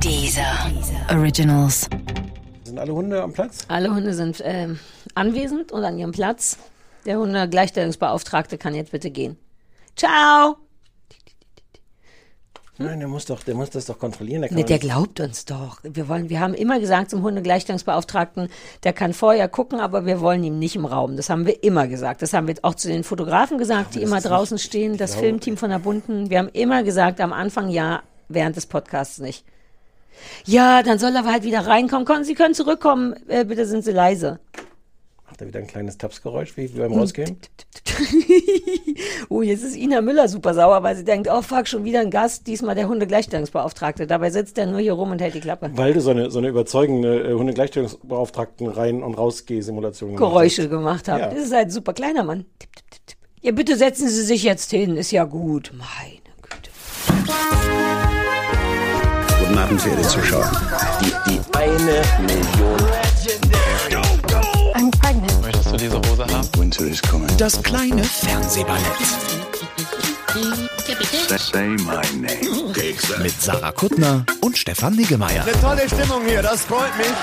Dieser Originals. Sind alle Hunde am Platz? Alle Hunde sind anwesend und an ihrem Platz. Der Hundegleichstellungsbeauftragte kann jetzt bitte gehen. Ciao! Nein, der muss das doch kontrollieren. Der glaubt uns doch. Wir haben immer gesagt zum Hundegleichstellungsbeauftragten, der kann vorher gucken, aber wir wollen ihn nicht im Raum. Das haben wir immer gesagt. Das haben wir auch zu den Fotografen gesagt, die immer draußen stehen, das Filmteam von der Bunten. Wir haben immer gesagt, am Anfang ja, während des Podcasts nicht. Ja, dann soll er halt wieder reinkommen. Sie können zurückkommen, bitte sind Sie leise. Macht er wieder ein kleines Tapsgeräusch, wie beim Rausgehen? Oh, jetzt ist Ina Müller super sauer, weil sie denkt, oh fuck, schon wieder ein Gast, diesmal der Hundegleichstellungsbeauftragte. Dabei sitzt er nur hier rum und hält die Klappe. Weil du so eine überzeugende Hundegleichstellungsbeauftragten Rein- und Rausgeh-Simulation Geräusche gemacht habe. Ja. Das ist halt ein super kleiner Mann. Tipp, tipp, tipp, tipp. Ja, bitte setzen Sie sich jetzt hin, ist ja gut. Meine Güte. Guten Abend, verehrte Zuschauer. Die 1 Million. I'm pregnant. Möchtest du diese Hose haben? Winter is coming. Das kleine Fernsehballett Say my name. mit Sarah Kuttner und Stefan Niggemeier. Eine tolle Stimmung hier, das freut mich.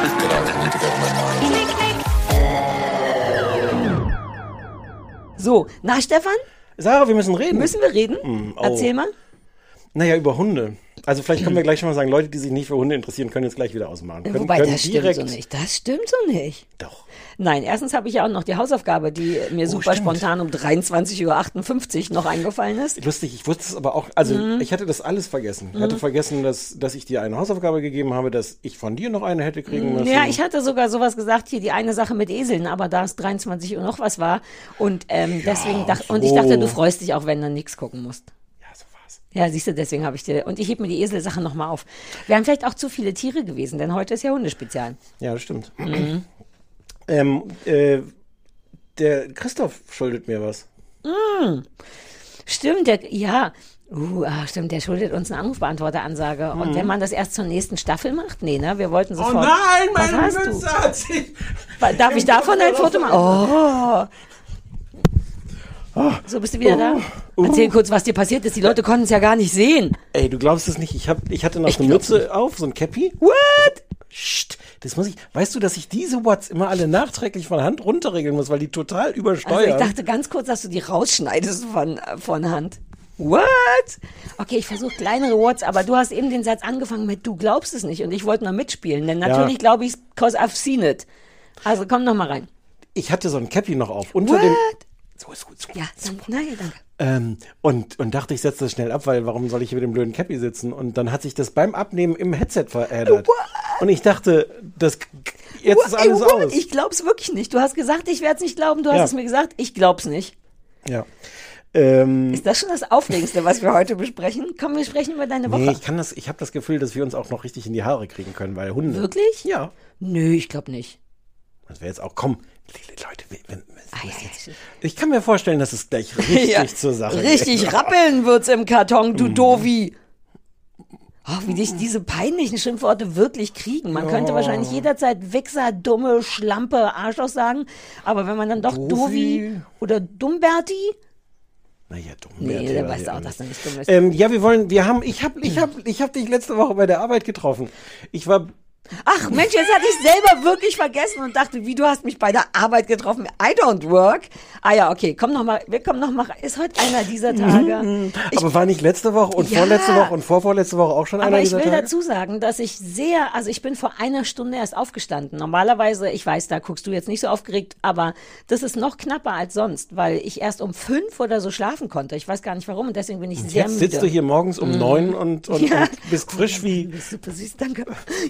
So, na Stefan, Sarah, wir müssen reden. müssen wir reden? Erzähl mal. Naja, über Hunde. Also vielleicht können wir gleich schon mal sagen, Leute, die sich nicht für Hunde interessieren, können jetzt gleich wieder ausmachen. Wobei, können das stimmt so nicht. Das stimmt so nicht. Doch. Nein, erstens habe ich ja auch noch die Hausaufgabe, die mir super stimmt. spontan um 23:58 Uhr noch eingefallen ist. Lustig, ich wusste es aber auch, also ich hatte das alles vergessen. Ich hatte vergessen, dass ich dir eine Hausaufgabe gegeben habe, dass ich von dir noch eine hätte kriegen müssen. Ja, ich hatte sogar sowas gesagt, hier die eine Sache mit Eseln, aber da es 23 Uhr noch was war und deswegen ich dachte, du freust dich auch, wenn du nichts gucken musst. Ja, so war's. Ja, siehst du, deswegen habe ich dir, und ich heb mir die Eselsache nochmal auf. Wir haben vielleicht auch zu viele Tiere gewesen, denn heute ist ja Hundespezial. Ja, das stimmt. Der Christoph schuldet mir was. Stimmt, stimmt, der schuldet uns eine Anrufbeantworteransage. Und wenn man das erst zur nächsten Staffel macht? Nee, ne? Wir wollten sofort. Oh nein, Was meine hast Mütze du? hat sich... Darf ich davon ein Foto machen? Oh. So, bist du wieder da? Erzähl kurz, was dir passiert ist. Die Leute konnten es ja gar nicht sehen. Ey, du glaubst es nicht. Ich hatte noch eine Mütze auf, so ein Cappy. What? Psst, das muss ich... Weißt du, dass ich diese Watts immer alle nachträglich von Hand runterregeln muss, weil die total übersteuern? Also ich dachte ganz kurz, dass du die rausschneidest von Hand. What? Okay, ich versuche kleinere Worts, aber du hast eben den Satz angefangen mit du glaubst es nicht und ich wollte mal mitspielen, denn natürlich glaube ich es, cause I've seen it. Also komm noch mal rein. Ich hatte so ein Cappy noch auf. Unter dem... So ist gut. Ja, danke. Und dachte, ich setze das schnell ab, weil warum soll ich hier mit dem blöden Cappy sitzen? Und dann hat sich das beim Abnehmen im Headset verändert. Und ich dachte, jetzt ist alles aus. Ich glaub's wirklich nicht. Du hast gesagt, ich werde es nicht glauben. Du hast es mir gesagt, ich glaub's nicht. Ja. Ist das schon das Aufregendste, was wir heute besprechen? Komm, wir sprechen über deine Woche. Nee, ich habe das Gefühl, dass wir uns auch noch richtig in die Haare kriegen können, weil Hunde... Wirklich? Ja. Nö, ich glaube nicht. Das wäre jetzt auch, komm, Leute, Ja. ich kann mir vorstellen, dass es gleich richtig zur Sache geht. Richtig rappeln wird's im Karton, du Dovi. Ach, wie dich diese peinlichen Schimpfworte wirklich kriegen. Man könnte wahrscheinlich jederzeit Wichser, dumme, Schlampe, Arschloch sagen. Aber wenn man dann doch Dovi oder Dumberti... Naja, dumm. Nee, der weiß auch, dass du nicht dumm bist. Ich hab dich letzte Woche bei der Arbeit getroffen. Ich war... Ach Mensch, jetzt hatte ich selber wirklich vergessen und dachte, wie, du hast mich bei der Arbeit getroffen. I don't work. Ah ja, okay, wir kommen noch mal. Ist heute einer dieser Tage. Aber war nicht letzte Woche und vorletzte Woche und vorvorletzte Woche auch schon einer Aber ich dieser will Tage? dazu sagen, dass ich ich bin vor einer Stunde erst aufgestanden. Normalerweise, ich weiß, da guckst du jetzt nicht so aufgeregt, aber das ist noch knapper als sonst, weil ich erst um 5 oder so schlafen konnte. Ich weiß gar nicht warum und deswegen bin ich sehr Jetzt müde. sitzt du hier morgens um 9 und bist frisch wie... Du bist super süß, danke.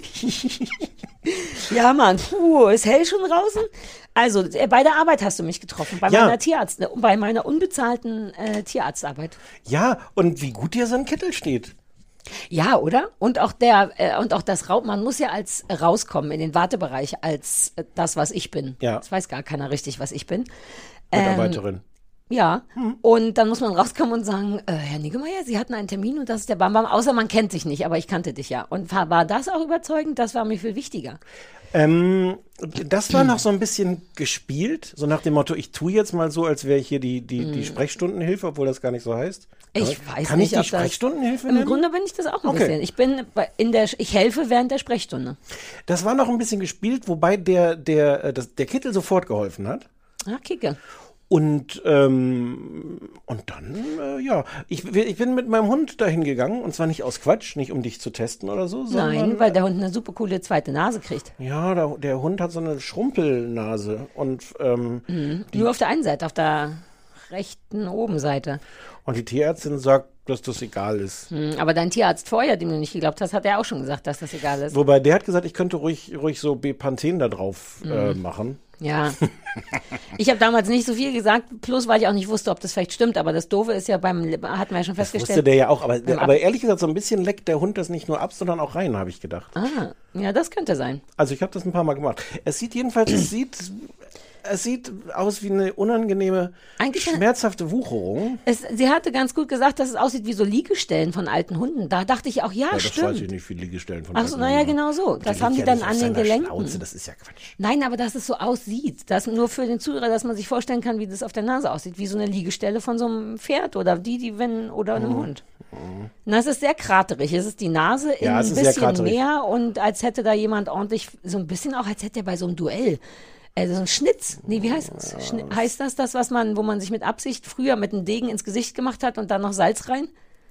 Ja, Mann, ist hell schon draußen? Also, bei der Arbeit hast du mich getroffen, bei meiner unbezahlten Tierarztarbeit. Ja, und wie gut dir so ein Kittel steht. Ja, oder? Und auch man muss ja als rauskommen in den Wartebereich als das, was ich bin. Ja. Das weiß gar keiner richtig, was ich bin. Mitarbeiterin. Ja, und dann muss man rauskommen und sagen, Herr Niggemeier, Sie hatten einen Termin und das ist der Bam-Bam, außer man kennt dich nicht, aber ich kannte dich ja. Und war das auch überzeugend? Das war mir viel wichtiger. Das war noch so ein bisschen gespielt, so nach dem Motto, ich tue jetzt mal so, als wäre ich hier die Sprechstundenhilfe, obwohl das gar nicht so heißt. Ich weiß Kann nicht, ich die ob das... Sprechstundenhilfe Im nennen? Grunde bin ich das auch ein Okay. bisschen. Ich helfe während der Sprechstunde. Das war noch ein bisschen gespielt, wobei der Kittel sofort geholfen hat. Ah, Kicke. Und dann, ja, ich bin mit meinem Hund dahin gegangen, und zwar nicht aus Quatsch, nicht um dich zu testen oder so, sondern... Nein, weil der Hund eine super coole zweite Nase kriegt. Ja, der Hund hat so eine Schrumpelnase und Nur auf der einen Seite, auf der rechten Obenseite. und die Tierärztin sagt, dass das egal ist. Aber dein Tierarzt vorher, dem du nicht geglaubt hast, hat er auch schon gesagt, dass das egal ist. Wobei der hat gesagt, ich könnte ruhig so Bepanthen da drauf machen. Ja. Ich habe damals nicht so viel gesagt, plus weil ich auch nicht wusste, ob das vielleicht stimmt, aber das Doofe ist ja hatten wir ja schon Das festgestellt. wusste der ja auch, aber ehrlich gesagt, so ein bisschen leckt der Hund das nicht nur ab, sondern auch rein, habe ich gedacht. Ah, ja, das könnte sein. Also ich habe das ein paar Mal gemacht. Es sieht jedenfalls, es sieht aus wie eine unangenehme, Eigentlich- schmerzhafte Wucherung. Sie hatte ganz gut gesagt, dass es aussieht wie so Liegestellen von alten Hunden. Da dachte ich auch, ja, Ja, das weiß ich stimmt. nicht, wie Liegestellen von Ach so, alten naja, Hunden genau so. Die Das liegt haben die ja dann nicht auf an den seiner Gelenken. Schnauze, das ist ja Quatsch. Nein, aber dass es so aussieht. Das nur für den Zuhörer, dass man sich vorstellen kann, wie das auf der Nase aussieht. Wie so eine Liegestelle von so einem Pferd oder oder einem Hund. Na, es ist sehr kraterig. Es ist die Nase Ja, ein es ist sehr bisschen kraterig. mehr und als hätte da jemand ordentlich, so ein bisschen auch, als hätte er bei so einem Duell. So ein Schnitz. Nee, wie heißt es? Heißt das, wo man sich mit Absicht früher mit einem Degen ins Gesicht gemacht hat und dann noch Salz rein?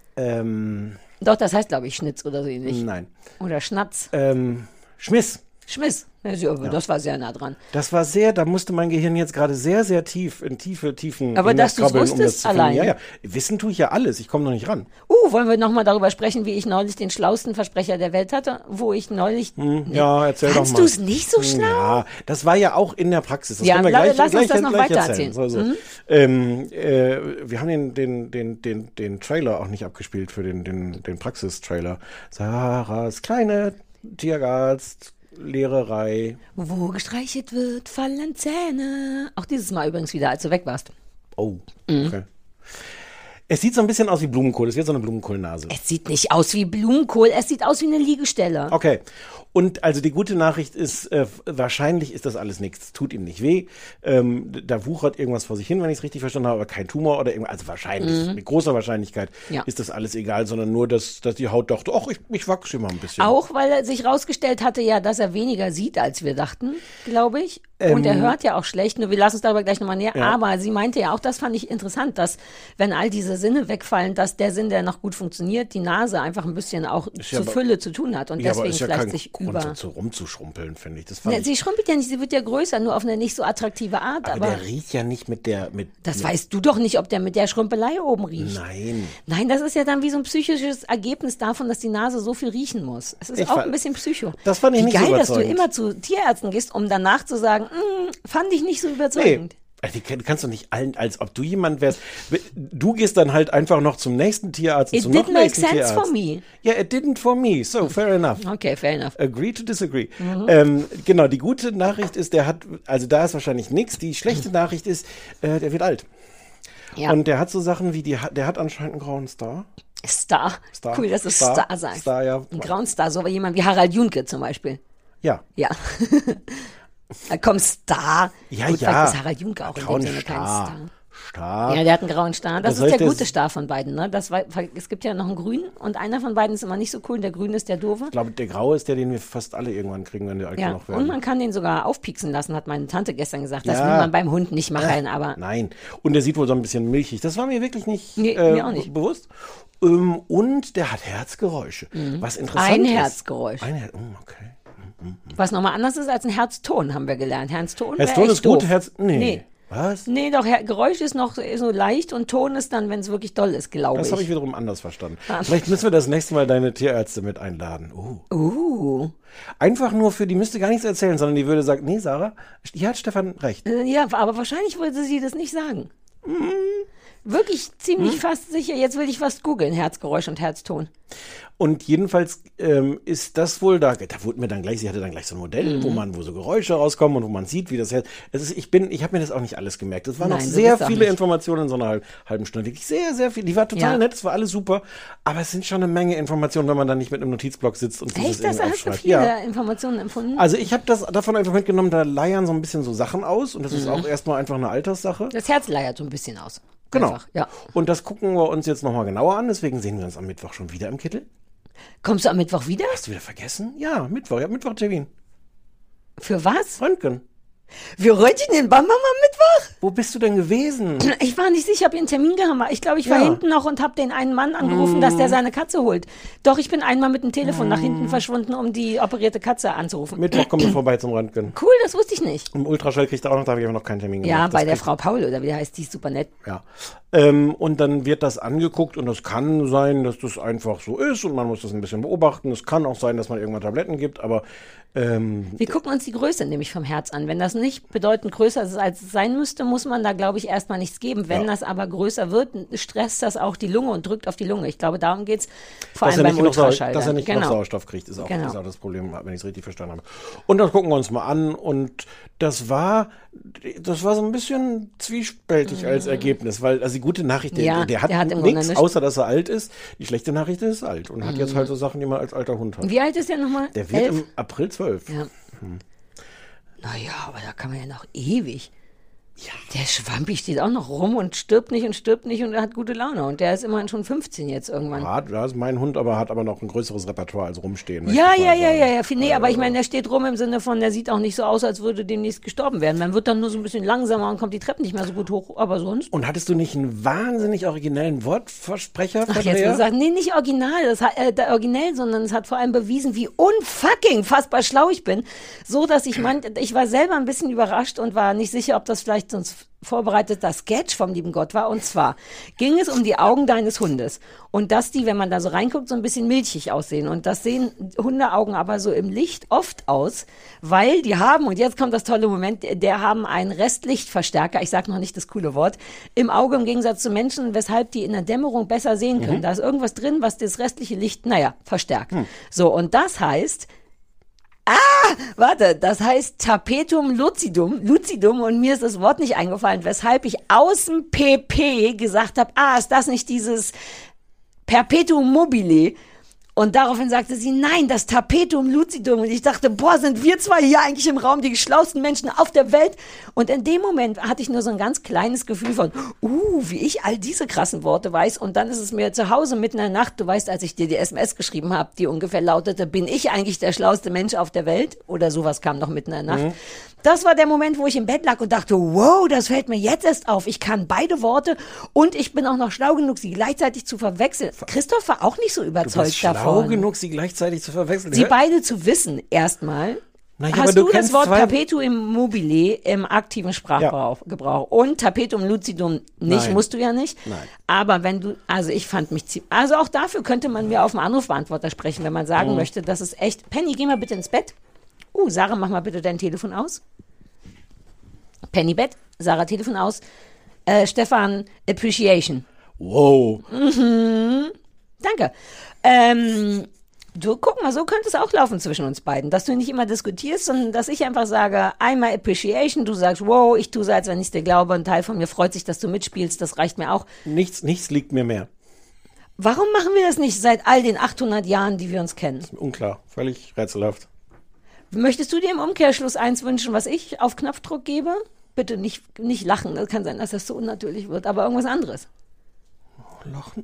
Doch, das heißt, glaube ich, Schnitz oder so ähnlich. Nein. Oder Schnatz. Schmiss. Schmiss. Ja, das war sehr nah dran. Das war da musste mein Gehirn jetzt gerade sehr, sehr tief in Tiefen Aber dass du's hinabkrabbeln, wusstest zu finden. allein. Ja, ja. Wissen tue ich ja alles. Ich komme noch nicht ran. Wollen wir nochmal darüber sprechen, wie ich neulich den schlauesten Versprecher der Welt hatte? Wo ich neulich... Ja, erzähl doch mal. Fandst du es nicht so schlau? Ja, das war ja auch in der Praxis. Das Ja, können wir lass uns das noch weiter erzählen. erzählen. Wir haben den Trailer auch nicht abgespielt für den Praxistrailer. Sarahs kleine Tierarzt-Lehrerei. Wo gestreichelt wird, fallen Zähne. Auch dieses Mal übrigens wieder, als du weg warst. Oh, okay. Es sieht so ein bisschen aus wie Blumenkohl. Es wird so eine Blumenkohlnase. Es sieht nicht aus wie Blumenkohl, es sieht aus wie eine Liegestelle. Okay. Und also die gute Nachricht ist, wahrscheinlich ist das alles nichts. Tut ihm nicht weh. Da wuchert irgendwas vor sich hin, wenn ich es richtig verstanden habe, aber kein Tumor oder irgendwas. Also wahrscheinlich, mit großer Wahrscheinlichkeit ist das alles egal, sondern nur, dass die Haut dachte, ach, ich wachse mal ein bisschen. Auch, weil er sich rausgestellt hatte ja, dass er weniger sieht, als wir dachten, glaube ich. Und er hört ja auch schlecht, nur wir lassen uns darüber gleich nochmal näher. Ja. Aber sie meinte ja auch, das fand ich interessant, dass, wenn all diese Sinne wegfallen, dass der Sinn, der noch gut funktioniert, die Nase einfach ein bisschen auch zur Fülle zu tun hat und Ja, aber deswegen ist ja vielleicht kein sich Grund, über... so rumzuschrumpeln, finde ich. Das fand Ne, sie schrumpelt ja nicht, sie wird ja größer, nur auf eine nicht so attraktive Art. aber Aber der riecht ja nicht mit der... das weißt du doch nicht, ob der mit der Schrumpelei oben riecht. Nein. Nein, das ist ja dann wie so ein psychisches Ergebnis davon, dass die Nase so viel riechen muss. Es ist auch ein bisschen Psycho. Das fand ich wie nicht so geil, dass du überzeugend. immer zu Tierärzten gehst, um danach zu sagen, fand ich nicht so überzeugend. Nee. Also, du kannst doch nicht allen, als ob du jemand wärst. Du gehst dann halt einfach noch zum nächsten Tierarzt, It zum noch didn't make nächsten sense Tierarzt. for me. Ja, it didn't for me. So, fair enough. Okay, fair enough. Agree to disagree. Genau, die gute Nachricht ist, da ist wahrscheinlich nichts. Die schlechte Nachricht ist, der wird alt. Ja. Und der hat so Sachen wie, der hat anscheinend einen grauen Star. Star. Cool, dass du Star sagst. Star, ja. Ein grauen Star, so wie jemand wie Harald Junke zum Beispiel. Ja. Ja. Da kommt Star. Ja, Gut, ja. vielleicht ist Harald Junke auch in dem Grauen Sinne kein Star. Star. Ja, der hat einen grauen Star. Das Das ist heißt, der der gute ist- Star von beiden. Ne? Es gibt ja noch einen grünen und einer von beiden ist immer nicht so cool. Der grüne ist der doofe. Ich glaube, der graue ist der, den wir fast alle irgendwann kriegen, wenn wir alt Ja, genug und werden. man kann den sogar aufpieksen lassen, hat meine Tante gestern gesagt. Das Ja. will man beim Hund nicht machen, aber Nein. Und der sieht wohl so ein bisschen milchig. Das war mir wirklich nicht, Nee, mir auch nicht. bewusst. Und der hat Herzgeräusche. Was interessant Ein ist. Herzgeräusch. Okay. Was nochmal anders ist als ein Herzton, haben wir gelernt. Herzton Herzton wär ist echt gut, doof. Nee. Was? Nee, doch, Geräusch ist noch so leicht und Ton ist dann, wenn es wirklich doll ist, glaube Das habe ich ich. wiederum anders verstanden. Vielleicht müssen wir das nächste Mal deine Tierärzte mit einladen. Einfach nur die müsste gar nichts erzählen, sondern die würde sagen, nee, Sarah, hier hat Stefan recht. Ja, aber wahrscheinlich würde sie das nicht sagen. Wirklich ziemlich fast sicher. Jetzt will ich fast googeln, Herzgeräusch und Herzton. Und jedenfalls ist das wohl da wurde mir dann gleich, sie hatte dann gleich so ein Modell, wo so Geräusche rauskommen und wo man sieht, wie das Herz. Ich habe mir das auch nicht alles gemerkt. Es waren noch Nein, so sehr bist du auch viele nicht. Informationen in so einer halben Stunde. Wirklich sehr, sehr viel. Die war total Ja. nett, es war alles super. Aber es sind schon eine Menge Informationen, wenn man dann nicht mit einem Notizblock sitzt und dieses Echt? Das irgendwie hast du aufschreibt. viele Informationen empfunden? Also ich habe das davon einfach mitgenommen, da leiern so ein bisschen so Sachen aus und das ist auch erstmal einfach eine Alterssache. Das Herz leiert so ein bisschen aus. Genau. Einfach, ja. Und das gucken wir uns jetzt nochmal genauer an. Deswegen sehen wir uns am Mittwoch schon wieder im Kittel. Kommst du am Mittwoch wieder? Hast du wieder vergessen? Ja, Mittwoch. Ich hab Mittwoch-Termin. Für was? Röntgen. Wir röntgen den Bambam am Mittwoch? Wo bist du denn gewesen? Ich war nicht sicher, ich habe einen Termin gehabt. Ich glaube, ich war hinten noch und habe den einen Mann angerufen, dass der seine Katze holt. Doch, ich bin einmal mit dem Telefon nach hinten verschwunden, um die operierte Katze anzurufen. Mittwoch kommen wir vorbei zum Röntgen. Cool, das wusste ich nicht. Im Ultraschall kriegt er auch noch, da habe ich aber noch keinen Termin gemacht. Ja, bei Das der kriegt- Frau Paul oder wie der heißt, die ist super nett. Ja. Und dann wird das angeguckt und es kann sein, dass das einfach so ist und man muss das ein bisschen beobachten. Es kann auch sein, dass man irgendwann Tabletten gibt, aber Wir gucken uns die Größe nämlich vom Herz an. Wenn das nicht bedeutend größer ist, als es sein müsste, muss man da, glaube ich, erstmal nichts geben. Wenn das aber größer wird, stresst das auch die Lunge und drückt auf die Lunge. Ich glaube, darum geht's vor allem beim Ultraschall. Dass er nicht genug Sauerstoff kriegt, ist auch das Problem, wenn ich es richtig verstanden habe. Und das gucken wir uns mal an und das war so ein bisschen zwiespältig als Ergebnis, weil also die gute Nachricht, der hat im Grunde nichts, außer dass er alt ist. Die schlechte Nachricht ist alt und hat jetzt halt so Sachen, die man als alter Hund hat. Wie alt ist der nochmal? Der wird im April 12. Ja. Naja, aber da kann man ja noch ewig. Ja. Der Schwampi steht auch noch rum und stirbt nicht und er hat gute Laune. Und der ist immerhin schon 15 jetzt irgendwann. Ja, das ist mein Hund, aber hat aber noch ein größeres Repertoire als rumstehen. Ja. Nee, aber ich meine, der steht rum im Sinne von, der sieht auch nicht so aus, als würde demnächst gestorben werden. Man wird dann nur so ein bisschen langsamer und kommt die Treppen nicht mehr so gut hoch, aber sonst. Und hattest du nicht einen wahnsinnig originellen Wortversprecher von Ach, jetzt der? gesagt, nee, nicht original, originell, sondern es hat vor allem bewiesen, wie unfucking fassbar schlau ich bin. So, dass ich war selber ein bisschen überrascht und war nicht sicher, ob das vielleicht sonst vorbereiteter Sketch vom lieben Gott war. Und zwar ging es um die Augen deines Hundes. Und dass die, wenn man da so reinguckt, so ein bisschen milchig aussehen. Und das sehen Hundeaugen aber so im Licht oft aus, weil die haben, und jetzt kommt das tolle Moment, der haben einen Restlichtverstärker, ich sage noch nicht das coole Wort, im Auge im Gegensatz zu Menschen, weshalb die in der Dämmerung besser sehen können. Da ist irgendwas drin, was das restliche Licht, verstärkt. So, und das heißt, das heißt Tapetum lucidum und mir ist das Wort nicht eingefallen, weshalb ich aus dem PP gesagt habe, ist das nicht dieses Perpetuum mobile? Und daraufhin sagte sie, nein, das Tapetum lucidum. Und ich dachte, sind wir zwei hier eigentlich im Raum die schlauesten Menschen auf der Welt? Und in dem Moment hatte ich nur so ein ganz kleines Gefühl von, wie ich all diese krassen Worte weiß. Und dann ist es mir zu Hause mitten in der Nacht, du weißt, als ich dir die SMS geschrieben habe, die ungefähr lautete, bin ich eigentlich der schlauste Mensch auf der Welt? Oder sowas kam noch mitten in der Nacht. Das war der Moment, wo ich im Bett lag und dachte, wow, das fällt mir jetzt erst auf. Ich kann beide Worte und ich bin auch noch schlau genug, sie gleichzeitig zu verwechseln. Christoph war auch nicht so überzeugt davon. Schlau genug, sie gleichzeitig zu verwechseln. Sie beide zu wissen, erstmal. Naja, Hast aber du das kennst Wort zwei- Perpetuum mobile im aktiven Sprachgebrauch und Tapetum lucidum nicht, Nein. musst du ja nicht. Nein. Aber wenn du, ich fand mich also auch dafür könnte man mir auf dem Anrufbeantworter sprechen, wenn man sagen möchte, das ist echt. Penny, geh mal bitte ins Bett. Sarah, mach mal bitte dein Telefon aus. Penny Bett, Sarah Telefon aus. Stefan, Appreciation. Wow. Danke. Du, guck mal, so könnte es auch laufen zwischen uns beiden, dass du nicht immer diskutierst, sondern dass ich einfach sage, einmal Appreciation, du sagst, wow, ich tue so, als wenn ich es dir glaube, ein Teil von mir freut sich, dass du mitspielst, das reicht mir auch. Nichts liegt mir mehr. Warum machen wir das nicht seit all den 800 Jahren, die wir uns kennen? Unklar, völlig rätselhaft. Möchtest du dir im Umkehrschluss eins wünschen, was ich auf Knopfdruck gebe? Bitte nicht lachen, das kann sein, dass das so unnatürlich wird, aber irgendwas anderes. Lachen?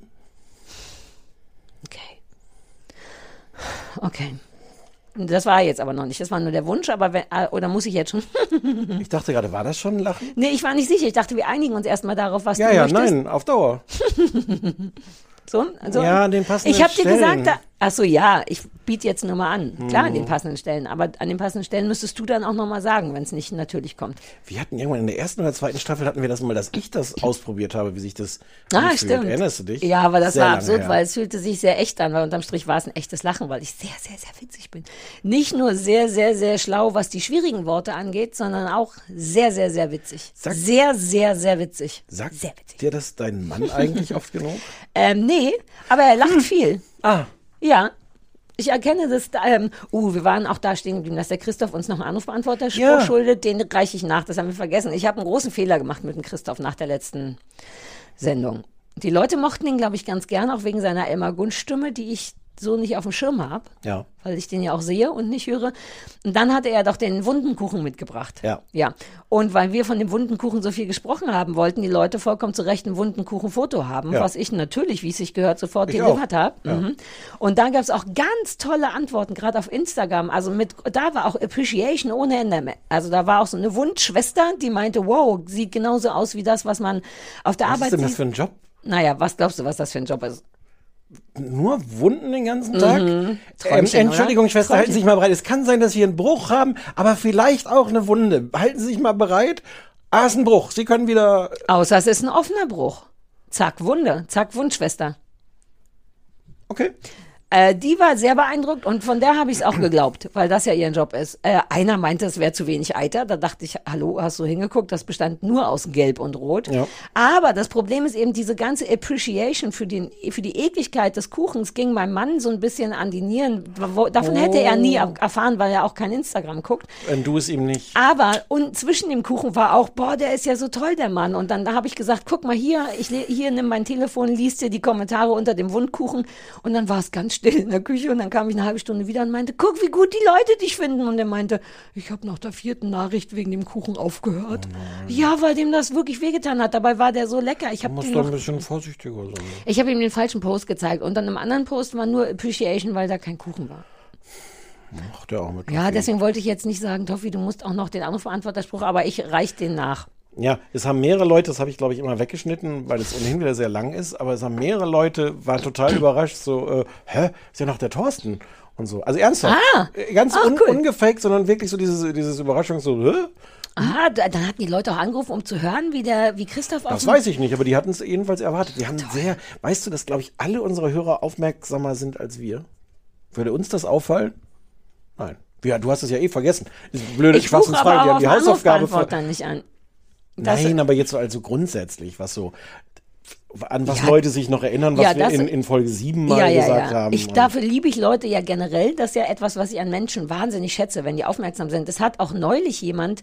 Okay. Das war jetzt aber noch nicht, das war nur der Wunsch, aber oder muss ich jetzt schon? Ich dachte gerade, war das schon ein Lachen? Nee, ich war nicht sicher. Ich dachte, wir einigen uns erstmal darauf, was du möchtest. Nein, auf Dauer. So, ja, an den passenden Ich habe dir Stellen. gesagt, ich biete jetzt nur mal an. Klar, an den passenden Stellen. Aber an den passenden Stellen müsstest du dann auch noch mal sagen, wenn es nicht natürlich kommt. Wir hatten irgendwann in der ersten oder zweiten Staffel hatten wir das mal, dass ich das ausprobiert habe, wie sich das anfühlt. Stimmt. Erinnerst du dich? Ja, aber das Sehr war lange absurd, her. weil es fühlte sich sehr echt an, weil unterm Strich war es ein echtes Lachen, weil ich sehr, sehr, sehr witzig bin. Nicht nur sehr, sehr, sehr schlau, was die schwierigen Worte angeht, sondern auch sehr, sehr, sehr witzig. Sehr, sehr, sehr witzig. Sagt sehr witzig. dir das dein Mann eigentlich oft genug? Nee, aber er lacht viel. Ah. Ja. Ich erkenne das, wir waren auch da stehen geblieben, dass der Christoph uns noch einen Anrufbeantworter schuldet, den reiche ich nach, das haben wir vergessen. Ich habe einen großen Fehler gemacht mit dem Christoph nach der letzten Sendung. Die Leute mochten ihn, glaube ich, ganz gern, auch wegen seiner Elmar Gunst-Stimme, die ich so nicht auf dem Schirm habe, weil ich den ja auch sehe und nicht höre. Und dann hatte er doch den Wundenkuchen mitgebracht. Ja. Und weil wir von dem Wundenkuchen so viel gesprochen haben, wollten die Leute vollkommen zu Recht ein Wundenkuchen-Foto haben, was ich natürlich, wie es sich gehört, sofort geliefert habe. Ja. Und da gab es auch ganz tolle Antworten, gerade auf Instagram. Also da war auch Appreciation ohne Ende. Also da war auch so eine Wundschwester, die meinte, wow, sieht genauso aus wie das, was man auf der Arbeit sieht. Was ist denn das für ein Job? Naja, was glaubst du, was das für ein Job ist? Nur Wunden den ganzen Tag? Entschuldigung, Schwester, halten Sie sich mal bereit. Es kann sein, dass Sie einen Bruch haben, aber vielleicht auch eine Wunde. Halten Sie sich mal bereit. Ist ein Bruch. Sie können wieder... Außer es ist ein offener Bruch. Zack, Wunde. Zack, Wundschwester. Okay. Die war sehr beeindruckt und von der habe ich es auch geglaubt, weil das ja ihr Job ist. Einer meinte, es wäre zu wenig Eiter. Da dachte ich, hallo, hast du hingeguckt? Das bestand nur aus Gelb und Rot. Ja. Aber das Problem ist eben diese ganze Appreciation für die Ekligkeit des Kuchens ging meinem Mann so ein bisschen an die Nieren. Davon hätte er nie erfahren, weil er auch kein Instagram guckt. Wenn du es ihm nicht. Aber und zwischen dem Kuchen war auch, der ist ja so toll, der Mann. Und dann da habe ich gesagt, guck mal hier, hier nimm mein Telefon, liest dir die Kommentare unter dem Wundkuchen. Und dann war es ganz still in der Küche und dann kam ich eine halbe Stunde wieder und meinte, guck, wie gut die Leute dich finden. Und er meinte, ich habe nach der 4. Nachricht wegen dem Kuchen aufgehört. Ja, weil dem das wirklich wehgetan hat. Dabei war der so lecker. Du musst da ein bisschen vorsichtiger sein. Ich habe ihm den falschen Post gezeigt und dann im anderen Post war nur Appreciation, weil da kein Kuchen war. Macht der auch mit. Ja, deswegen wollte ich jetzt nicht sagen, Toffi, du musst auch noch den Anrufbeantworterspruch, aber ich reich den nach. Ja, es haben mehrere Leute, das habe ich glaube ich immer weggeschnitten, weil es ohnehin wieder sehr lang ist, aber es haben mehrere Leute, waren total überrascht, so, ist ja noch der Thorsten und so. Also ernsthaft, ganz cool. Ungefaked, sondern wirklich so dieses Überraschung, so, dann hatten die Leute auch angerufen, um zu hören, wie Christoph auch. Das weiß ich nicht, aber die hatten es jedenfalls erwartet. Die haben weißt du, dass glaube ich alle unsere Hörer aufmerksamer sind als wir? Würde uns das auffallen? Nein. Ja, du hast es ja eh vergessen. Das ist blöde Schwachsinnsfrage, die haben die Hausaufgabe nicht an. Nein, aber jetzt so also grundsätzlich, was Leute sich noch erinnern, was wir in Folge 7 mal gesagt haben. Dafür liebe ich Leute ja generell. Das ist ja etwas, was ich an Menschen wahnsinnig schätze, wenn die aufmerksam sind. Das hat auch neulich jemand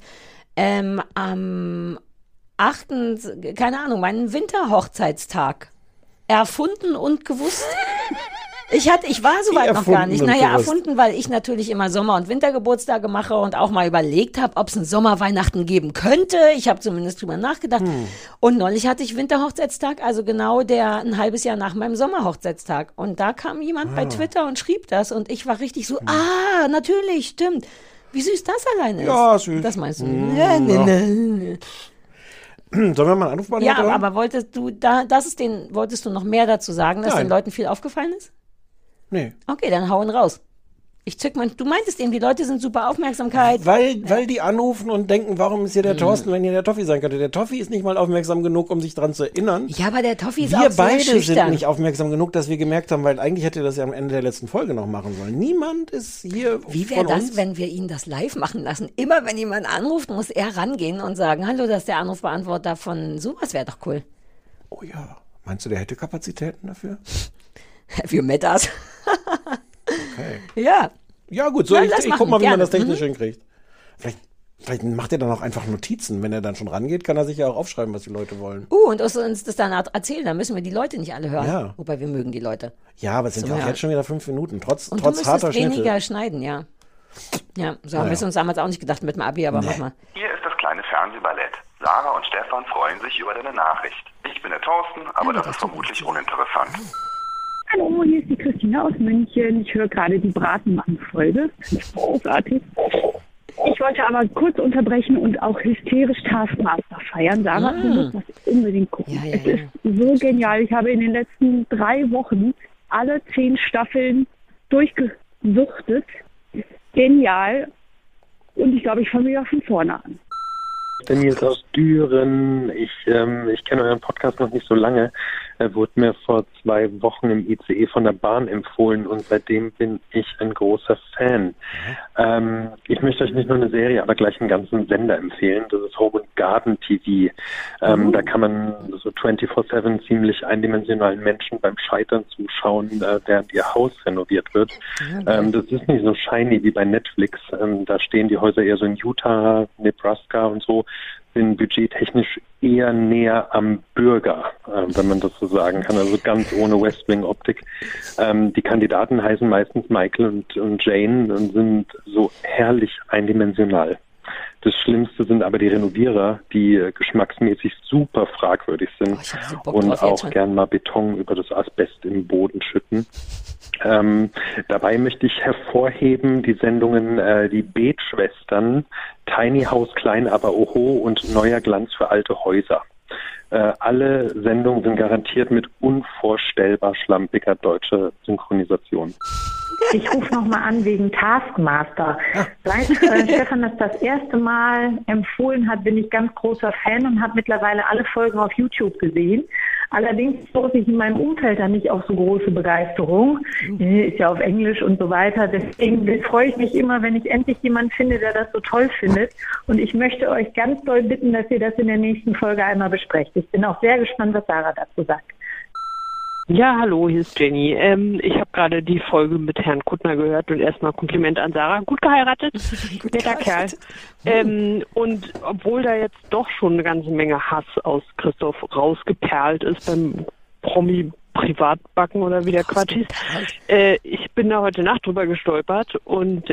am 8., meinen Winterhochzeitstag erfunden und gewusst. Ich war soweit noch gar nicht. Erfunden, weil ich natürlich immer Sommer- und Wintergeburtstage mache und auch mal überlegt habe, ob es einen Sommerweihnachten geben könnte. Ich habe zumindest drüber nachgedacht. Und neulich hatte ich Winterhochzeitstag, also genau ein halbes Jahr nach meinem Sommerhochzeitstag. Und da kam jemand bei Twitter und schrieb das und ich war richtig so, natürlich, stimmt. Wie süß das alleine ist. Ja, süß. Das meinst du? Sollen wir mal einen Anruf machen? Ja, aber wolltest du noch mehr dazu sagen, dass den Leuten viel aufgefallen ist? Nee. Okay, dann hauen raus. Du meintest eben, die Leute sind super Aufmerksamkeit. Weil die anrufen und denken, warum ist hier der Thorsten, wenn hier der Toffi sein könnte. Der Toffi ist nicht mal aufmerksam genug, um sich dran zu erinnern. Ja, aber der Toffi ist auch sehr schüchtern. Wir beide sind nicht aufmerksam genug, dass wir gemerkt haben, weil eigentlich hätte das ja am Ende der letzten Folge noch machen sollen. Niemand ist hier Wie wäre das, wenn wir ihn das live machen lassen? Immer wenn jemand anruft, muss er rangehen und sagen, hallo, das ist der Anrufbeantworter von sowas, wäre doch cool. Oh ja. Meinst du, der hätte Kapazitäten dafür? Für Metas. Okay. Ja. Ja gut, ich guck mal, wie man das technisch hinkriegt. Vielleicht macht er dann auch einfach Notizen. Wenn er dann schon rangeht, kann er sich ja auch aufschreiben, was die Leute wollen. Und uns das dann erzählen, dann müssen wir die Leute nicht alle hören. Ja. Wobei wir mögen die Leute. Ja, aber es sind ja auch jetzt schon wieder 5 Minuten, trotz und harter Schnitte. weniger schneiden, ja. Ja, so haben wir es uns damals auch nicht gedacht mit dem Abi, aber mach mal. Hier ist das kleine Fernsehballett. Sarah und Stefan freuen sich über deine Nachricht. Ich bin der Thorsten, aber das ist vermutlich uninteressant. Hallo, hier ist die Christina aus München. Ich höre gerade die Bratenmann-Folge. Großartig. Ich wollte aber kurz unterbrechen und auch hysterisch Taskmaster feiern. Sarah, du musst das unbedingt gucken. Ja. Es ist so genial. Ich habe in den letzten 3 Wochen alle 10 Staffeln durchgesuchtet. Genial. Und ich glaube, ich fange wieder von vorne an. Ich bin jetzt aus Düren. Ich kenne euren Podcast noch nicht so lange. Er wurde mir vor 2 Wochen im ICE von der Bahn empfohlen und seitdem bin ich ein großer Fan. Ich möchte euch nicht nur eine Serie, aber gleich einen ganzen Sender empfehlen. Das ist Home & Garden TV. Da kann man so 24/7 ziemlich eindimensionalen Menschen beim Scheitern zuschauen, während ihr Haus renoviert wird. Das ist nicht so shiny wie bei Netflix. Da stehen die Häuser eher so in Utah, Nebraska und so. sind budgettechnisch eher näher am Bürger, wenn man das so sagen kann, also ganz ohne West Wing Optik. Die Kandidaten heißen meistens Michael und Jane und sind so herrlich eindimensional. Das Schlimmste sind aber die Renovierer, die geschmacksmäßig super fragwürdig sind und auch gern mal Beton über das Asbest im Boden schütten. Dabei möchte ich hervorheben die Sendungen Die Beetschwestern, Tiny House Klein aber Oho und Neuer Glanz für alte Häuser. Alle Sendungen sind garantiert mit unvorstellbar schlampiger deutscher Synchronisation. Ich rufe nochmal an wegen Taskmaster. Seit Stefan das erste Mal empfohlen hat, bin ich ganz großer Fan und habe mittlerweile alle Folgen auf YouTube gesehen. Allerdings stoße ich in meinem Umfeld da nicht auf so große Begeisterung. Ist ja auf Englisch und so weiter. Deswegen freue ich mich immer, wenn ich endlich jemanden finde, der das so toll findet. Und ich möchte euch ganz doll bitten, dass ihr das in der nächsten Folge einmal besprecht. Ich bin auch sehr gespannt, was Sarah dazu sagt. Ja, hallo, hier ist Jenny. Ich habe gerade die Folge mit Herrn Kuttner gehört und erstmal Kompliment an Sarah. Gut geheiratet, netter Kerl. Und obwohl da jetzt doch schon eine ganze Menge Hass aus Christoph rausgeperlt ist beim Promi-Privatbacken oder wie der Quatsch hieß, ich bin da heute Nacht drüber gestolpert und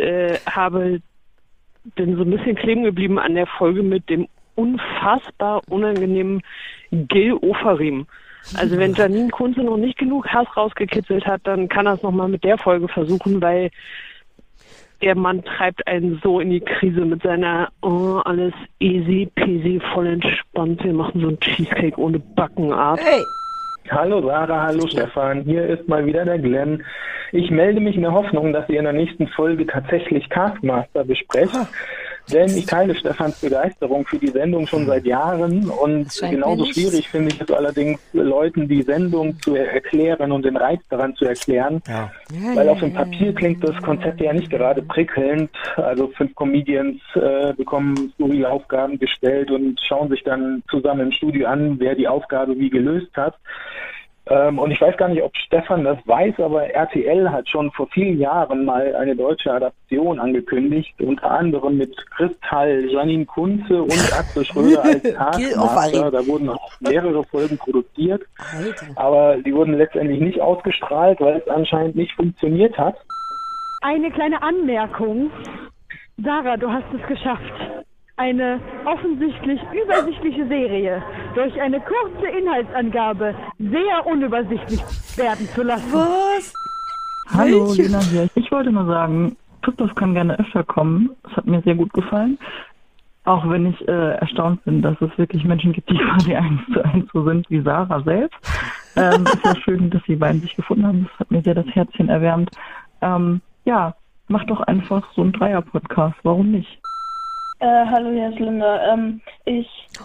bin so ein bisschen kleben geblieben an der Folge mit dem unfassbar unangenehmen Gil Ofarim. Also wenn Janine Kunze noch nicht genug Hass rausgekitzelt hat, dann kann er es nochmal mit der Folge versuchen, weil der Mann treibt einen so in die Krise mit seiner alles easy peasy, voll entspannt, wir machen so einen Cheesecake ohne Backenart. Hey. Hallo Sarah, hallo Stefan, hier ist mal wieder der Glenn. Ich melde mich in der Hoffnung, dass ihr in der nächsten Folge tatsächlich Taskmaster besprecht. Denn ich teile Stefans Begeisterung für die Sendung schon seit Jahren und genauso schwierig finde ich es allerdings, Leuten die Sendung zu erklären und den Reiz daran zu erklären. Ja. Weil auf dem Papier klingt das Konzept ja nicht gerade prickelnd. Also 5 Comedians bekommen skurrile Aufgaben gestellt und schauen sich dann zusammen im Studio an, wer die Aufgabe wie gelöst hat. Und ich weiß gar nicht, ob Stefan das weiß, aber RTL hat schon vor vielen Jahren mal eine deutsche Adaption angekündigt, unter anderem mit Kristall, Janine Kunze und Axel Schröder als Taskmaster. Da wurden noch mehrere Folgen produziert, aber die wurden letztendlich nicht ausgestrahlt, weil es anscheinend nicht funktioniert hat. Eine kleine Anmerkung. Sarah, du hast es geschafft, eine offensichtlich übersichtliche Serie durch eine kurze Inhaltsangabe sehr unübersichtlich werden zu lassen. Was? Hallo, Lena hier. Ich wollte nur sagen, Christoph kann gerne öfter kommen. Es hat mir sehr gut gefallen. Auch wenn ich erstaunt bin, dass es wirklich Menschen gibt, die quasi 1:1 so sind wie Sarah selbst. Es war schön, dass die beiden sich gefunden haben. Das hat mir sehr das Herzchen erwärmt. Ja, mach doch einfach so einen Dreier-Podcast. Warum nicht? Hallo, hier ist Linda. Ich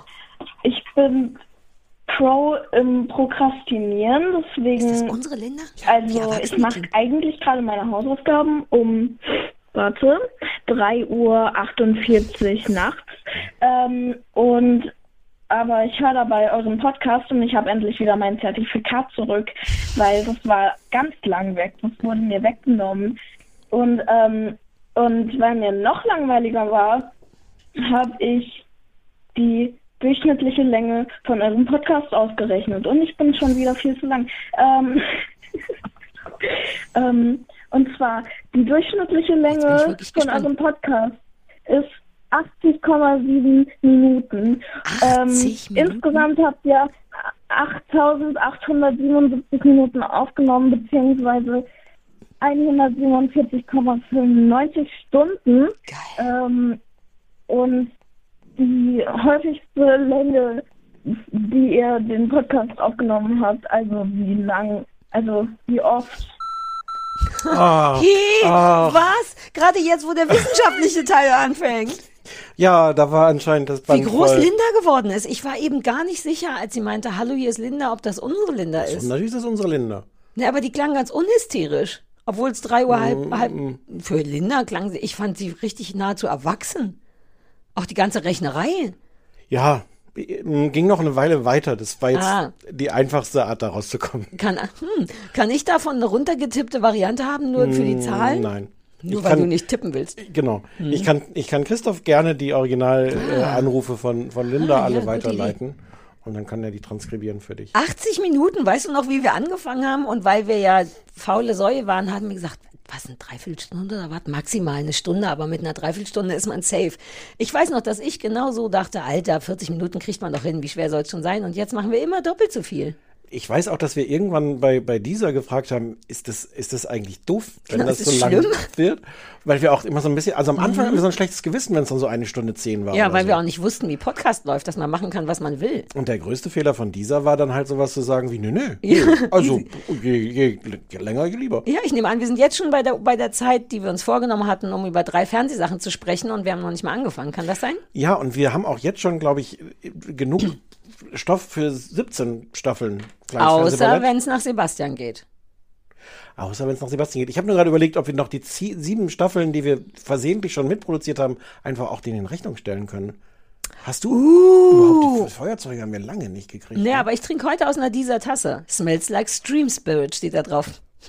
bin Pro im Prokrastinieren, deswegen... Ist das unsere Linda? Also, ich mache eigentlich gerade meine Hausaufgaben um, 3:48 Uhr nachts. Aber ich höre dabei euren Podcast und ich habe endlich wieder mein Zertifikat zurück, weil das war ganz lang weg. Das wurde mir weggenommen. Und weil mir noch langweiliger war, habe ich die durchschnittliche Länge von eurem Podcast ausgerechnet und ich bin schon wieder viel zu lang. Und zwar, die durchschnittliche Länge von eurem Podcast ist 80,7 Minuten. 80 Minuten? Insgesamt habt ihr 8.877 Minuten aufgenommen, beziehungsweise 147,95 Stunden. Geil. Und die häufigste Länge, die ihr den Podcast aufgenommen habt, also wie oft. Was? Gerade jetzt, wo der wissenschaftliche Teil anfängt. Ja, da war anscheinend das Band Wie groß voll. Linda geworden ist. Ich war eben gar nicht sicher, als sie meinte, hallo, hier ist Linda, ob das unsere Linda ist. Natürlich ist das unsere Linda. Ne, aber die klang ganz unhysterisch. Obwohl es 3 Uhr halb für Linda klang sie, ich fand sie richtig nahezu erwachsen. Auch die ganze Rechnerei. Ja, ging noch eine Weile weiter. Das war jetzt die einfachste Art, da rauszukommen. Kann ich davon eine runtergetippte Variante haben, nur für die Zahlen? Nein. Nur weil du nicht tippen willst. Genau. Ich kann Christoph gerne die Original-Anrufe von Linda alle weiterleiten. Und dann kann er die transkribieren für dich. 80 Minuten, weißt du noch, wie wir angefangen haben? Und weil wir ja faule Säue waren, hatten wir gesagt, was, eine Dreiviertelstunde oder was? Maximal eine Stunde, aber mit einer Dreiviertelstunde ist man safe. Ich weiß noch, dass ich genau so dachte, Alter, 40 Minuten kriegt man doch hin, wie schwer soll es schon sein? Und jetzt machen wir immer doppelt so viel. Ich weiß auch, dass wir irgendwann bei dieser gefragt haben, ist das eigentlich doof, wenn das so lang wird? Weil wir auch immer so ein bisschen, also am Anfang haben wir so ein schlechtes Gewissen, wenn es dann so 1 Stunde 10 war. Ja, weil so. wir auch nicht wussten, wie Podcast läuft, dass man machen kann, was man will. Und der größte Fehler von dieser war dann halt sowas zu sagen wie, nö. Also je länger, je lieber. Ja, ich nehme an, wir sind jetzt schon bei der Zeit, die wir uns vorgenommen hatten, um über 3 Fernsehsachen zu sprechen und wir haben noch nicht mal angefangen. Kann das sein? Ja, und wir haben auch jetzt schon, glaube ich, genug Stoff für 17 Staffeln. Außer wenn es nach Sebastian geht. Außer wenn es nach Sebastian geht. Ich habe nur gerade überlegt, ob wir noch die 7 Staffeln, die wir versehentlich schon mitproduziert haben, einfach auch denen in Rechnung stellen können. Hast du überhaupt die Feuerzeuge haben wir lange nicht gekriegt? Nee, aber ich trinke heute aus einer dieser Tasse. Smells like Stream Spirit steht da drauf.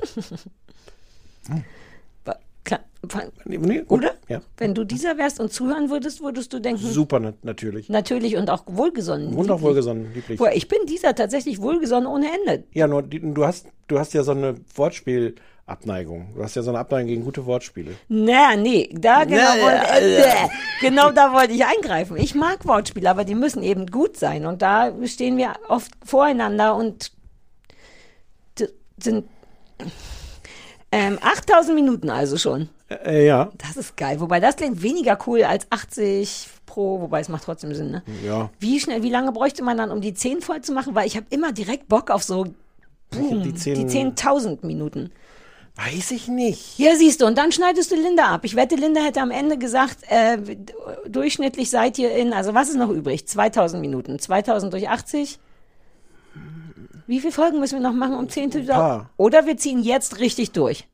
Oder? Ja. Wenn du dieser wärst und zuhören würdest du denken... Super, natürlich. Natürlich und auch wohlgesonnen. Und auch wohlgesonnen, lieblich. Boah, ich bin dieser tatsächlich wohlgesonnen ohne Ende. Ja, nur du hast ja so eine Wortspielabneigung. Du hast ja so eine Abneigung gegen gute Wortspiele. Nee, genau da wollte ich eingreifen. Ich mag Wortspiele, aber die müssen eben gut sein. Und da stehen wir oft voreinander und sind 8000 Minuten also schon. Ja. Das ist geil. Wobei das klingt weniger cool als 80 pro, wobei es macht trotzdem Sinn, ne? Ja. Wie lange bräuchte man dann, um die 10 voll zu machen? Weil ich habe immer direkt Bock auf so die 10.000 Minuten. Weiß ich nicht. Ja, siehst du, und dann schneidest du Linda ab. Ich wette, Linda hätte am Ende gesagt, durchschnittlich seid ihr also was ist noch übrig? 2000 Minuten. 2000 durch 80? Wie viele Folgen müssen wir noch machen, um 10 zu sagen? Oder wir ziehen jetzt richtig durch.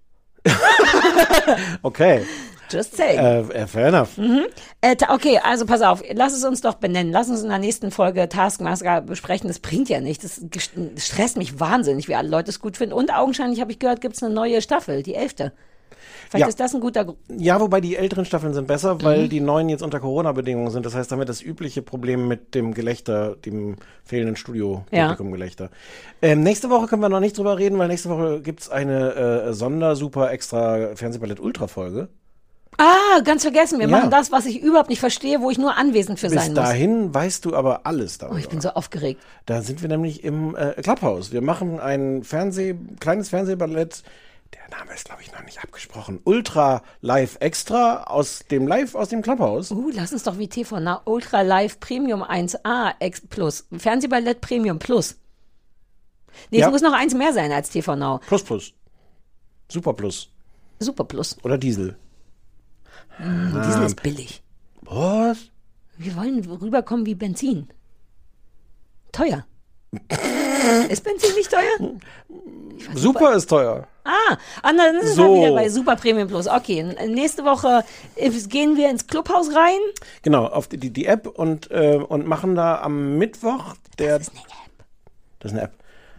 Okay. Just saying. Fair enough. Okay, also pass auf, lass es uns doch benennen. Lass uns in der nächsten Folge Taskmaster besprechen. Das bringt ja nicht. Das stresst mich wahnsinnig, wie alle Leute es gut finden. Und augenscheinlich, habe ich gehört, gibt es eine neue Staffel, die 11. Vielleicht ist das ein guter Grund. Ja, wobei die älteren Staffeln sind besser, weil die neuen jetzt unter Corona-Bedingungen sind. Das heißt, damit das übliche Problem mit dem Gelächter, dem fehlenden Studio-Publikum-Gelächter. Nächste Woche können wir noch nicht drüber reden, weil nächste Woche gibt's eine Sonder-Super-Extra-Fernsehballett-Ultra-Folge. Ah, ganz vergessen. Wir machen das, was ich überhaupt nicht verstehe, wo ich nur anwesend für sein muss. Bis dahin weißt du aber alles darüber. Oh, ich bin so aufgeregt. Da sind wir nämlich im Clubhouse. Wir machen ein kleines Fernsehballett. Der Name ist, glaube ich, noch nicht abgesprochen. Ultra Live Extra aus dem Clubhouse. Lass uns doch wie TV Now Ultra Live Premium 1A Plus. Fernsehballett Premium Plus. Nee, es muss noch eins mehr sein als TV Now. Plus. Super Plus. Oder Diesel. Diesel ist billig. Was? Wir wollen rüberkommen wie Benzin. Teuer. Ist Benzin nicht teuer? Super ist teuer. Dann ist es mal wieder bei Super Premium Plus. Okay, nächste Woche gehen wir ins Clubhaus rein. Genau, auf die App und machen da am Mittwoch Das ist eine App.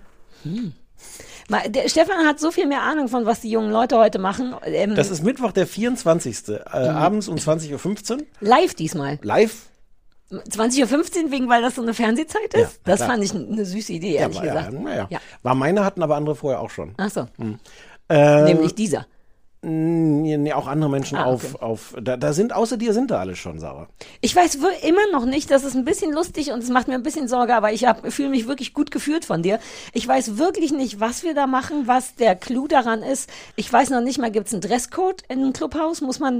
Der Stefan hat so viel mehr Ahnung von, was die jungen Leute heute machen. Das ist Mittwoch, der 24. Abends um 20.15 Uhr. Live diesmal. Live. 20.15 Uhr, weil das so eine Fernsehzeit ist? Ja, das klar. Fand ich eine süße Idee, ehrlich gesagt. Ja. War meine, hatten aber andere vorher auch schon. Ach so. Nämlich dieser. Nee, auch andere Menschen da sind, außer dir sind da alle schon, Sarah. Ich weiß immer noch nicht, das ist ein bisschen lustig und es macht mir ein bisschen Sorge, aber ich fühle mich wirklich gut geführt von dir. Ich weiß wirklich nicht, was wir da machen, was der Clou daran ist. Ich weiß noch nicht mal, gibt es einen Dresscode in einem Clubhaus?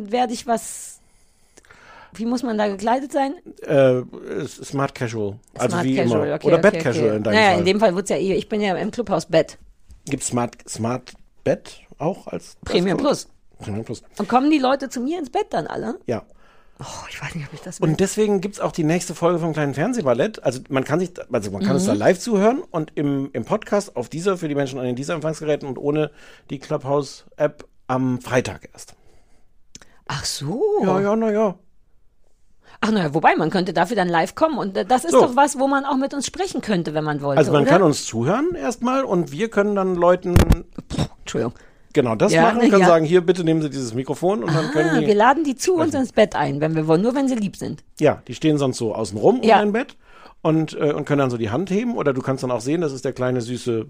Wie muss man da gekleidet sein? Smart Casual. Also wie Casual, immer. Okay, oder Bed Casual in deinem Fall. In dem Fall wird es ja ich bin ja im Clubhaus Bett. Gibt Smart Bed auch als Premium Plus. Premium Plus. Und kommen die Leute zu mir ins Bett dann alle? Ja. Oh, ich weiß nicht, ob ich das will. Und deswegen gibt es auch die nächste Folge vom kleinen Fernsehballett. Also man kann es da live zuhören und im Podcast auf dieser für die Menschen an den dieser Empfangsgeräten und ohne die Clubhouse-App am Freitag erst. Ach so. Ja. Ach naja, wobei, man könnte dafür dann live kommen und das ist doch was, wo man auch mit uns sprechen könnte, wenn man wollte, Also man oder? kann uns zuhören erstmal und wir können dann Leuten... Entschuldigung. genau das Ja, machen, kann ja. sagen, hier, bitte nehmen Sie dieses Mikrofon und dann können die... Wir laden die zu uns ins Bett ein, wenn wir wollen, nur wenn sie lieb sind. Ja, die stehen sonst so außen rum um Ja. dein Bett und können dann so die Hand heben oder du kannst dann auch sehen, das ist der kleine süße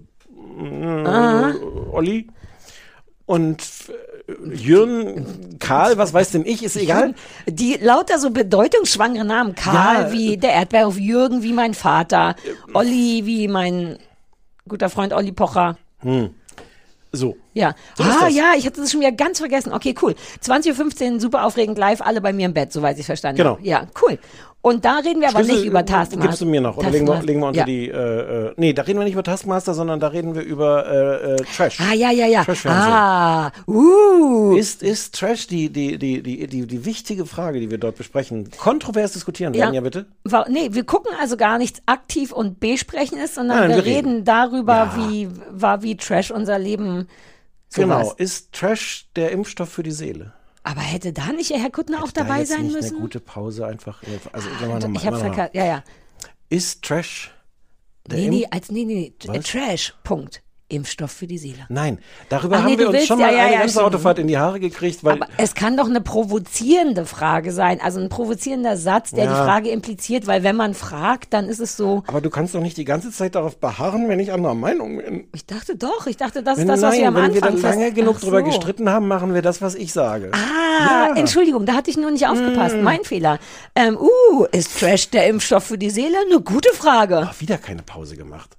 Olli. Und Jürgen, Karl, was weiß denn ich, ist egal. Die lauter so bedeutungsschwangere Namen. Karl Ja. wie der Erdbeerhof, Jürgen wie mein Vater, Olli wie mein guter Freund Olli Pocher. So. Ja. So ist das. Ja, ich hatte das schon wieder ganz vergessen. Okay, cool. 20:15 Uhr, super aufregend live, alle bei mir im Bett, soweit ich verstanden Genau. habe. Ja, cool. Und da reden wir aber Schlüssel nicht über Taskmaster. Gibst du mir noch? Oder legen wir unter Ja. die, nee, da reden wir nicht über Taskmaster, sondern da reden wir über Trash. Ja. Trash-Fernsehen. Ist Trash die wichtige Frage, die wir dort besprechen? Kontrovers diskutieren werden, ja bitte? Nee, wir gucken also gar nichts aktiv und besprechen es, sondern Nein, wir wir reden darüber, wie Trash unser Leben Genau. sowas. Ist Trash der Impfstoff für die Seele? Aber hätte da nicht Herr Kuttner auch Da dabei jetzt sein nicht müssen? eine gute Pause einfach. Also, Ich hab's verkackt, ja. Ist Trash der Trash, Punkt. Impfstoff für die Seele. Nein, darüber Ach nee, haben wir du uns willst- schon mal eine ganze stimmt. Autofahrt in die Haare gekriegt, weil Aber es kann doch eine provozierende Frage sein, also ein provozierender Satz, der Ja. die Frage impliziert, weil wenn man fragt, dann ist es so. aber du kannst doch nicht die ganze Zeit darauf beharren, wenn ich anderer Meinung bin. Ich dachte, das ist das, was Wenn wir am wir da Anfang lange genug Ach drüber so. gestritten haben, machen wir das, was ich sage. Ah, Ja. Entschuldigung, da hatte ich nur nicht aufgepasst. Mein Fehler. Ist Trash der Impfstoff für die Seele? Eine gute Frage. Ach, wieder keine Pause gemacht.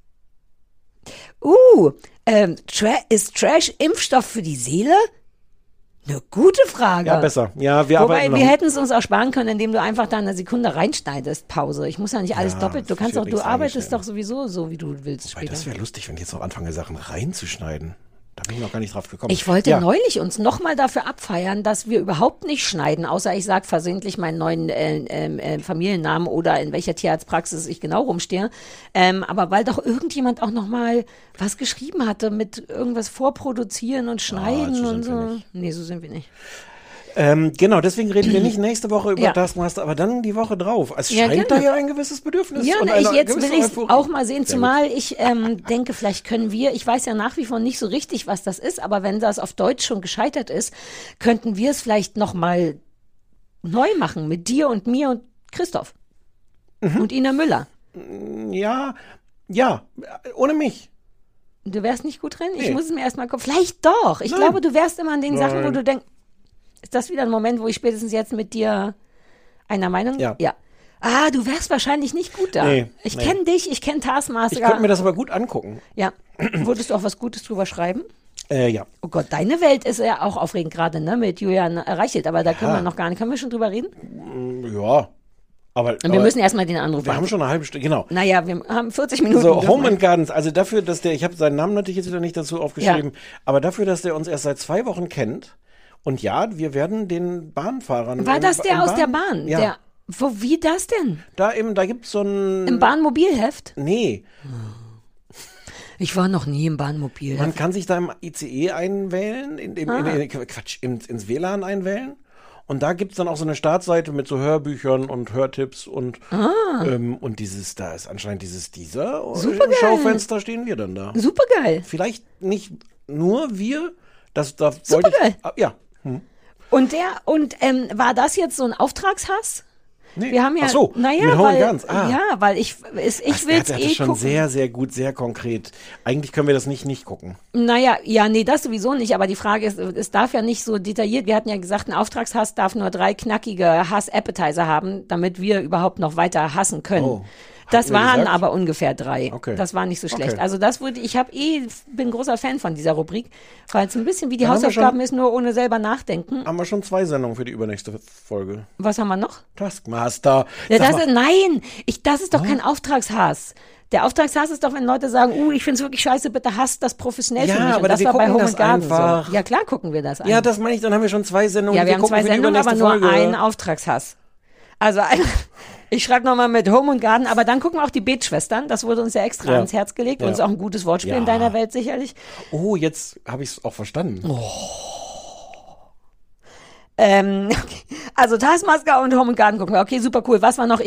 Ist Trash Impfstoff für die Seele? Eine gute Frage. Ja, besser. Ja, wir Wobei, arbeiten noch. wir hätten es uns auch sparen können, indem du einfach da eine Sekunde reinschneidest, Pause. Ich muss ja nicht alles Ja, doppelt. Du kannst wird auch, du nichts arbeitest reingeschnitten. doch sowieso so, wie du willst Weil später. das wäre lustig, wenn ich jetzt noch anfange, Sachen reinzuschneiden. Da bin ich noch gar nicht drauf gekommen. Ich wollte ja. neulich uns nochmal dafür abfeiern, dass wir überhaupt nicht schneiden, außer ich sage versehentlich meinen neuen Familiennamen oder in welcher Tierarztpraxis ich genau rumstehe. Aber weil doch irgendjemand auch nochmal was geschrieben hatte mit irgendwas vorproduzieren und schneiden so und sind wir so. nicht. Nee, so sind wir nicht. Genau, deswegen reden wir nicht nächste Woche über Ja. Taskmaster, aber dann die Woche drauf. Es Ja, scheint gerne. da ja ein gewisses Bedürfnis. Ja, und jetzt eine gewisse will ich Euphorie. auch mal sehen, Sehr zumal ich denke, vielleicht können wir, ich weiß ja nach wie vor nicht so richtig, was das ist, aber wenn das auf Deutsch schon gescheitert ist, könnten wir es vielleicht noch mal neu machen mit dir und mir und Christoph und Ina Müller. Ja, ohne mich. Du wärst nicht gut drin? Ich Nee. muss es mir erstmal gucken. Vielleicht doch. Ich Nein. glaube, du wärst immer an den Sachen, wo Nein. du denkst, ist das wieder ein Moment, wo ich spätestens jetzt mit dir einer Meinung? Ja. Ah, du wärst wahrscheinlich nicht gut da. Nee, ich nee. kenne dich, ich kenne Taskmaster. Ich könnte mir das aber gut angucken. Ja. Würdest du auch was Gutes drüber schreiben? Ja. Oh Gott, deine Welt ist ja auch aufregend gerade, ne? Mit Julian Reichelt, aber da können wir noch gar nicht. Können wir schon drüber reden? Ja. Aber Wir müssen erstmal den Anruf Wir haben schon eine halbe Stunde, genau. Naja, wir haben 40 Minuten. So, dürfen Home wir. and Gardens, also dafür, dass ich habe seinen Namen natürlich jetzt wieder nicht dazu aufgeschrieben, aber dafür, dass der uns erst seit 2 Wochen kennt und ja, wir werden den Bahnfahrern... War das der aus der Bahn? Ja. Wie das denn? Da gibt's so ein... Im Bahnmobilheft? Nee. Ich war noch nie im Bahnmobilheft. Man kann sich da im ICE einwählen, ins WLAN einwählen. Und da gibt's dann auch so eine Startseite mit so Hörbüchern und Hörtipps und da ist anscheinend dieser Supergeil. im Schaufenster stehen wir dann da. Supergeil. Vielleicht nicht nur wir, da wollte Supergeil. ich... Ja. Und war das jetzt so ein Auftragshass? Nee. Wir haben ja, Ach so, naja, mit Home weil, and Guns. ja, weil ich will es das schon gucken. sehr, sehr gut, sehr konkret. Eigentlich können wir das nicht gucken. Naja, ja, nee, das sowieso nicht, aber die Frage ist, es darf ja nicht so detailliert, wir hatten ja gesagt, ein Auftragshass darf nur 3 knackige Hass-Appetizer haben, damit wir überhaupt noch weiter hassen können. Oh. Das Hatten wir waren gesagt? aber ungefähr 3. Okay. Das war nicht so schlecht. Okay. Also das bin großer Fan von dieser Rubrik, weil es ein bisschen wie die Da haben wir Hausaufgaben schon- ist, nur ohne selber nachdenken. Haben wir schon 2 Sendungen für die übernächste Folge. Was haben wir noch? Taskmaster. Ja, Sag das mal, ist, nein, das ist doch kein Auftragshass. Der Auftragshass ist doch, wenn Leute sagen, ich finde es wirklich scheiße, bitte hasst das professionell Ja, für mich. aber Und das wir war bei gucken Home das and Garden einfach. so. Ja, klar gucken wir das an. ja, das meine ich, dann haben wir schon 2 Sendungen. Ja, wir haben gucken 2 für die Sendungen, aber übernächste nur Folge. einen Auftragshass. Also ich schreibe nochmal mit Home and Garden, aber dann gucken wir auch die Betschwestern. Das wurde uns ja extra Ja. ans Herz gelegt und Ja. ist auch ein gutes Wortspiel Ja. in deiner Welt sicherlich. Oh, jetzt habe ich es auch verstanden. Okay. Also Taskmaster und Home and Garden gucken wir. Okay, super cool. Was war noch?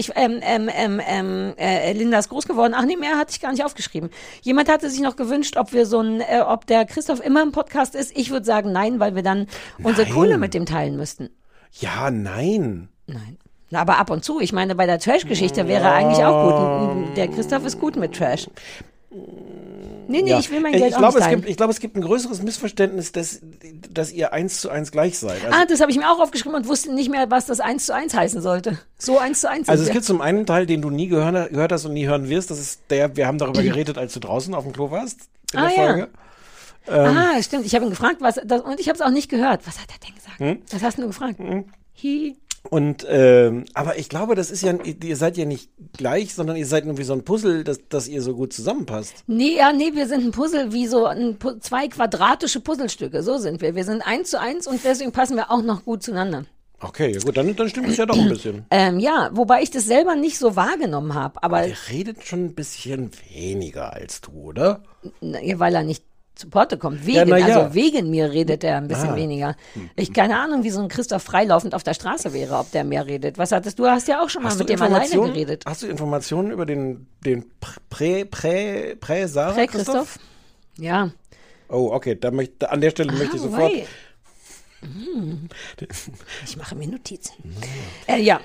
Linda ist groß geworden. Ach nee, mehr hatte ich gar nicht aufgeschrieben. Jemand hatte sich noch gewünscht, ob wir ob der Christoph immer im Podcast ist. Ich würde sagen nein, weil wir dann unsere Kohle mit dem teilen müssten. Ja, nein. Nein. Na, aber ab und zu. Ich meine, bei der Trash-Geschichte wäre eigentlich auch gut. Der Christoph ist gut mit Trash. Nee, ich will mein Geld auch nicht teilen. Ich glaube, es gibt ein größeres Missverständnis, dass ihr 1:1 gleich seid. Also, das habe ich mir auch aufgeschrieben und wusste nicht mehr, was das 1:1 heißen sollte. So 1:1. Also es gibt zum einen Teil, den du nie gehört hast und nie hören wirst. Das ist wir haben darüber geredet, als du draußen auf dem Klo warst in der Folge. Ja. Stimmt. Ich habe ihn gefragt, und ich habe es auch nicht gehört. Was hat er denn gesagt? Was hast du gefragt? Und aber ich glaube, das ist ja, ihr seid ja nicht gleich, sondern ihr seid nur wie so ein Puzzle, dass ihr so gut zusammenpasst. Nee, wir sind ein Puzzle wie so zwei quadratische Puzzlestücke. So sind wir. Wir sind 1:1 und deswegen passen wir auch noch gut zueinander. Okay, ja gut, dann stimmt es ja doch ein bisschen. Ja, wobei ich das selber nicht so wahrgenommen habe. Aber der redet schon ein bisschen weniger als du, oder? Weil er nicht zu Porte kommt. Also wegen mir redet er ein bisschen weniger. Ich keine Ahnung, wie so ein Christoph freilaufend auf der Straße wäre, ob der mehr redet. Was hattest du? Hast ja auch schon mal mit dem alleine geredet. Hast du Informationen über den Prä-Sarah Christoph? Ja. Oh, okay, an der Stelle möchte ich sofort. Ich mache mir Notizen. Ja.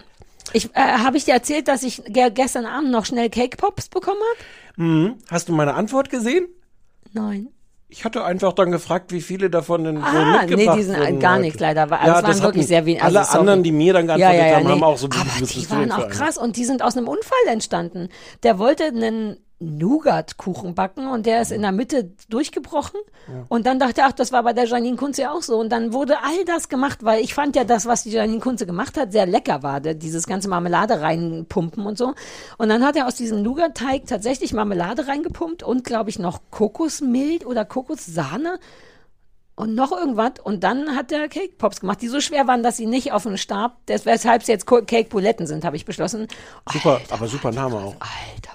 Habe ich dir erzählt, dass ich gestern Abend noch schnell Cake Pops bekommen habe? Hast du meine Antwort gesehen? Nein. Ich hatte einfach dann gefragt, wie viele davon denn mitgebracht nee, die sind gar nichts leider. Es waren wirklich sehr wenig. Alle anderen, die mir dann geantwortet haben, haben auch so aber die waren auch krass und die sind aus einem Unfall entstanden. Der wollte einen Nougat-Kuchen backen und der ist in der Mitte durchgebrochen und dann dachte er, das war bei der Janine Kunze auch so und dann wurde all das gemacht, weil ich fand ja das, was die Janine Kunze gemacht hat, sehr lecker war, dieses ganze Marmelade reinpumpen und so und dann hat er aus diesem Nougat-Teig tatsächlich Marmelade reingepumpt und glaube ich noch Kokosmilch oder Kokossahne und noch irgendwas und dann hat er Cake Pops gemacht, die so schwer waren, dass sie nicht auf den Stab, weshalb es jetzt Cake Buletten sind, habe ich beschlossen. Super, aber super Name auch. Alter,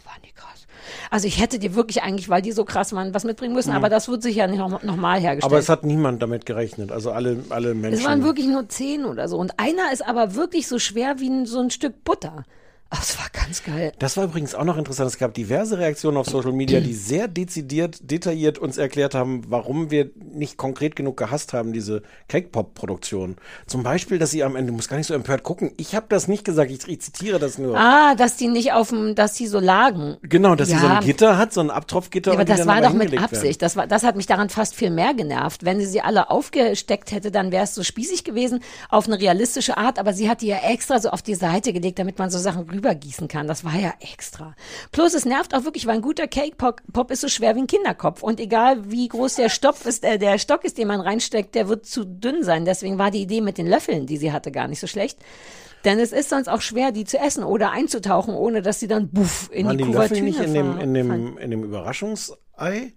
also ich hätte dir wirklich eigentlich, weil die so krass waren, was mitbringen müssen, aber das wird sicher nicht nochmal hergestellt. Aber es hat niemand damit gerechnet, also alle Menschen. Es waren wirklich nur 10 oder so und einer ist aber wirklich so schwer wie so ein Stück Butter. Ach, das war ganz geil. Das war übrigens auch noch interessant. Es gab diverse Reaktionen auf Social Media, die sehr detailliert uns erklärt haben, warum wir nicht konkret genug gehasst haben, diese Cake-Pop-Produktion. Zum Beispiel, dass sie am Ende, du musst gar nicht so empört gucken, ich habe das nicht gesagt, ich zitiere das nur. Dass die nicht dass die so lagen. Genau, dass sie so ein Gitter hat, so ein Abtropfgitter. Ja, aber das war doch mit Absicht. Das hat mich daran fast viel mehr genervt. Wenn sie alle aufgesteckt hätte, dann wäre es so spießig gewesen, auf eine realistische Art, aber sie hat die ja extra so auf die Seite gelegt, damit man so Sachen rübergießen kann. Das war ja extra. Plus, es nervt auch wirklich, weil ein guter Cake-Pop ist so schwer wie ein Kinderkopf. Und egal, wie groß der Stock ist, den man reinsteckt, der wird zu dünn sein. Deswegen war die Idee mit den Löffeln, die sie hatte, gar nicht so schlecht. Denn es ist sonst auch schwer, die zu essen oder einzutauchen, ohne dass sie dann in die Kuvertüre nicht in dem Überraschungsei,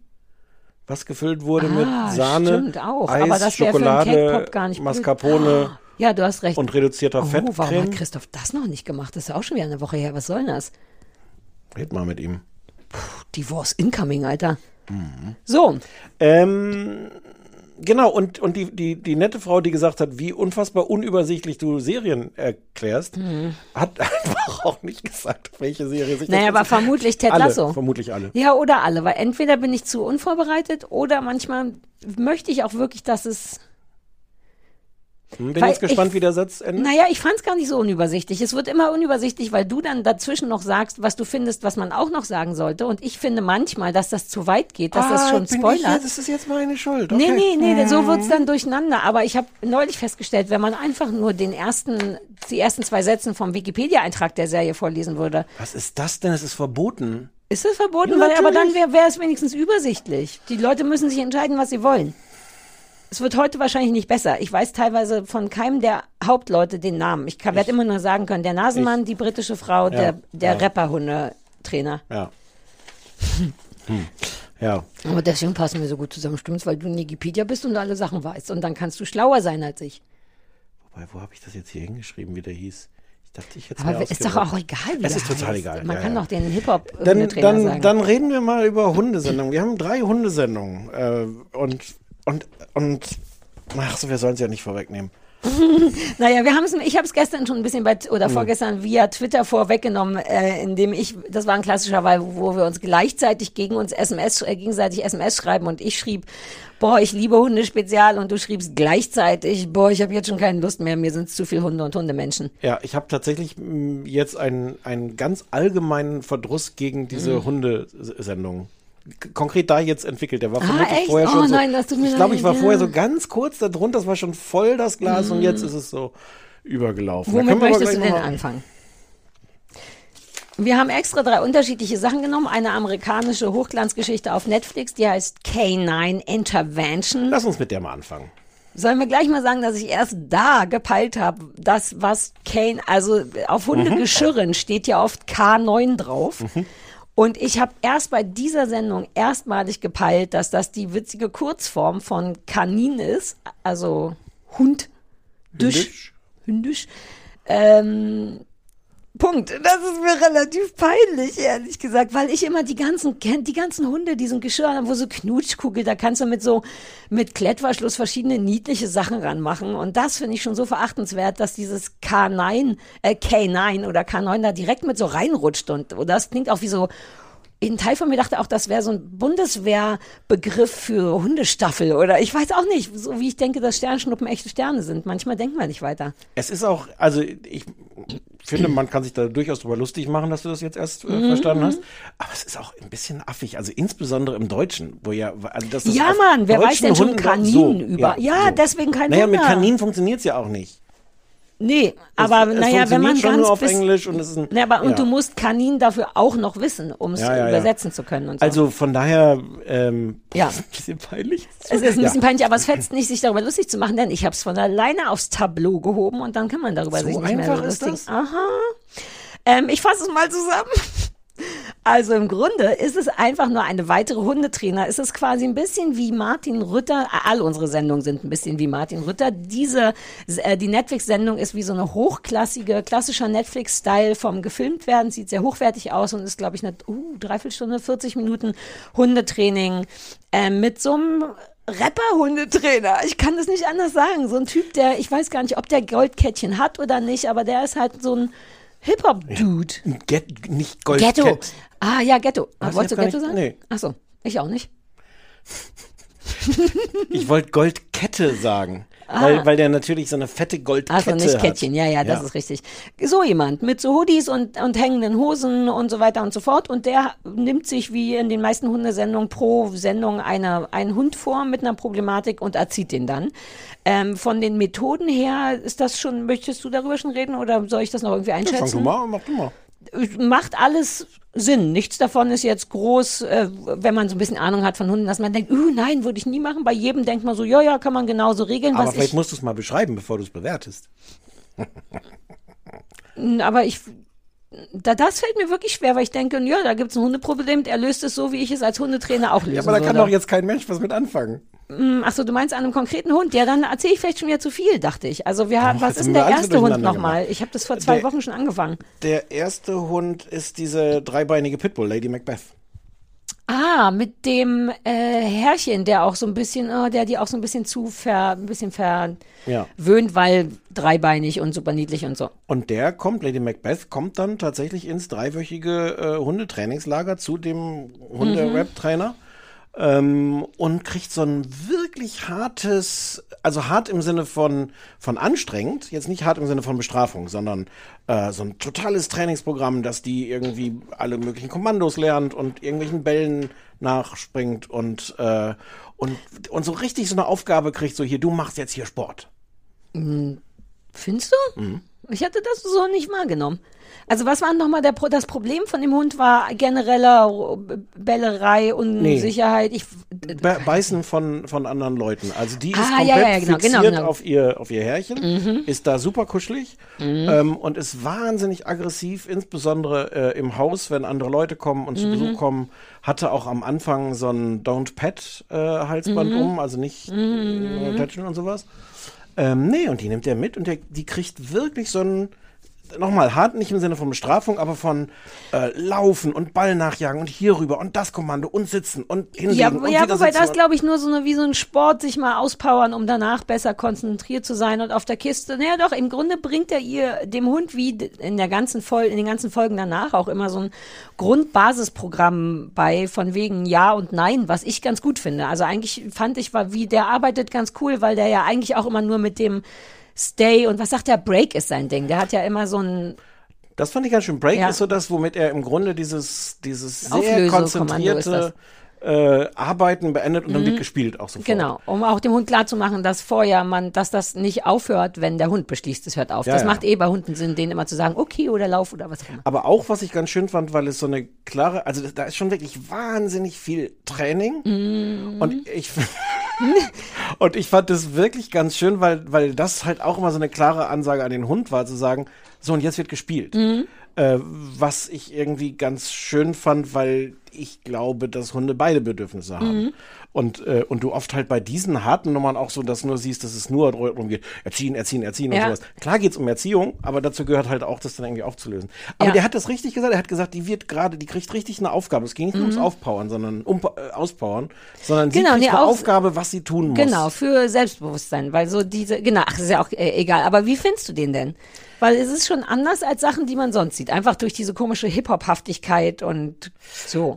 was gefüllt wurde mit Sahne, stimmt auch. Eis, aber das Schokolade, für einen Cake-Pop gar nicht Mascarpone. Ja, du hast recht. Und reduzierter Fettcreme. Warum hat Christoph das noch nicht gemacht? Das ist ja auch schon wieder eine Woche her. Was soll denn das? Red mal mit ihm. Divorce incoming, Alter. So. Genau, und die nette Frau, die gesagt hat, wie unfassbar unübersichtlich du Serien erklärst, hat einfach auch nicht gesagt, welche Serie sich das Naja, aber vermutlich Ted Lasso. Vermutlich alle. Ja, oder alle, weil entweder bin ich zu unvorbereitet oder manchmal möchte ich auch wirklich, dass es... Bin jetzt gespannt, wie der Satz endet. Naja, ich fand es gar nicht so unübersichtlich. Es wird immer unübersichtlich, weil du dann dazwischen noch sagst, was du findest, was man auch noch sagen sollte. Und ich finde manchmal, dass das zu weit geht, dass das schon spoilert. Das ist jetzt meine Schuld. Okay. Nee, so wird's dann durcheinander. Aber ich habe neulich festgestellt, wenn man einfach nur die ersten 2 Sätze vom Wikipedia-Eintrag der Serie vorlesen würde. Was ist das denn? Es ist verboten. Ist es verboten? Ja, aber dann wäre es wenigstens übersichtlich. Die Leute müssen sich entscheiden, was sie wollen. Es wird heute wahrscheinlich nicht besser. Ich weiß teilweise von keinem der Hauptleute den Namen. Ich werde immer nur sagen können, der Nasenmann, die britische Frau, der Rapper-Hunde-Trainer. Ja. Ja. Aber deswegen passen wir so gut zusammen, stimmt's, weil du in Wikipedia bist und alle Sachen weißt. Und dann kannst du schlauer sein als ich. Wobei, wo habe ich das jetzt hier hingeschrieben, wie der hieß? Ich dachte, ich hätte Aber ist doch auch egal, wie es ist total egal. Man kann doch den Hip-Hop-Trainer sagen. Dann reden wir mal über Hundesendungen. Wir haben 3 Hundesendungen. Und ach so, wir sollen es ja nicht vorwegnehmen. Naja, ich habe es gestern schon ein bisschen vorgestern via Twitter vorweggenommen, indem das war ein klassischer Fall, wo wir uns gleichzeitig gegenseitig SMS schreiben und ich schrieb, ich liebe Hundespezial und du schriebst gleichzeitig, ich habe jetzt schon keine Lust mehr, mir sind es zu viel Hunde und Hundemenschen. Ja, ich habe tatsächlich jetzt einen ganz allgemeinen Verdruss gegen diese Hundesendung. Konkret da jetzt entwickelt. Der war vermutlich vorher schon so. Nein, das tut mir leid. Ich glaube, ich war vorher so ganz kurz da drunter, das war schon voll das Glas und jetzt ist es so übergelaufen. Womit möchtest du denn anfangen? Wir haben extra 3 unterschiedliche Sachen genommen. Eine amerikanische Hochglanzgeschichte auf Netflix, die heißt Canine Intervention. Lass uns mit der mal anfangen. Sollen wir gleich mal sagen, dass ich erst da gepeilt habe, was also auf Hundegeschirren steht ja oft K9 drauf. Und ich habe erst bei dieser Sendung erstmalig gepeilt, dass das die witzige Kurzform von Kanin ist, also hündisch. Punkt. Das ist mir relativ peinlich, ehrlich gesagt, weil ich immer die ganzen Hunde, die so ein Geschirr haben, wo so Knutschkugel, da kannst du mit Klettverschluss verschiedene niedliche Sachen ranmachen und das finde ich schon so verachtenswert, dass dieses K9 oder K9 da direkt mit so reinrutscht und das klingt auch wie so. Ein Teil von mir dachte auch, das wäre so ein Bundeswehrbegriff für Hundestaffel oder ich weiß auch nicht, so wie ich denke, dass Sternschnuppen echte Sterne sind. Manchmal denkt man nicht weiter. Es ist auch, also ich finde, man kann sich da durchaus drüber lustig machen, dass du das jetzt erst verstanden hast. Aber es ist auch ein bisschen affig, also insbesondere im Deutschen, wo wer weiß denn schon Kanin über? Ja, deswegen kein Wunder. Naja, mit Kanin funktioniert es ja auch nicht. Nee, aber wenn man schon nur auf Englisch und es ist und du musst Kanin dafür auch noch wissen, um es übersetzen zu können. Und so. Also von daher ein bisschen peinlich. Es ist ein bisschen peinlich, aber es fetzt nicht, sich darüber lustig zu machen, denn ich habe es von alleine aufs Tableau gehoben und dann kann man darüber sich nicht mehr so lustig. Aha. Ich fasse es mal zusammen. Also im Grunde ist es einfach nur eine weitere Hundetrainer. Es ist quasi ein bisschen wie Martin Rütter. All unsere Sendungen sind ein bisschen wie Martin Rütter. Die Netflix-Sendung ist wie so eine klassischer Netflix-Style vom gefilmt werden. Sieht sehr hochwertig aus und ist, glaube ich, eine Dreiviertelstunde, 40 Minuten Hundetraining mit so einem Rapper-Hundetrainer. Ich kann das nicht anders sagen. So ein Typ, ich weiß gar nicht, ob der Goldkettchen hat oder nicht, aber der ist halt so ein Hip-Hop-Dude. Nicht Goldkette. Ghetto. Ah, ja, Ghetto. Wolltest du Ghetto sagen? Nee. Achso, ich auch nicht. Ich wollte Goldkette sagen. Weil der natürlich so eine fette Goldkette hat. Also nicht Kettchen, das ist richtig. So jemand mit so Hoodies und hängenden Hosen und so weiter und so fort. Und der nimmt sich wie in den meisten Hundesendungen pro Sendung einen Hund vor mit einer Problematik und erzieht den dann. Von den Methoden her ist das schon, möchtest du darüber schon reden oder soll ich das noch irgendwie einschätzen? Mach du mal. Macht alles Sinn. Nichts davon ist jetzt groß, wenn man so ein bisschen Ahnung hat von Hunden, dass man denkt, nein, würde ich nie machen. Bei jedem denkt man so, ja, kann man genauso regeln. Aber vielleicht musst du es mal beschreiben, bevor du es bewertest. Aber das fällt mir wirklich schwer, weil ich denke, da gibt es ein Hundeproblem, er löst es so, wie ich es als Hundetrainer auch lösen würde. Ja, aber da kann doch jetzt kein Mensch was mit anfangen. Achso, du meinst an einem konkreten Hund? Ja, dann erzähle ich vielleicht schon wieder zu viel, dachte ich. Also was ist denn der erste Hund nochmal? Ich habe das vor 2 Wochen schon angefangen. Der erste Hund ist diese dreibeinige Pitbull, Lady Macbeth. Ah, mit dem Herrchen, der auch so ein bisschen, der die auch so ein bisschen verwöhnt, weil dreibeinig und super niedlich und so. Und Lady Macbeth kommt dann tatsächlich ins 3-wöchige Hundetrainingslager zu dem Hunde-Rap-Trainer. Und kriegt so ein wirklich hartes, also hart im Sinne von anstrengend, jetzt nicht hart im Sinne von Bestrafung, sondern so ein totales Trainingsprogramm, dass die irgendwie alle möglichen Kommandos lernt und irgendwelchen Bällen nachspringt und so richtig so eine Aufgabe kriegt, so hier, du machst jetzt hier Sport. Findest du? Mhm. Ich hatte das so nicht wahrgenommen. Also was war nochmal das Problem von dem Hund? War genereller Bellerei, Unsicherheit? Beißen von anderen Leuten. Also die ist komplett fixiert auf ihr Herrchen, ist da super kuschelig und ist wahnsinnig aggressiv, insbesondere im Haus, wenn andere Leute kommen und zu Besuch kommen. Hatte auch am Anfang so ein Don't Pet Halsband also nicht touchen und sowas. Und die nimmt er mit und die kriegt wirklich so ein nochmal hart, nicht im Sinne von Bestrafung, aber von Laufen und Ball nachjagen und hier rüber und das Kommando und sitzen und hinlegen und wieder wobei sitzen. das, glaube ich, nur wie so ein Sport, sich mal auspowern, um danach besser konzentriert zu sein und auf der Kiste. Naja doch, im Grunde bringt er dem Hund wie in den ganzen Folgen danach auch immer so ein Grundbasisprogramm bei, von wegen Ja und Nein, was ich ganz gut finde. Also eigentlich fand ich, der arbeitet ganz cool, weil der ja eigentlich auch immer nur mit dem Stay und was sagt der? Break ist sein Ding. Der hat ja immer so ein... Das fand ich ganz schön. Break ist so das, womit er im Grunde dieses sehr konzentrierte Arbeiten beendet und dann wird gespielt auch sofort. Genau, um auch dem Hund klarzumachen, dass dass das nicht aufhört, wenn der Hund beschließt, es hört auf. Das macht bei Hunden Sinn, denen immer zu sagen, okay oder lauf oder was auch immer. Aber auch, was ich ganz schön fand, weil es so eine klare, also da ist schon wirklich wahnsinnig viel Training und ich fand das wirklich ganz schön, weil das halt auch immer so eine klare Ansage an den Hund war, zu sagen, so und jetzt wird gespielt. Was ich irgendwie ganz schön fand, weil ich glaube, dass Hunde beide Bedürfnisse haben. Und du oft halt bei diesen harten Nummern auch so, dass du nur siehst, dass es nur darum geht, erziehen und sowas. Klar geht's um Erziehung, aber dazu gehört halt auch, das dann irgendwie aufzulösen. Aber der hat das richtig gesagt, er hat gesagt, die kriegt richtig eine Aufgabe. Es ging nicht nur ums Aufpowern, sondern Auspowern, sondern sie kriegt eine Aufgabe, was sie tun muss. Genau, für Selbstbewusstsein, weil so das ist ja auch egal. Aber wie findest du den denn? Weil es ist schon anders als Sachen, die man sonst sieht. Einfach durch diese komische Hip-Hop-Haftigkeit und so.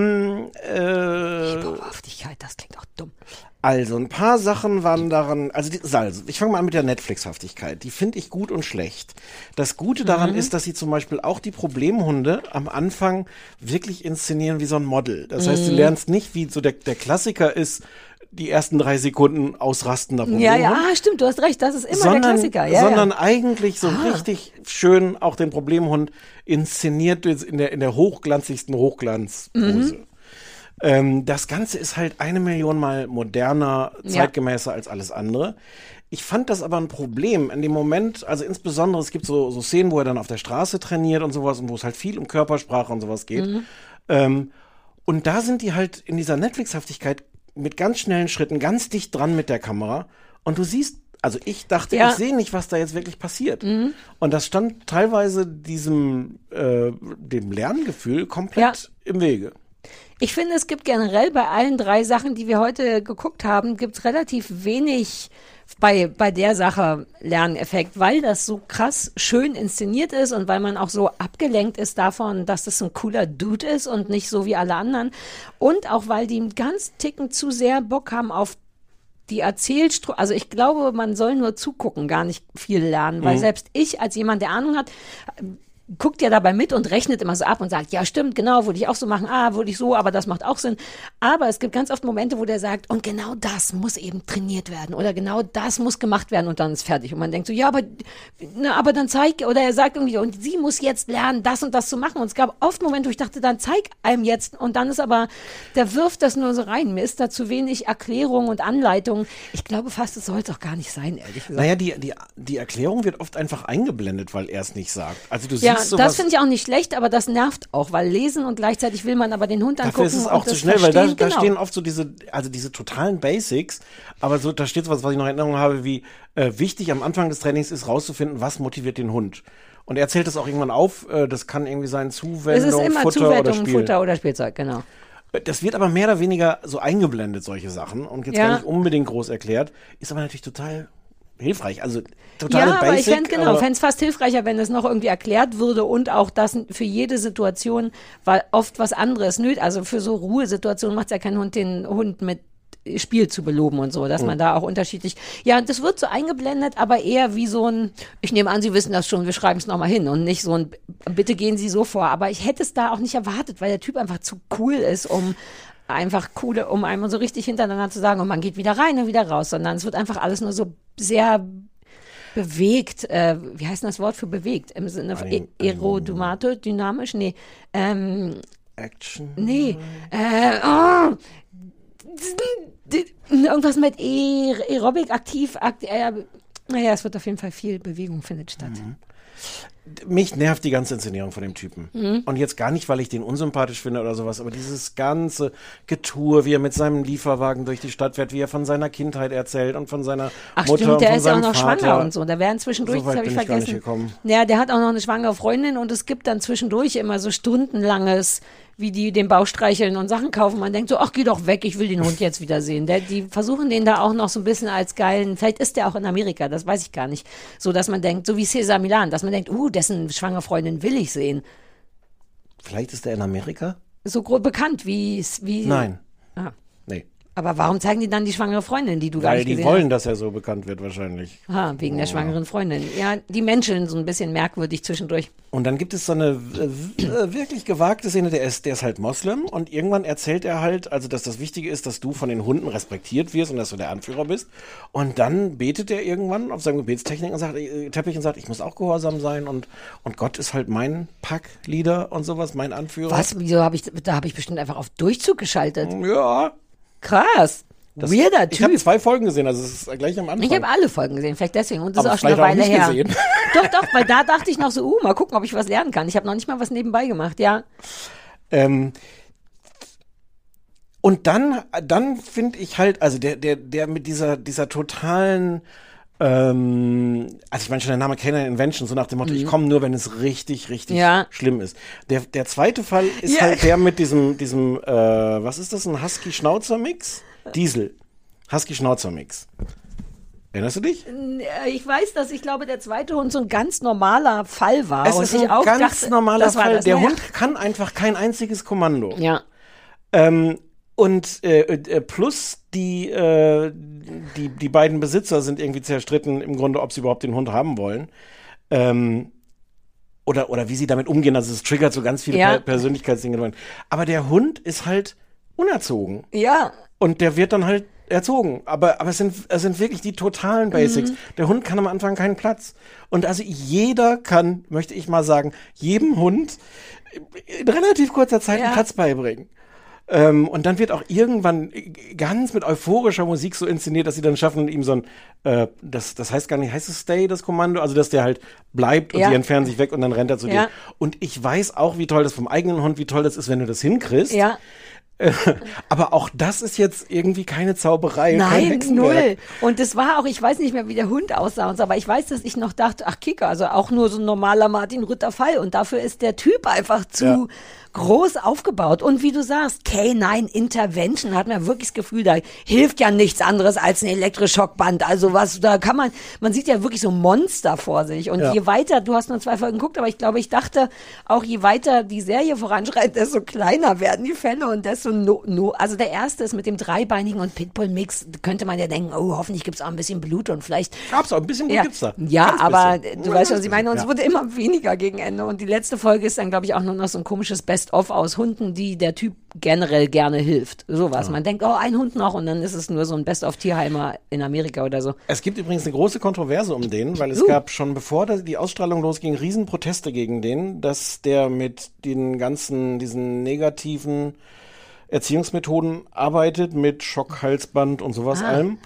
Hip-Hop-Haftigkeit, das klingt auch dumm. Also, ein paar Sachen waren daran, ich fange mal an mit der Netflix-Haftigkeit. Die finde ich gut und schlecht. Das Gute daran ist, dass sie zum Beispiel auch die Problemhunde am Anfang wirklich inszenieren wie so ein Model. Das heißt, du lernst nicht, wie so der Klassiker ist, die ersten 3 Sekunden ausrasten davon. Ja, stimmt, du hast recht, das ist immer der Klassiker. Sondern eigentlich so richtig schön auch den Problemhund inszeniert in der hochglanzigsten Hochglanzpose. Das Ganze ist halt 1 Million Mal moderner, zeitgemäßer als alles andere. Ich fand das aber ein Problem in dem Moment, also insbesondere, es gibt so Szenen, wo er dann auf der Straße trainiert und sowas und wo es halt viel um Körpersprache und sowas geht. Und da sind die halt in dieser Netflix-Haftigkeit mit ganz schnellen Schritten ganz dicht dran mit der Kamera und du siehst, also ich dachte, ich sehe nicht, was da jetzt wirklich passiert. Und das stand teilweise dem Lerngefühl komplett im Wege. Ich finde, es gibt generell bei allen 3 Sachen, die wir heute geguckt haben, gibt es relativ wenig bei der Sache Lerneffekt, weil das so krass schön inszeniert ist und weil man auch so abgelenkt ist davon, dass das ein cooler Dude ist und nicht so wie alle anderen. Und auch, weil die einen ganz Ticken zu sehr Bock haben auf die Erzählstruktur. Also ich glaube, man soll nur zugucken, gar nicht viel lernen, weil selbst ich als jemand, der Ahnung hat, guckt ja dabei mit und rechnet immer so ab und sagt, ja stimmt, genau, würde ich auch so machen, würde ich so, aber das macht auch Sinn. Aber es gibt ganz oft Momente, wo der sagt, und genau das muss eben trainiert werden oder genau das muss gemacht werden und dann ist fertig. Und man denkt so, ja, aber dann zeig, oder er sagt irgendwie, und sie muss jetzt lernen, das und das zu machen. Und es gab oft Momente, wo ich dachte, dann zeig einem jetzt und dann ist aber, der wirft das nur so rein. Mir ist da zu wenig Erklärung und Anleitung. Ich glaube fast, es soll es auch gar nicht sein, ehrlich gesagt. Naja, die Erklärung wird oft einfach eingeblendet, weil er es nicht sagt. Also du siehst das finde ich auch nicht schlecht, aber das nervt auch, weil lesen und gleichzeitig will man aber den Hund angucken. Dafür ist es auch zu schnell, weil da stehen oft so diese totalen Basics, aber so, da steht so was ich noch in Erinnerung habe, wie wichtig am Anfang des Trainings ist, rauszufinden, was motiviert den Hund. Und er zählt das auch irgendwann auf, das kann irgendwie sein Zuwendung, es ist immer Futter Zuwendung, oder Spiel. Futter oder Spielzeug, genau. Das wird aber mehr oder weniger so eingeblendet, solche Sachen, und jetzt gar nicht unbedingt groß erklärt, ist aber natürlich total hilfreich, also totale Basic. Aber ich fände es fast hilfreicher, wenn es noch irgendwie erklärt würde und auch das für jede Situation war oft was anderes. Also für so Ruhesituationen macht es ja keinen Hund, den Hund mit Spiel zu beloben und so, dass man da auch unterschiedlich, das wird so eingeblendet, aber eher wie so ein, ich nehme an, Sie wissen das schon, wir schreiben es nochmal hin und nicht so ein, bitte gehen Sie so vor, aber ich hätte es da auch nicht erwartet, weil der Typ einfach zu cool ist, um einmal so richtig hintereinander zu sagen und man geht wieder rein und wieder raus, sondern es wird einfach alles nur so sehr bewegt, wie heißt denn das Wort für bewegt? Im Sinne von dynamisch? Nee. Action? Nee. Irgendwas mit Aerobic, aktiv, naja, es wird auf jeden Fall viel Bewegung findet statt. mich nervt die ganze Inszenierung von dem Typen. Und jetzt gar nicht, weil ich den unsympathisch finde oder sowas, aber dieses ganze Getue, wie er mit seinem Lieferwagen durch die Stadt fährt, wie er von seiner Kindheit erzählt und von seiner Mutter stimmt, und der von ist ja auch seinem noch Vater. schwanger und so. Da werden zwischendurch, So das weit habe ich bin ich gar nicht vergessen. gekommen. Ja, der hat auch noch eine schwangere Freundin und es gibt dann zwischendurch immer so stundenlanges, wie die den Bauch streicheln und Sachen kaufen. Man denkt so, ach, geh doch weg, ich will den Hund jetzt wieder sehen. Die versuchen den da auch noch so ein bisschen als geilen, vielleicht ist der auch in Amerika, das weiß ich gar nicht. So, dass man denkt, so wie Cesar Millan, dass man denkt, dessen schwangere Freundin will ich sehen. Vielleicht ist der in Amerika? So bekannt wie... Nein. Ah. Nee. Aber warum zeigen die dann die schwangere Freundin, die du gar Weil nicht die gesehen wollen, hast? dass er so bekannt wird wahrscheinlich. Wegen der schwangeren Freundin. Ja, die Menschen so ein bisschen merkwürdig zwischendurch. Und dann gibt es so eine wirklich gewagte Szene, der ist halt Moslem und irgendwann erzählt er halt, also dass das Wichtige ist, dass du von den Hunden respektiert wirst und dass du der Anführer bist. Und dann betet er irgendwann auf seinem Gebetsteppich und sagt, ich muss auch gehorsam sein und Gott ist halt mein Packleader und sowas, mein Anführer. Was? Wieso habe ich bestimmt einfach auf Durchzug geschaltet? Ja. Krass. Weirder Typ. Ich habe 2 Folgen gesehen, also es ist gleich am Anfang. Ich habe alle Folgen gesehen, vielleicht deswegen. Und das Aber ist auch schon eine vielleicht Weile her. Gesehen. Doch, weil da dachte ich noch so, mal gucken, ob ich was lernen kann. Ich habe noch nicht mal was nebenbei gemacht, ja. Und dann finde ich halt, also der mit dieser totalen, also ich meine schon der Name Canine Invention, so nach dem Motto, ich komme nur, wenn es richtig schlimm ist. Der zweite Fall ist halt der mit diesem was ist das, ein Husky-Schnauzer-Mix? Diesel. Husky-Schnauzer-Mix. Erinnerst du dich? Ich weiß, dass ich glaube, der zweite Hund so ein ganz normaler Fall war. Es ist ein ganz normaler Fall. Der Hund kann einfach kein einziges Kommando. Ja. Und plus die beiden Besitzer sind irgendwie zerstritten, im Grunde, ob sie überhaupt den Hund haben wollen. Oder wie sie damit umgehen. Also es triggert so ganz viele Persönlichkeitsdinge. Aber der Hund ist halt unerzogen. Ja. Und der wird dann halt erzogen. Aber es sind wirklich die totalen Basics. Der Hund kann am Anfang keinen Platz. Und also jeder kann, möchte ich mal sagen, jedem Hund in relativ kurzer Zeit einen Platz beibringen. Und dann wird auch irgendwann ganz mit euphorischer Musik so inszeniert, dass sie dann schaffen, ihm so ein, das heißt gar nicht, heißt es Stay, das Kommando? Also, dass der halt bleibt und die entfernen sich weg und dann rennt er zu dir. Und ich weiß auch, wie toll das vom eigenen Hund, wie toll das ist, wenn du das hinkriegst. Ja. Aber auch das ist jetzt irgendwie keine Zauberei, kein Nein, Hexenwerk. null. Und das war auch, ich weiß nicht mehr, wie der Hund aussah und so, aber ich weiß, dass ich noch dachte, ach Kicker, also auch nur so ein normaler Martin Rütter-Fall und dafür ist der Typ einfach zu groß aufgebaut. Und wie du sagst, K9 Intervention, hat man wirklich das Gefühl, da hilft ja nichts anderes als ein Elektroschockband. Also was, da kann man sieht ja wirklich so Monster vor sich. Und je weiter, du hast nur 2 Folgen geguckt, aber ich dachte, auch je weiter die Serie voranschreitet, desto kleiner werden die Fälle und desto also der erste ist mit dem dreibeinigen und Pitbull-Mix, könnte man ja denken, oh, hoffentlich gibt's auch ein bisschen Blut und vielleicht. Gab's auch ein bisschen Blut, gibt's da. Ja, Ganz aber bisschen. du weißt schon, was ich meine, und es wurde immer weniger gegen Ende. Und die letzte Folge ist dann, glaube ich, auch nur noch so ein komisches Best-of aus Hunden, die der Typ generell gerne hilft. Sowas. Man denkt, ein Hund noch und dann ist es nur so ein Best-of-Tierheimer in Amerika oder so. Es gibt übrigens eine große Kontroverse um den, weil es gab schon, bevor die Ausstrahlung losging, Riesenproteste gegen den, dass der mit diesen negativen Erziehungsmethoden arbeitet, mit Schockhalsband und sowas allem.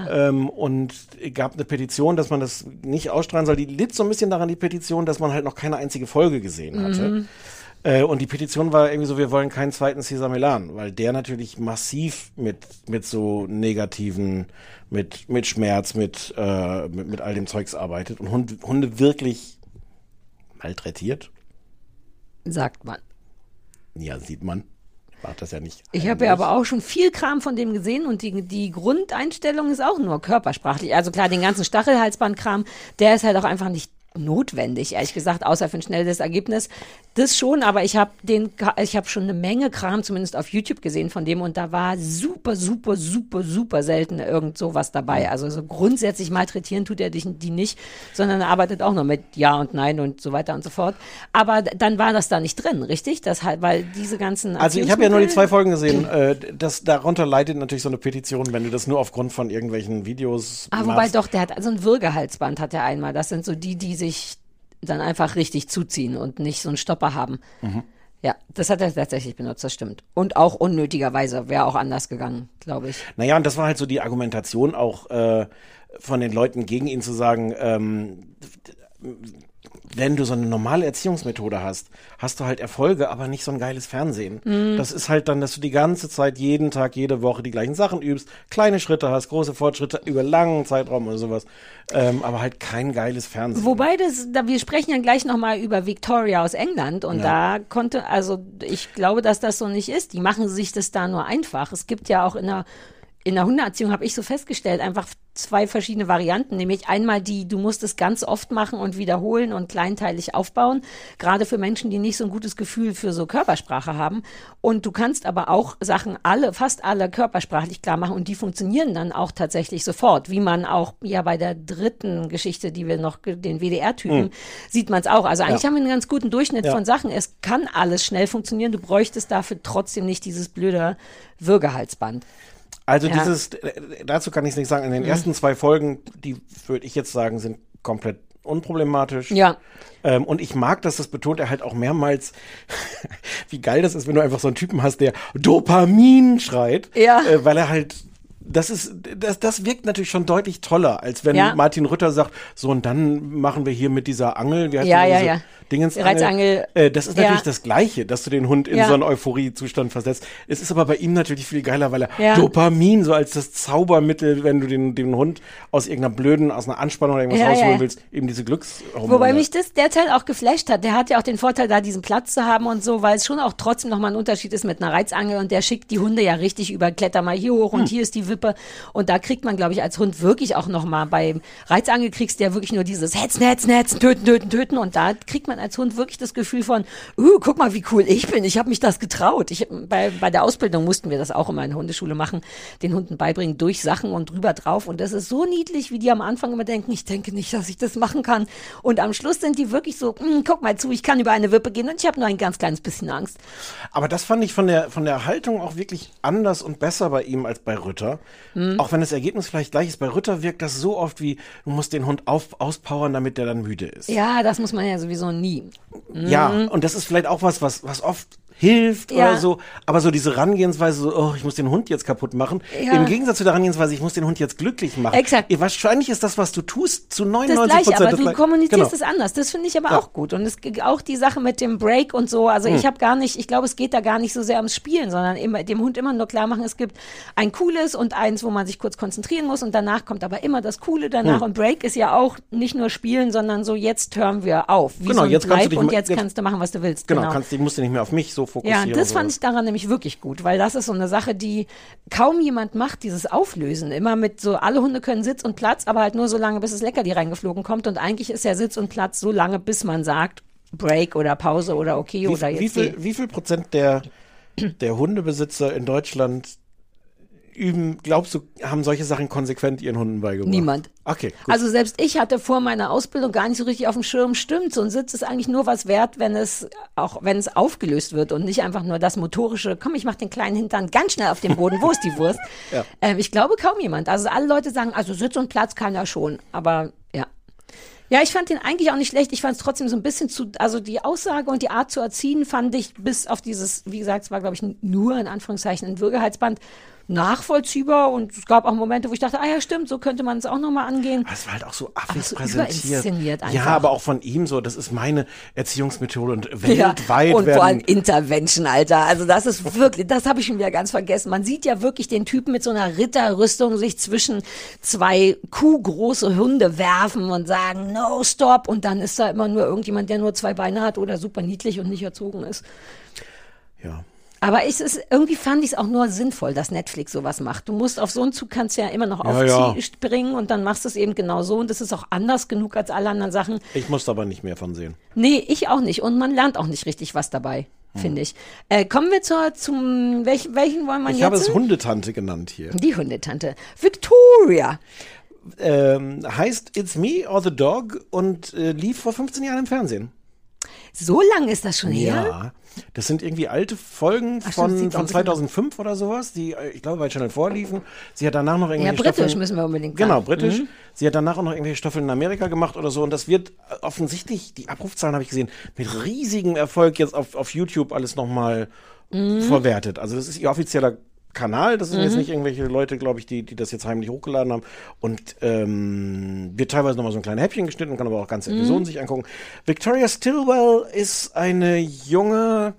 Und gab eine Petition, dass man das nicht ausstrahlen soll. Die litt so ein bisschen daran, die Petition, dass man halt noch keine einzige Folge gesehen hatte. Und die Petition war irgendwie so, wir wollen keinen zweiten Cesar Millan, weil der natürlich massiv mit so negativen, mit Schmerz, mit all dem Zeugs arbeitet und Hunde wirklich malträtiert. Sagt man. Ja, sieht man. Macht das ja nicht. Ich habe ja aber auch schon viel Kram von dem gesehen und die Grundeinstellung ist auch nur körpersprachlich. Also klar, den ganzen Stachelhalsbandkram, der ist halt auch einfach nicht notwendig, ehrlich gesagt, außer für ein schnelles Ergebnis. Das schon, aber ich habe schon eine Menge Kram zumindest auf YouTube gesehen von dem und da war super selten irgend sowas dabei. Also so grundsätzlich malträtieren tut er die nicht, sondern er arbeitet auch nur mit Ja und Nein und so weiter und so fort. Aber dann war das da nicht drin, richtig? Das halt, weil diese ganzen Also ich habe ja nur die 2 Folgen gesehen. Darunter leidet natürlich so eine Petition, wenn du das nur aufgrund von irgendwelchen Videos machst. Wobei doch, der hat also ein Würgehalsband hat er einmal. Das sind so die sich dann einfach richtig zuziehen und nicht so einen Stopper haben. Ja, das hat er tatsächlich benutzt, das stimmt. Und auch unnötigerweise, wäre auch anders gegangen, glaube ich. Naja, und das war halt so die Argumentation auch von den Leuten gegen ihn zu sagen, wenn du so eine normale Erziehungsmethode hast, hast du halt Erfolge, aber nicht so ein geiles Fernsehen. Das ist halt dann, dass du die ganze Zeit, jeden Tag, jede Woche die gleichen Sachen übst, kleine Schritte hast, große Fortschritte über langen Zeitraum oder sowas, aber halt kein geiles Fernsehen. Wobei wir sprechen ja gleich nochmal über Victoria aus England und da ich glaube, dass das so nicht ist. Die machen sich das da nur einfach. Es gibt ja auch in der Hundeerziehung, habe ich so festgestellt, einfach 2 verschiedene Varianten, nämlich einmal du musst es ganz oft machen und wiederholen und kleinteilig aufbauen, gerade für Menschen, die nicht so ein gutes Gefühl für so Körpersprache haben. Und du kannst aber auch Sachen fast alle körpersprachlich klar machen und die funktionieren dann auch tatsächlich sofort, wie man auch ja bei der 3. Geschichte, die wir noch, den WDR-Typen, sieht man es auch. Also eigentlich haben wir einen ganz guten Durchschnitt von Sachen. Es kann alles schnell funktionieren, du bräuchtest dafür trotzdem nicht dieses blöde Würgehalsband. Also dazu kann ich nichts sagen. In den ersten 2 Folgen, die würde ich jetzt sagen, sind komplett unproblematisch. Ja. Und ich mag, dass das betont er halt auch mehrmals, wie geil das ist, wenn du einfach so einen Typen hast, der Dopamin schreit. Ja. Weil er halt, das wirkt natürlich schon deutlich toller, als wenn Martin Rütter sagt, so und dann machen wir hier mit dieser Angel, wie heißt diese Dingensangel. Reizangel. Das ist natürlich das Gleiche, dass du den Hund in so einen Euphoriezustand versetzt. Es ist aber bei ihm natürlich viel geiler, weil er Dopamin so als das Zaubermittel, wenn du den Hund aus einer Anspannung oder irgendwas rausholen willst, eben diese Glückshormone. Wobei mich das derzeit auch geflasht hat. Der hat ja auch den Vorteil, da diesen Platz zu haben und so, weil es schon auch trotzdem nochmal ein Unterschied ist mit einer Reizangel und der schickt die Hunde ja richtig über, kletter mal hier hoch und hier ist die Wippe und da kriegt man, glaube ich, als Hund wirklich auch nochmal, bei Reizangel kriegst du ja wirklich nur dieses Hetzen, töten und da kriegt man als Hund wirklich das Gefühl von, guck mal, wie cool ich bin, ich habe mich das getraut. Bei der Ausbildung mussten wir das auch immer in der Hundeschule machen, den Hunden beibringen, durch Sachen und drüber drauf und das ist so niedlich, wie die am Anfang immer denken, ich denke nicht, dass ich das machen kann und am Schluss sind die wirklich so, guck mal zu, ich kann über eine Wippe gehen und ich habe nur ein ganz kleines bisschen Angst. Aber das fand ich von der Haltung auch wirklich anders und besser bei ihm als bei Rütter. Auch wenn das Ergebnis vielleicht gleich ist. Bei Rütter wirkt das so oft wie, du musst den Hund auspowern, damit der dann müde ist. Ja, das muss man ja sowieso nie. Ja, und das ist vielleicht auch was oft hilft oder so, aber so diese Herangehensweise, so, ich muss den Hund jetzt kaputt machen, im Gegensatz zu der Herangehensweise, ich muss den Hund jetzt glücklich machen. Exakt. Wahrscheinlich ist das, was du tust, zu 99% das Gleiche, aber du kommunizierst es anders. Das finde ich aber auch gut. Und es auch die Sache mit dem Break und so, also ich glaube, es geht da gar nicht so sehr ums Spielen, sondern dem Hund immer nur klar machen, es gibt ein cooles und eins, wo man sich kurz konzentrieren muss und danach kommt aber immer das Coole danach und Break ist ja auch nicht nur Spielen, sondern so, jetzt hören wir auf. Wie so ein jetzt kannst du machen, was du willst. Genau. Musst du nicht mehr auf mich so fokussieren. Ja, das fand ich daran nämlich wirklich gut, weil das ist so eine Sache, die kaum jemand macht, dieses Auflösen. Immer mit so, alle Hunde können Sitz und Platz, aber halt nur so lange, bis das Leckerli reingeflogen kommt. Und eigentlich ist ja Sitz und Platz so lange, bis man sagt, Break oder Pause oder okay oder jetzt. Wie viel Prozent der Hundebesitzer in Deutschland glaubst du, haben solche Sachen konsequent ihren Hunden beigebracht? Niemand. Okay, gut. Also selbst ich hatte vor meiner Ausbildung gar nicht so richtig auf dem Schirm, stimmt, so ein Sitz ist eigentlich nur was wert, wenn es aufgelöst wird und nicht einfach nur das motorische, komm, ich mach den kleinen Hintern ganz schnell auf den Boden, wo ist die Wurst? Ich glaube kaum jemand. Also alle Leute sagen, also Sitz und Platz kann er schon, aber ja. Ja, ich fand den eigentlich auch nicht schlecht. Ich fand es trotzdem so ein bisschen also die Aussage und die Art zu erziehen fand ich bis auf dieses, wie gesagt, es war, glaube ich, nur in Anführungszeichen ein Würgehalsband, nachvollziehbar und es gab auch Momente, wo ich dachte, ja stimmt, so könnte man es auch nochmal angehen. Aber es war halt auch so affig präsentiert. Einfach. Ja, aber auch von ihm so, das ist meine Erziehungsmethode und weltweit und vor allem Intervention, Alter. Also das ist wirklich, das habe ich schon wieder ganz vergessen. Man sieht ja wirklich den Typen mit so einer Ritterrüstung sich zwischen 2 kuhgroße Hunde werfen und sagen, no, stop. Und dann ist da immer nur irgendjemand, der nur 2 Beine hat oder super niedlich und nicht erzogen ist. Ja. Aber irgendwie fand ich es auch nur sinnvoll, dass Netflix sowas macht. Du musst auf so einen Zug, kannst ja immer noch aufspringen und dann machst du es eben genau so und das ist auch anders genug als alle anderen Sachen. Ich muss aber nicht mehr von sehen. Nee, ich auch nicht und man lernt auch nicht richtig was dabei, finde ich. Kommen wir zum, welchen wollen wir jetzt? Ich habe es Hundetante genannt hier. Die Hundetante. Victoria. Heißt It's Me or the Dog und lief vor 15 Jahren im Fernsehen. So lange ist das schon her? Ja. Das sind irgendwie alte Folgen von 2005 oder sowas, die, ich glaube, bei Channel 4 liefen. Sie hat danach noch irgendwelche britisch Staffeln, müssen wir unbedingt sagen. Genau, britisch. Sie hat danach auch noch irgendwelche Staffeln in Amerika gemacht oder so. Und das wird offensichtlich, die Abrufzahlen habe ich gesehen, mit riesigem Erfolg jetzt auf YouTube alles nochmal verwertet. Also das ist ihr offizieller Kanal. Das sind jetzt nicht irgendwelche Leute, glaube ich, die das jetzt heimlich hochgeladen haben. Und wird teilweise nochmal so ein kleines Häppchen geschnitten, man kann aber auch ganze Episoden sich angucken. Victoria Stilwell ist eine junge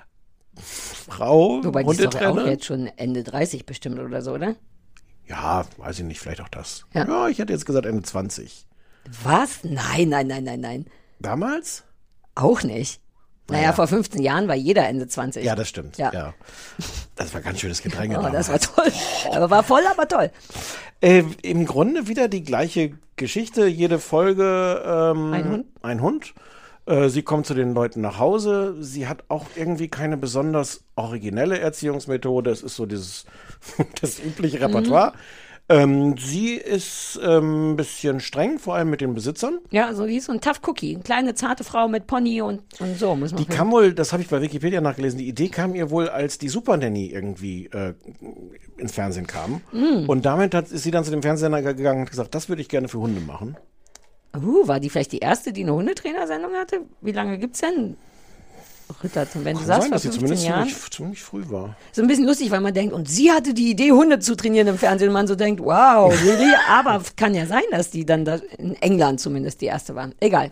Frau. Wobei die ist doch auch jetzt schon Ende 30 bestimmt oder so, oder? Ja, weiß ich nicht, vielleicht auch das. Ja. Ja, ich hätte jetzt gesagt Ende 20. Was? Nein. Damals? Auch nicht. Naja, vor 15 Jahren war jeder Ende 20. Ja, das stimmt. Ja. Das war ganz schönes Getränke. Oh, das war toll. Aber war voll, aber toll. Im Grunde wieder die gleiche Geschichte. Jede Folge ein Hund. Sie kommt zu den Leuten nach Hause. Sie hat auch irgendwie keine besonders originelle Erziehungsmethode. Es ist so das übliche Repertoire. Sie ist ein bisschen streng, vor allem mit den Besitzern. Ja, so die ist so ein Tough Cookie. Eine kleine, zarte Frau mit Pony und so. Muss man die kam wohl, das habe ich bei Wikipedia nachgelesen, die Idee kam ihr wohl, als die Super Nanny irgendwie ins Fernsehen kam. Und damit ist sie dann zu dem Fernsehsender gegangen und hat gesagt, das würde ich gerne für Hunde machen. War die vielleicht die erste, die eine Hundetrainersendung hatte? Wie lange gibt's denn? Ritter, wenn du sagst, dass sie zumindest Jahren. Ziemlich früh war. So ein bisschen lustig, weil man denkt, und sie hatte die Idee, Hunde zu trainieren im Fernsehen. Und man so denkt, wow, really? Aber kann ja sein, dass die dann in England zumindest die erste war. Egal.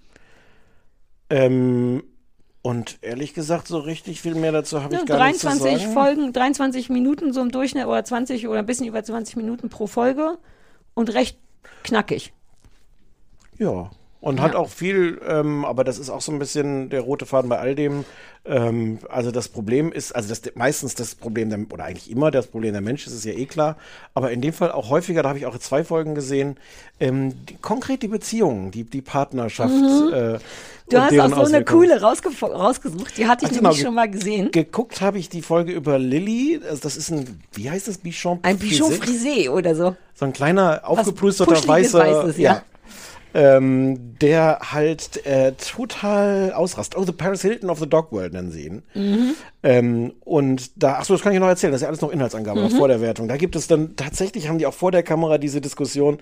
Und ehrlich gesagt, so richtig viel mehr dazu habe ich gar nicht zu sagen. 23 Folgen, 23 Minuten so im Durchschnitt oder 20 oder ein bisschen über 20 Minuten pro Folge und recht knackig. Ja. Und hat auch viel, aber das ist auch so ein bisschen der rote Faden bei all dem. Also das Problem ist, meistens das Problem, oder eigentlich immer das Problem der Mensch, das ist ja eh klar. Aber in dem Fall auch häufiger, da habe ich auch 2 Folgen gesehen, konkret die Beziehungen, die Partnerschaft. Du hast auch so eine coole rausgesucht, die hatte ich nämlich schon mal gesehen. Geguckt habe ich die Folge über Lilly, also das ist wie heißt das, Bichon Ein Bichon Frisé oder so. So ein kleiner, aufgeplüsterter weißer, ja. Der halt total ausrast. The Paris Hilton of the Dog World nennen sie ihn. Und da, das kann ich noch erzählen, das ist ja alles noch Inhaltsangabe, noch vor der Wertung. Da gibt es dann, tatsächlich haben die auch vor der Kamera diese Diskussion,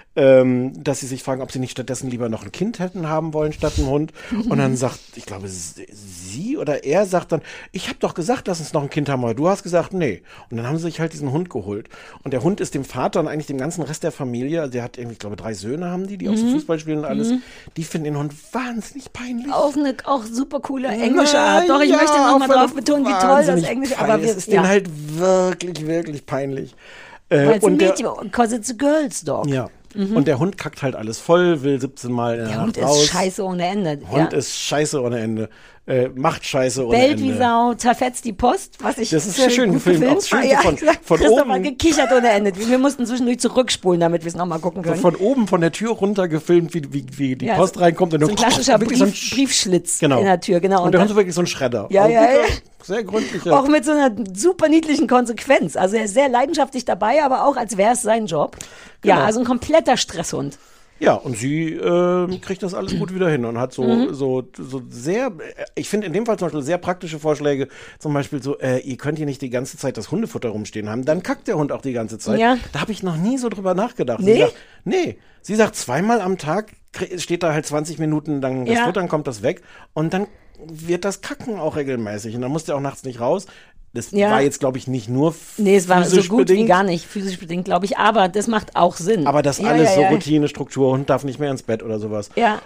dass sie sich fragen, ob sie nicht stattdessen lieber noch ein Kind hätten haben wollen statt einen Hund. Und dann sagt, ich glaube, sie oder er sagt dann, ich habe doch gesagt, lass uns noch ein Kind haben, aber du hast gesagt, nee. Und dann haben sie sich halt diesen Hund geholt. Und der Hund ist dem Vater und eigentlich dem ganzen Rest der Familie, also der hat irgendwie, ich glaube, 3 Söhne haben die auch so Fußball spielen und alles, die finden den Hund wahnsinnig peinlich. Auch super coole englische Art. Doch, ich möchte noch mal drauf betonen, wie toll das Englische, aber es ist denen halt wirklich, wirklich peinlich. Weil es ein Mädchen, because it's a girl's dog. Ja. Und der Hund kackt halt alles voll, will 17 Mal in der Nacht raus. Der Hund ist scheiße ohne Ende. Hund ist scheiße ohne Ende. Macht Scheiße ohne Ende. Bellt wie Sau, zerfetzt die Post, was ich das ist sehr schön gefilmt. Auch schön von Christoph hat gekichert ohne Ende. Wir mussten zwischendurch zurückspulen, damit wir es nochmal gucken können. Von oben von der Tür runter gefilmt, wie die Post reinkommt. Und so ein klassischer Briefschlitz in der Tür, genau. Und der Hund ist wirklich so ein Schredder. Ja. Sehr gründlich. Auch mit so einer super niedlichen Konsequenz. Also er ist sehr leidenschaftlich dabei, aber auch als wäre es sein Job. Genau. Ja, also ein kompletter Stresshund. Ja, und sie kriegt das alles gut wieder hin und hat so sehr, ich finde in dem Fall zum Beispiel sehr praktische Vorschläge, zum Beispiel so, ihr könnt hier nicht die ganze Zeit das Hundefutter rumstehen haben, dann kackt der Hund auch die ganze Zeit. Ja. Da habe ich noch nie so drüber nachgedacht. Nee? Sie sagt 2-mal am Tag steht da halt 20 Minuten lang das Futter, dann kommt das weg und dann wird das Kacken auch regelmäßig und dann muss der auch nachts nicht raus. Das war jetzt, glaube ich, nicht nur physisch bedingt. Nee, es war so gut wie gar nicht physisch bedingt, glaube ich. Aber das macht auch Sinn. Aber das alles so Routine, Struktur, Hund darf nicht mehr ins Bett oder sowas. Ja.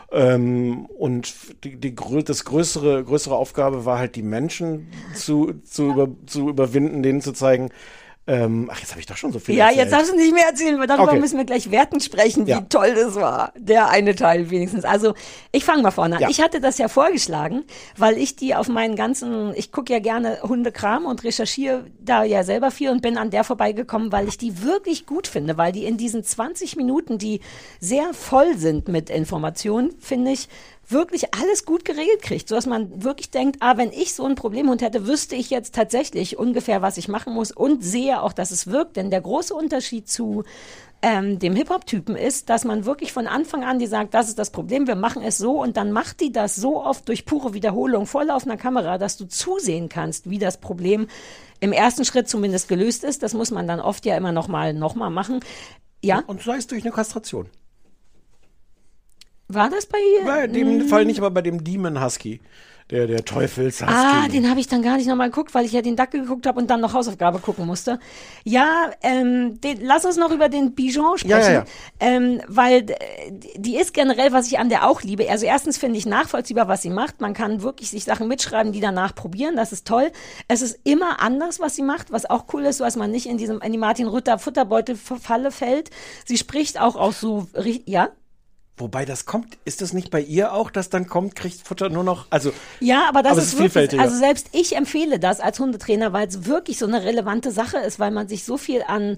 Und das größere Aufgabe war halt, die Menschen zu überwinden, denen zu zeigen, jetzt habe ich doch schon so viel erzählt. Ja, jetzt darfst du nicht mehr erzählen, weil darüber müssen wir gleich wertend sprechen, wie toll das war. Der eine Teil wenigstens. Also, ich fange mal vorne an. Ich hatte das ja vorgeschlagen, weil ich die auf meinen ich gucke ja gerne Hundekram und recherchiere da ja selber viel und bin an der vorbeigekommen, weil ich die wirklich gut finde, weil die in diesen 20 Minuten, die sehr voll sind mit Informationen, finde ich, wirklich alles gut geregelt kriegt, sodass man wirklich denkt, wenn ich so ein Problemhund hätte, wüsste ich jetzt tatsächlich ungefähr, was ich machen muss und sehe auch, dass es wirkt. Denn der große Unterschied zu dem Hip-Hop-Typen ist, dass man wirklich von Anfang an, die sagt, das ist das Problem, wir machen es so und dann macht die das so oft durch pure Wiederholung vor laufender Kamera, dass du zusehen kannst, wie das Problem im ersten Schritt zumindest gelöst ist. Das muss man dann oft ja immer noch mal machen. Ja. Und sei es durch eine Kastration. War das bei Bei dem Fall nicht, aber bei dem Demon Husky. der Teufels-Husky. Den habe ich dann gar nicht nochmal geguckt, weil ich ja den Dackel geguckt habe und dann noch Hausaufgabe gucken musste. Ja, lass uns noch über den Bichon sprechen, weil die ist generell, was ich an der auch liebe. Also erstens finde ich nachvollziehbar, was sie macht. Man kann wirklich sich Sachen mitschreiben, die danach probieren. Das ist toll. Es ist immer anders, was sie macht, was auch cool ist, so dass man nicht in die Martin Rütter Futterbeutel-Falle fällt. Sie spricht auch aus so, ja? Wobei das kommt, ist das nicht bei ihr auch, dass dann kommt, kriegt Futter nur noch, also. Ja, aber das ist wirklich, vielfältiger. also selbst ich empfehle das als Hundetrainer, weil es wirklich so eine relevante Sache ist, weil man sich so viel an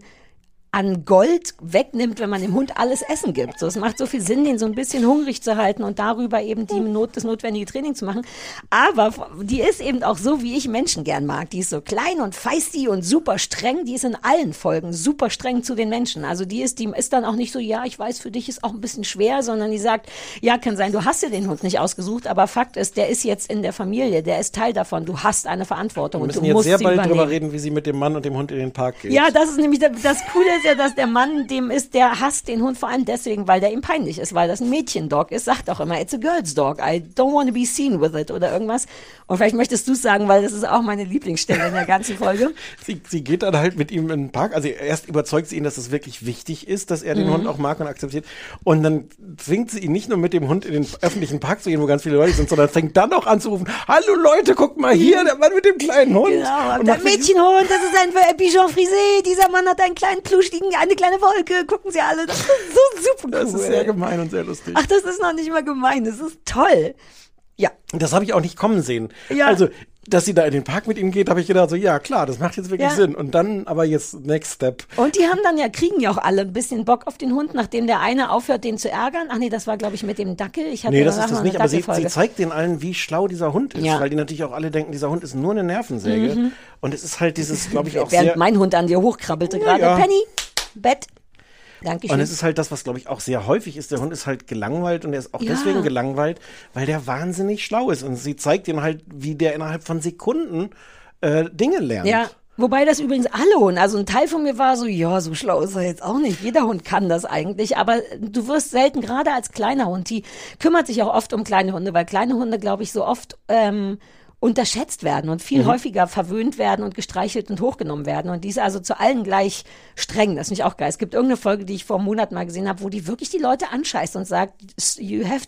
Gold wegnimmt, wenn man dem Hund alles Essen gibt. So, es macht so viel Sinn, den so ein bisschen hungrig zu halten und darüber eben das notwendige Training zu machen. Aber die ist eben auch so, wie ich Menschen gern mag. Die ist so klein und feisty und super streng. Die ist in allen Folgen super streng zu den Menschen. Also die ist dann auch nicht so, ja, ich weiß, für dich ist auch ein bisschen schwer, sondern die sagt, ja, kann sein, du hast dir den Hund nicht ausgesucht, aber Fakt ist, der ist jetzt in der Familie, der ist Teil davon. Du hast eine Verantwortung und du musst sie übernehmen. Wir müssen jetzt sehr bald drüber reden, wie sie mit dem Mann und dem Hund in den Park geht. Ja, das ist nämlich das Coole ist ja, dass der Mann der hasst den Hund vor allem deswegen, weil der ihm peinlich ist, weil das ein Mädchendog ist, sagt auch immer, it's a girl's dog, I don't want to be seen with it oder irgendwas. Und vielleicht möchtest du es sagen, weil das ist auch meine Lieblingsstelle in der ganzen Folge. Sie geht dann halt mit ihm in den Park, also erst überzeugt sie ihn, dass es wirklich wichtig ist, dass er den Hund auch mag und akzeptiert und dann zwingt sie ihn nicht nur mit dem Hund in den öffentlichen Park zu gehen, wo ganz viele Leute sind, sondern fängt dann auch an zu rufen, hallo Leute, guckt mal hier, der Mann mit dem kleinen Hund. Genau, und der Mädchenhund, das ist ein Bichon Frisé, dieser Mann hat einen kleinen Plüschtigen, eine kleine Wolke, gucken Sie alle, das ist so super cool. Das ist sehr gemein und sehr lustig. Ach, das ist noch nicht mal gemein, das ist toll. Ja. Das habe ich auch nicht kommen sehen. Ja. Also, dass sie da in den Park mit ihm geht, habe ich gedacht, so, ja klar, das macht jetzt wirklich Sinn. Und dann, aber jetzt next step. Und die haben dann kriegen ja auch alle ein bisschen Bock auf den Hund, nachdem der eine aufhört, den zu ärgern. Ach nee, das war, glaube ich, mit dem Dackel. Nee, das ist das nicht, aber sie zeigt den allen, wie schlau dieser Hund ist, weil die natürlich auch alle denken, dieser Hund ist nur eine Nervensäge. Und es ist halt dieses, glaube ich, auch während mein Hund an dir hochkrabbelte gerade. Penny, Bett. Dankeschön. Und es ist halt das, was, glaube ich, auch sehr häufig ist. Der Hund ist halt gelangweilt und er ist auch deswegen gelangweilt, weil der wahnsinnig schlau ist. Und sie zeigt ihm halt, wie der innerhalb von Sekunden Dinge lernt. Ja. Wobei das übrigens alle Hunde, also ein Teil von mir war so, ja, so schlau ist er jetzt auch nicht. Jeder Hund kann das eigentlich, aber du wirst selten, gerade als kleiner Hund, die kümmert sich auch oft um kleine Hunde, weil kleine Hunde, glaube ich, so oft unterschätzt werden und viel häufiger verwöhnt werden und gestreichelt und hochgenommen werden. Und die ist also zu allen gleich streng. Das finde ich auch geil. Es gibt irgendeine Folge, die ich vor einem Monat mal gesehen habe, wo die wirklich die Leute anscheißt und sagt, you have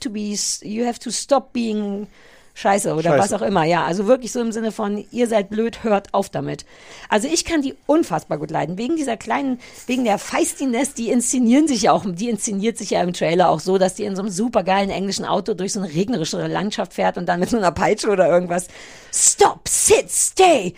to stop being Scheiße oder was auch immer. Ja, also wirklich so im Sinne von, ihr seid blöd, hört auf damit. Also ich kann die unfassbar gut leiden. Wegen der Feistiness, die inszeniert sich ja im Trailer auch so, dass die in so einem supergeilen englischen Auto durch so eine regnerische Landschaft fährt und dann mit so einer Peitsche oder irgendwas Stop, sit, stay.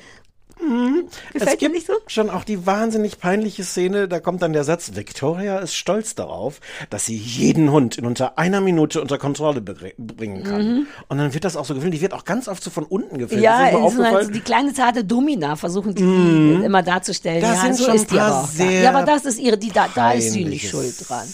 Es gibt nicht so? Schon auch die wahnsinnig peinliche Szene, da kommt dann der Satz, Victoria ist stolz darauf, dass sie jeden Hund in unter einer Minute unter Kontrolle bringen kann. Und dann wird das auch so gefilmt, die wird auch ganz oft so von unten gefilmt. Ja, also die kleine zarte Domina versuchen die immer darzustellen. Das sind so schon ist die aber auch. Ja, aber das ist da ist sie nicht schuld dran.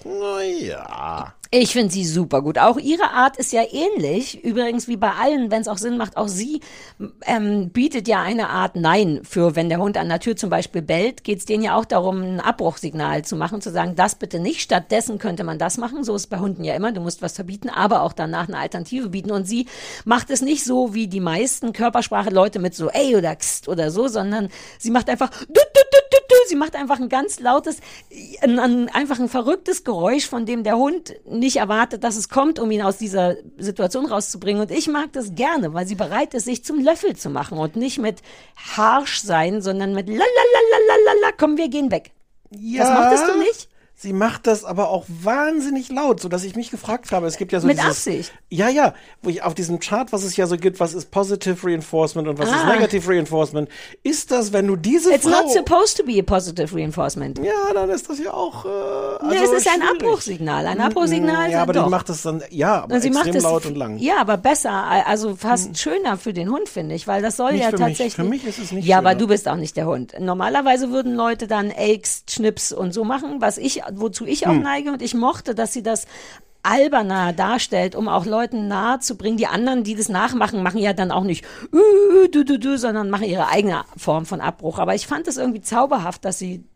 Naja. Ich finde sie super gut. Auch ihre Art ist ja ähnlich. Übrigens, wie bei allen, wenn es auch Sinn macht, auch sie bietet ja eine Art Nein für, wenn der Hund an der Tür zum Beispiel bellt, geht es denen ja auch darum, ein Abbruchsignal zu machen, zu sagen, das bitte nicht, stattdessen könnte man das machen. So ist es bei Hunden ja immer, du musst was verbieten, aber auch danach eine Alternative bieten. Und sie macht es nicht so wie die meisten Körpersprache-Leute mit so ey oder kst oder so, sondern sie macht einfach sie macht einfach ein ganz lautes, einfach ein verrücktes Geräusch, von dem der Hund nicht erwartet, dass es kommt, um ihn aus dieser Situation rauszubringen. Und ich mag das gerne, weil sie bereit ist, sich zum Löffel zu machen und nicht mit harsch sein, sondern mit lalalala, komm, wir gehen weg. Ja. Das machtest du nicht? Sie macht das aber auch wahnsinnig laut, sodass ich mich gefragt habe, es gibt ja so mit Absicht. Ja, wo ich auf diesem Chart, was es ja so gibt, was ist Positive Reinforcement und was ist Negative Reinforcement, ist das, wenn du diese It's not supposed to be a positive reinforcement. Ja, dann ist das ja auch es ist ein Abbruchsignal. Ein Abbruchsignal ja, aber die macht das dann, aber sie extrem laut und lang. Ja, aber besser, also fast schöner für den Hund, finde ich, weil das soll nicht ja für tatsächlich... Für mich ist es nicht ja, schöner. aber du bist auch nicht der Hund. Normalerweise würden Leute dann Elks, Schnips und so machen, wozu ich auch neige, und ich mochte, dass sie das alberner darstellt, um auch Leuten nahe zu bringen. Die anderen, die das nachmachen, machen ja dann auch nicht sondern machen ihre eigene Form von Abbruch. Aber ich fand es irgendwie zauberhaft, dass sie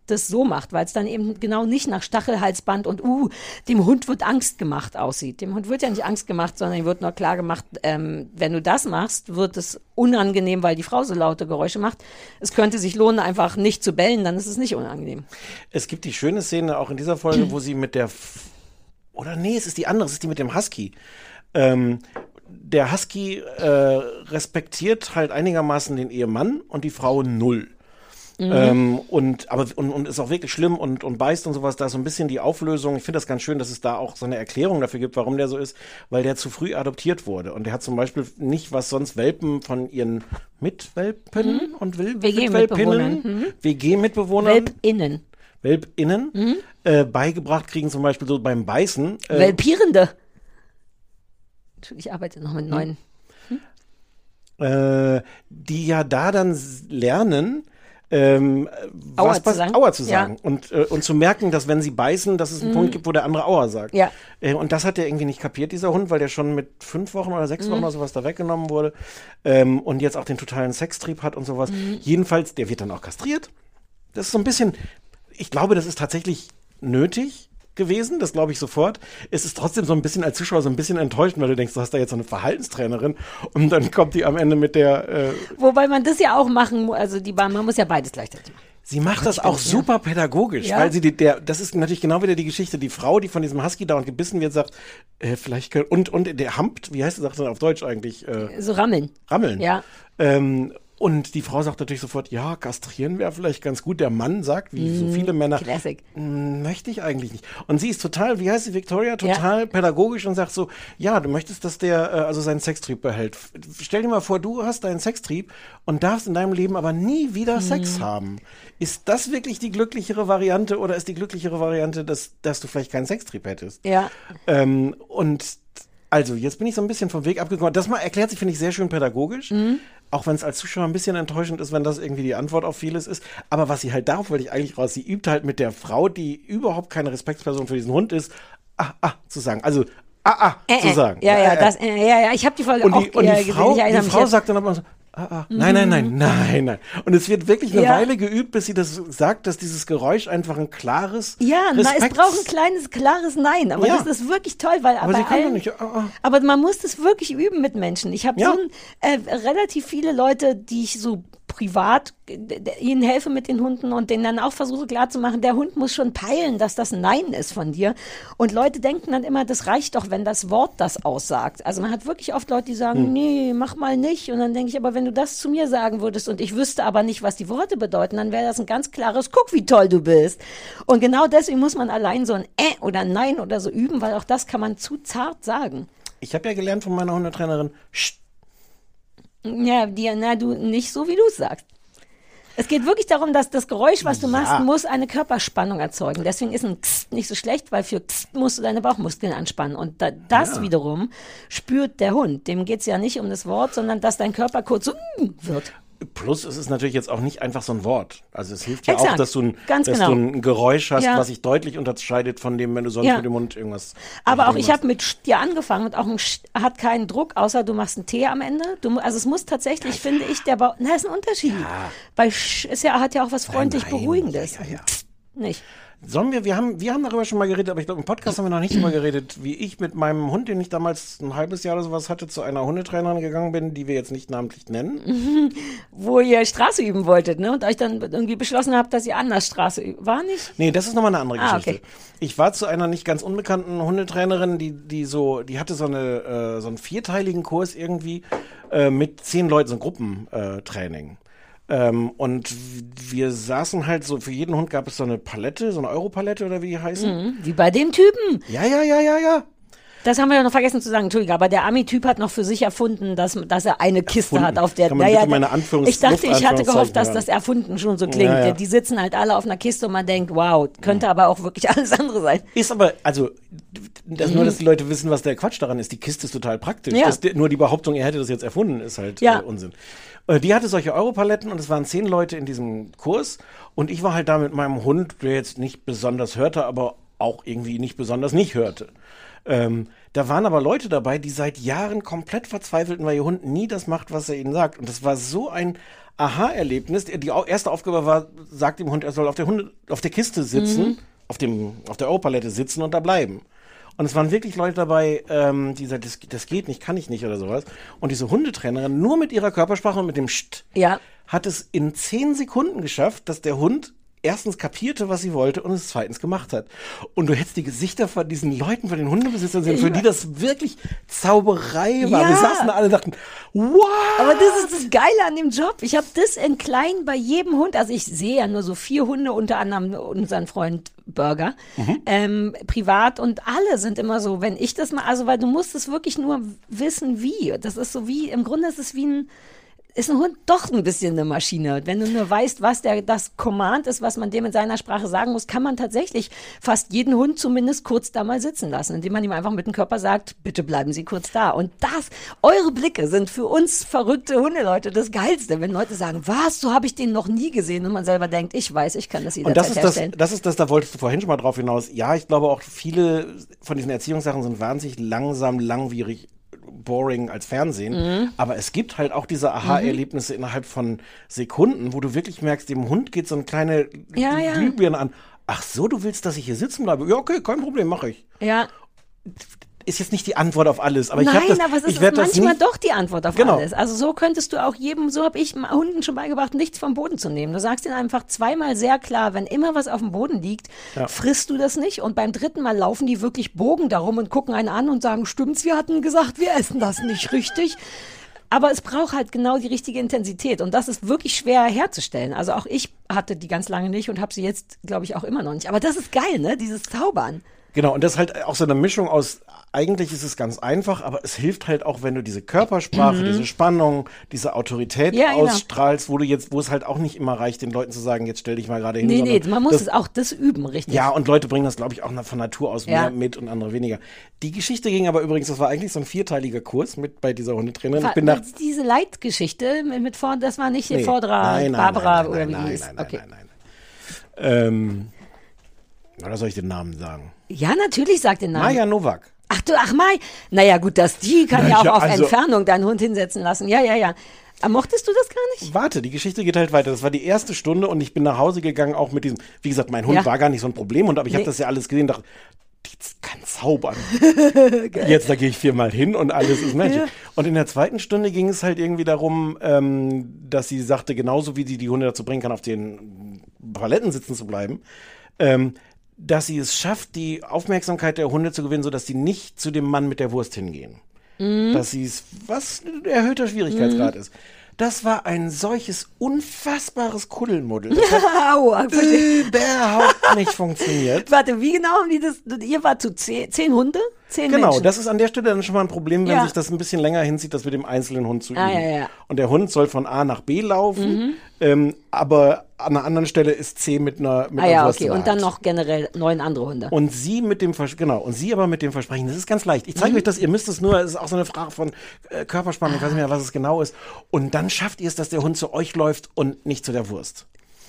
das so macht, weil es dann eben genau nicht nach Stachelhalsband und dem Hund wird Angst gemacht aussieht. Dem Hund wird ja nicht Angst gemacht, sondern ihm wird nur klar gemacht, wenn du das machst, wird es unangenehm, weil die Frau so laute Geräusche macht. Es könnte sich lohnen, einfach nicht zu bellen, dann ist es nicht unangenehm. Es gibt die schöne Szene auch in dieser Folge, wo sie mit der es ist die andere, es ist die mit dem Husky. Der Husky respektiert halt einigermaßen den Ehemann und die Frau null. Und ist auch wirklich schlimm und beißt und sowas. Da ist so ein bisschen die Auflösung. Ich finde das ganz schön, dass es da auch so eine Erklärung dafür gibt, warum der so ist, weil der zu früh adoptiert wurde. Und der hat zum Beispiel nicht, was sonst Welpen von ihren Mitwelpen und WG-Mitbewohnern, Welpinnen beigebracht kriegen, zum Beispiel so beim Beißen. Welpierende. Ich arbeite noch mit neuen. Die ja da dann lernen, Aua zu sagen. Ja. Und zu merken, dass wenn sie beißen, dass es einen Punkt gibt, wo der andere Aua sagt. Ja. Und das hat er irgendwie nicht kapiert, dieser Hund, weil der schon mit 5 Wochen oder 6 Wochen oder sowas da weggenommen wurde und jetzt auch den totalen Sextrieb hat und sowas. Jedenfalls, der wird dann auch kastriert. Das ist so ein bisschen, ich glaube, das ist tatsächlich nötig gewesen, das glaube ich sofort. Es ist trotzdem so ein bisschen als Zuschauer so ein bisschen enttäuschend, weil du denkst, du hast da jetzt so eine Verhaltenstrainerin und dann kommt die am Ende mit der Wobei man das ja auch machen muss, also man muss ja beides gleichzeitig machen. Sie macht das auch super pädagogisch, weil sie das ist natürlich genau wieder die Geschichte, die Frau, die von diesem Husky dauernd gebissen wird, sagt, vielleicht und der hampt, wie heißt das auf Deutsch eigentlich? So rammeln. Rammeln. Ja. Und die Frau sagt natürlich sofort, ja, kastrieren wäre vielleicht ganz gut. Der Mann sagt, wie so viele Männer, möchte ich eigentlich nicht. Und sie ist total, wie heißt sie, Victoria, total pädagogisch und sagt so, ja, du möchtest, dass der also seinen Sextrieb behält. Stell dir mal vor, du hast deinen Sextrieb und darfst in deinem Leben aber nie wieder Sex haben. Ist das wirklich die glücklichere Variante oder ist die glücklichere Variante, dass du vielleicht keinen Sextrieb hättest? Ja. Also, jetzt bin ich so ein bisschen vom Weg abgekommen. Das mal erklärt sich, finde ich, sehr schön pädagogisch. Auch wenn es als Zuschauer ein bisschen enttäuschend ist, wenn das irgendwie die Antwort auf vieles ist. Aber was sie halt, darauf wollte ich eigentlich raus, sie übt halt mit der Frau, die überhaupt keine Respektsperson für diesen Hund ist, zu sagen. Also, zu sagen. Ja, ich habe die Folge auch gesehen. Die Frau sagt dann aber so, nein. Und es wird wirklich eine Weile geübt, bis sie das sagt, dass dieses Geräusch einfach ein klares es braucht ein kleines, klares Nein. Aber das ist wirklich toll, weil aber man muss das wirklich üben mit Menschen. Ich habe relativ viele Leute, die ich so privat ihnen helfe mit den Hunden und denen dann auch versuche klarzumachen, der Hund muss schon peilen, dass das Nein ist von dir. Und Leute denken dann immer, das reicht doch, wenn das Wort das aussagt. Also man hat wirklich oft Leute, die sagen, nee, mach mal nicht. Und dann denke ich, aber wenn du das zu mir sagen würdest und ich wüsste aber nicht, was die Worte bedeuten, dann wäre das ein ganz klares, guck, wie toll du bist. Und genau deswegen muss man allein so ein oder Nein oder so üben, weil auch das kann man zu zart sagen. Ich habe ja gelernt von meiner Hundetrainerin, Ja, du nicht so, wie du es sagst. Es geht wirklich darum, dass das Geräusch, was du machst, muss eine Körperspannung erzeugen. Deswegen ist ein Kst nicht so schlecht, weil für Kst musst du deine Bauchmuskeln anspannen. Und das wiederum spürt der Hund. Dem geht's ja nicht um das Wort, sondern dass dein Körper kurz so wird. Plus, es ist natürlich jetzt auch nicht einfach so ein Wort. Also es hilft ja auch, dass du ein Geräusch hast, was sich deutlich unterscheidet von dem, wenn du sonst mit dem Mund irgendwas... Aber auch ich habe mit dir angefangen und auch ein hat keinen Druck, außer du machst einen T am Ende. Also es muss tatsächlich, finde ich, der Bauch... ist ein Unterschied. Ja. Bei hat ja auch was freundlich Beruhigendes. Ja. Nicht. Wir haben darüber schon mal geredet, aber ich glaube, im Podcast haben wir noch nicht drüber geredet, wie ich mit meinem Hund, den ich damals ein halbes Jahr oder sowas hatte, zu einer Hundetrainerin gegangen bin, die wir jetzt nicht namentlich nennen. Wo ihr Straße üben wolltet, ne? Und euch dann irgendwie beschlossen habt, dass ihr anders Straße üben. War nicht? Nee, das ist nochmal eine andere Geschichte. Okay. Ich war zu einer nicht ganz unbekannten Hundetrainerin, die hatte so einen 4-teiligen Kurs irgendwie mit 10 Leuten, so ein Gruppentraining. Und wir saßen halt so, für jeden Hund gab es so eine Palette, so eine Europalette oder wie die heißen. Wie bei dem Typen. Ja. Das haben wir ja noch vergessen zu sagen, Entschuldigung, aber der Ami-Typ hat noch für sich erfunden, dass er eine Kiste hat, auf der... Ich dachte, ich hatte gehofft, dass das erfunden schon so klingt. Ja. Die sitzen halt alle auf einer Kiste und man denkt, wow, könnte aber auch wirklich alles andere sein. Ist aber, also, nur, dass die Leute wissen, was der Quatsch daran ist. Die Kiste ist total praktisch. Ja. Nur die Behauptung, er hätte das jetzt erfunden, ist halt Unsinn. Die hatte solche Europaletten und es waren 10 Leute in diesem Kurs und ich war halt da mit meinem Hund, der jetzt nicht besonders hörte, aber auch irgendwie nicht besonders nicht hörte. Da waren aber Leute dabei, die seit Jahren komplett verzweifelten, weil ihr Hund nie das macht, was er ihnen sagt. Und das war so ein Aha-Erlebnis. Die erste Aufgabe war, sagt dem Hund, er soll auf der Kiste sitzen, auf der Europalette sitzen und da bleiben. Und es waren wirklich Leute dabei, die sagten, das geht nicht, kann ich nicht oder sowas. Und diese Hundetrainerin, nur mit ihrer Körpersprache und mit dem Scht, hat es in 10 Sekunden geschafft, dass der Hund erstens kapierte, was sie wollte und es zweitens gemacht hat. Und du hättest die Gesichter von diesen Leuten, von den Hundebesitzern sehen, für die das wirklich Zauberei war. Ja. Wir saßen da alle und dachten, wow! Aber das ist das Geile an dem Job. Ich habe das in klein bei jedem Hund. Also ich sehe ja nur so 4 Hunde, unter anderem unseren Freund Burger, privat, und alle sind immer so, wenn ich das mal, also weil du musst es wirklich nur wissen, wie. Das ist so wie, im Grunde ist es wie ist ein Hund doch ein bisschen eine Maschine. Wenn du nur weißt, was das Command ist, was man dem in seiner Sprache sagen muss, kann man tatsächlich fast jeden Hund zumindest kurz da mal sitzen lassen, indem man ihm einfach mit dem Körper sagt, bitte bleiben Sie kurz da. Und eure Blicke sind für uns verrückte Hundeleute das Geilste, wenn Leute sagen, was, so habe ich den noch nie gesehen, und man selber denkt, ich weiß, ich kann das jederzeit herstellen. Das ist das, da wolltest du vorhin schon mal drauf hinaus. Ja, ich glaube auch, viele von diesen Erziehungssachen sind wahnsinnig langsam, langwierig, boring als Fernsehen, aber es gibt halt auch diese Aha-Erlebnisse innerhalb von Sekunden, wo du wirklich merkst, dem Hund geht so eine kleine Glühbirne an. Ach so, du willst, dass ich hier sitzen bleibe? Ja, okay, kein Problem, mache ich. Ja. Ist jetzt nicht die Antwort auf alles, aber aber es ich ist werde das manchmal nicht, doch die Antwort auf alles. Also so könntest du auch so habe ich Hunden schon beigebracht, nichts vom Boden zu nehmen. Du sagst ihnen einfach zweimal sehr klar, wenn immer was auf dem Boden liegt, frisst du das nicht, und beim 3. Mal laufen die wirklich Bogen darum und gucken einen an und sagen, stimmt's, wir hatten gesagt, wir essen das nicht richtig. Aber es braucht halt genau die richtige Intensität, und das ist wirklich schwer herzustellen. Also auch ich hatte die ganz lange nicht und habe sie jetzt, glaube ich, auch immer noch nicht. Aber das ist geil, ne? Dieses Zaubern. Genau, und das ist halt auch so eine Mischung aus, eigentlich ist es ganz einfach, aber es hilft halt auch, wenn du diese Körpersprache, diese Spannung, diese Autorität ausstrahlst, wo es halt auch nicht immer reicht, den Leuten zu sagen, jetzt stell dich mal gerade hin. Nee, man muss es auch das üben, richtig. Ja, und Leute bringen das, glaube ich, auch von Natur aus mehr mit und andere weniger. Die Geschichte ging aber übrigens, das war eigentlich so ein 4-teiliger Kurs mit bei dieser Hundetrainerin. Diese Leitgeschichte das war nicht Vordra, Barbara oder wie die ist. Nein. Oder soll ich den Namen sagen? Ja, natürlich, sag den Namen. Maja Nowak. Ach Mai. Naja, gut, die kann ja auch auf Entfernung deinen Hund hinsetzen lassen. Ja. Mochtest du das gar nicht? Warte, die Geschichte geht halt weiter. Das war die erste Stunde und ich bin nach Hause gegangen, auch mit diesem, wie gesagt, mein Hund war gar nicht so ein Problem, aber ich habe das ja alles gesehen und dachte, die kann zaubern. Jetzt, da gehe ich 4-mal hin und alles ist Magic. Ja. Und in der 2. Stunde ging es halt irgendwie darum, dass sie sagte, genauso wie sie die Hunde dazu bringen kann, auf den Paletten sitzen zu bleiben, dass sie es schafft, die Aufmerksamkeit der Hunde zu gewinnen, sodass die nicht zu dem Mann mit der Wurst hingehen. Dass sie es, was ein erhöhter Schwierigkeitsgrad ist. Das war ein solches unfassbares Kuddelmuddel. Das hat überhaupt nicht funktioniert. Warte, wie genau haben die das? Ihr wart zu 10 Hunde? 10 genau, Menschen. Das ist an der Stelle dann schon mal ein Problem, wenn sich das ein bisschen länger hinzieht, das mit dem einzelnen Hund zu üben. Ja. Und der Hund soll von A nach B laufen, aber an einer anderen Stelle ist C mit einer Wurst. Okay. Und dann noch generell 9 andere Hunde. Und sie aber mit dem Versprechen, das ist ganz leicht. Ich zeige euch das, ihr müsst es nur, es ist auch so eine Frage von Körperspannung, ich weiß nicht mehr, was es genau ist. Und dann schafft ihr es, dass der Hund zu euch läuft und nicht zu der Wurst.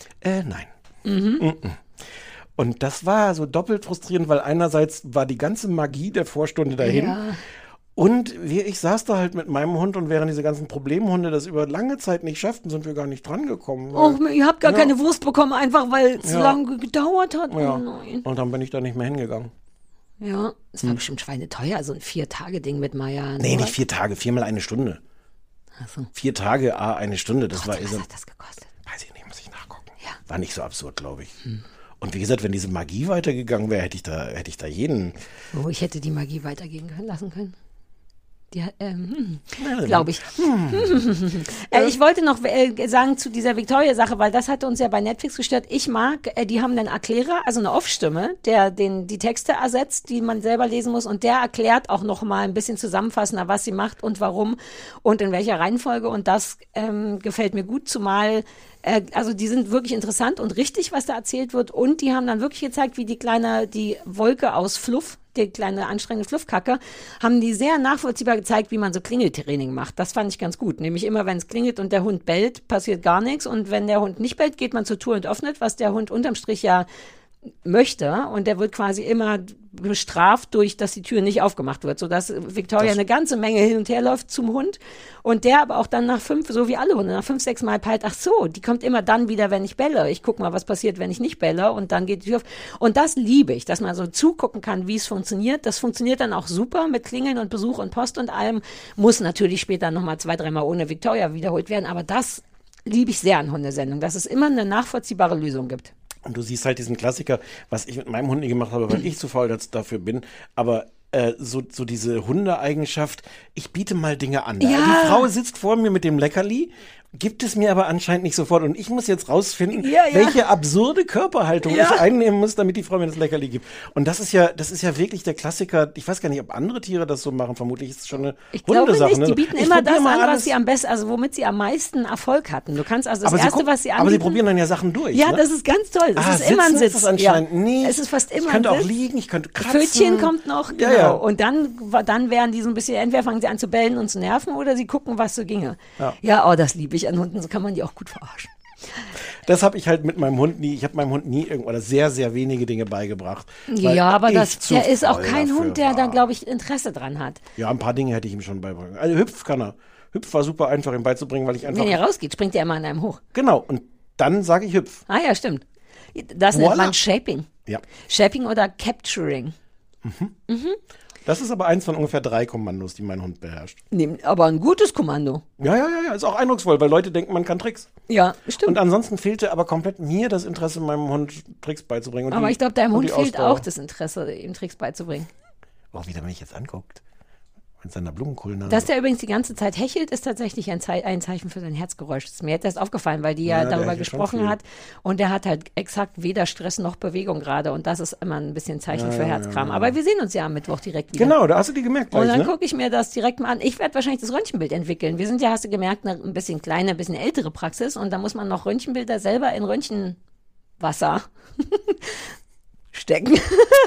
Nein. Und das war so doppelt frustrierend, weil einerseits war die ganze Magie der Vorstunde dahin. Ja. Und ich saß da halt mit meinem Hund, und während diese ganzen Problemhunde das über lange Zeit nicht schafften, sind wir gar nicht dran gekommen. Ihr habt gar keine Wurst bekommen, einfach weil es lange gedauert hat. Ja. Oh nein. Und dann bin ich da nicht mehr hingegangen. Ja, es war bestimmt schweineteuer, so ein 4-Tage-Ding mit Maja. Nee, nicht 4 Tage, 4-mal eine Stunde. Ach so. 4 Tage, eine Stunde. Was hat das gekostet? Weiß ich nicht, muss ich nachgucken. Ja. War nicht so absurd, glaube ich. Und wie gesagt, wenn diese Magie weitergegangen wäre, hätte ich da jeden... Ich hätte die Magie weitergehen lassen können. Glaube ich. Ich wollte noch sagen zu dieser Victoria-Sache, weil das hatte uns ja bei Netflix gestört. Ich mag, die haben einen Erklärer, also eine Off-Stimme, der die Texte ersetzt, die man selber lesen muss, und der erklärt auch noch mal ein bisschen zusammenfassender, was sie macht und warum und in welcher Reihenfolge, und das gefällt mir gut, zumal also die sind wirklich interessant und richtig, was da erzählt wird, und die haben dann wirklich gezeigt, wie die Wolke aus Fluff, die kleine anstrengende Fluffkacke, haben die sehr nachvollziehbar gezeigt, wie man so Klingeltraining macht. Das fand ich ganz gut. Nämlich immer, wenn es klingelt und der Hund bellt, passiert gar nichts. Und wenn der Hund nicht bellt, geht man zur Tür und öffnet, was der Hund unterm Strich ja möchte. Und der wird quasi immer bestraft durch, dass die Tür nicht aufgemacht wird, sodass Victoria eine ganze Menge hin und her läuft zum Hund und der aber auch dann nach 5, so wie alle Hunde, nach 5, 6 Mal peilt, ach so, die kommt immer dann wieder, wenn ich belle. Ich guck mal, was passiert, wenn ich nicht belle und dann geht die Tür auf. Und das liebe ich, dass man so zugucken kann, wie es funktioniert. Das funktioniert dann auch super mit Klingeln und Besuch und Post und allem. Muss natürlich später nochmal 2, 3 Mal ohne Victoria wiederholt werden, aber das liebe ich sehr an Hundesendungen, dass es immer eine nachvollziehbare Lösung gibt. Und du siehst halt diesen Klassiker, was ich mit meinem Hund nie gemacht habe, weil ich zu faul dafür bin, aber so diese Hundeeigenschaft, ich biete mal Dinge an. Ja. Die Frau sitzt vor mir mit dem Leckerli, gibt es mir aber anscheinend nicht sofort und ich muss jetzt rausfinden, welche absurde Körperhaltung ich einnehmen muss, damit die Frau mir das Leckerli gibt. Und das ist ja wirklich der Klassiker. Ich weiß gar nicht, ob andere Tiere das so machen. Vermutlich ist es schon eine Hundesache. Nicht. Die bieten immer das an, was sie am besten, also womit sie am meisten Erfolg hatten. Du kannst also was sie anbieten. Aber sie probieren dann ja Sachen durch. Ja, ne? das ist ganz toll. Es ist immer ein Sitz. Ist anscheinend nicht. Es ist fast immer ich könnte ein auch Sitz. liegen, ich könnte kratzen. Pfötchen kommt noch, genau. Ja. Und dann werden die so ein bisschen, entweder fangen sie an zu bellen und zu nerven oder sie gucken, was so ginge. Ja, das liebe ich an Hunden. So kann man die auch gut verarschen. Das habe ich halt mit meinem Hund nie, ich habe meinem Hund nie oder sehr, sehr wenige Dinge beigebracht. Ja, aber der ist auch kein Hund, der da, glaube ich, Interesse dran hat. Ja, ein paar Dinge hätte ich ihm schon beibringen. Also Hüpf kann er. Hüpf war super einfach, ihm beizubringen, weil ich einfach... Wenn er rausgeht, springt er immer an einem hoch. Genau, und dann sage ich Hüpf. Ah ja, stimmt. Das nennt man Shaping. Ja. Shaping oder Capturing. Das ist aber eins von ungefähr 3 Kommandos, die mein Hund beherrscht. Aber ein gutes Kommando. Ja, ist auch eindrucksvoll, weil Leute denken, man kann Tricks. Ja, stimmt. Und ansonsten fehlte aber komplett mir das Interesse, meinem Hund Tricks beizubringen. Aber ich glaube, deinem Hund fehlt auch das Interesse, ihm Tricks beizubringen. Auch wie der mich jetzt anguckt. Mit seiner Blumenkohlnase. Dass der übrigens die ganze Zeit hechelt, ist tatsächlich ein Zeichen für sein Herzgeräusch. Das ist mir jetzt erst aufgefallen, weil die ja darüber gesprochen hat. Und der hat halt exakt weder Stress noch Bewegung gerade. Und das ist immer ein bisschen Zeichen für Herzkram. Aber wir sehen uns ja am Mittwoch direkt wieder. Genau, da hast du die gemerkt gleich, und dann gucke ich mir das direkt mal an. Ich werde wahrscheinlich das Röntgenbild entwickeln. Wir sind ja, hast du gemerkt, eine ein bisschen kleine, ein bisschen ältere Praxis. Und da muss man noch Röntgenbilder selber in Röntgenwasser stecken.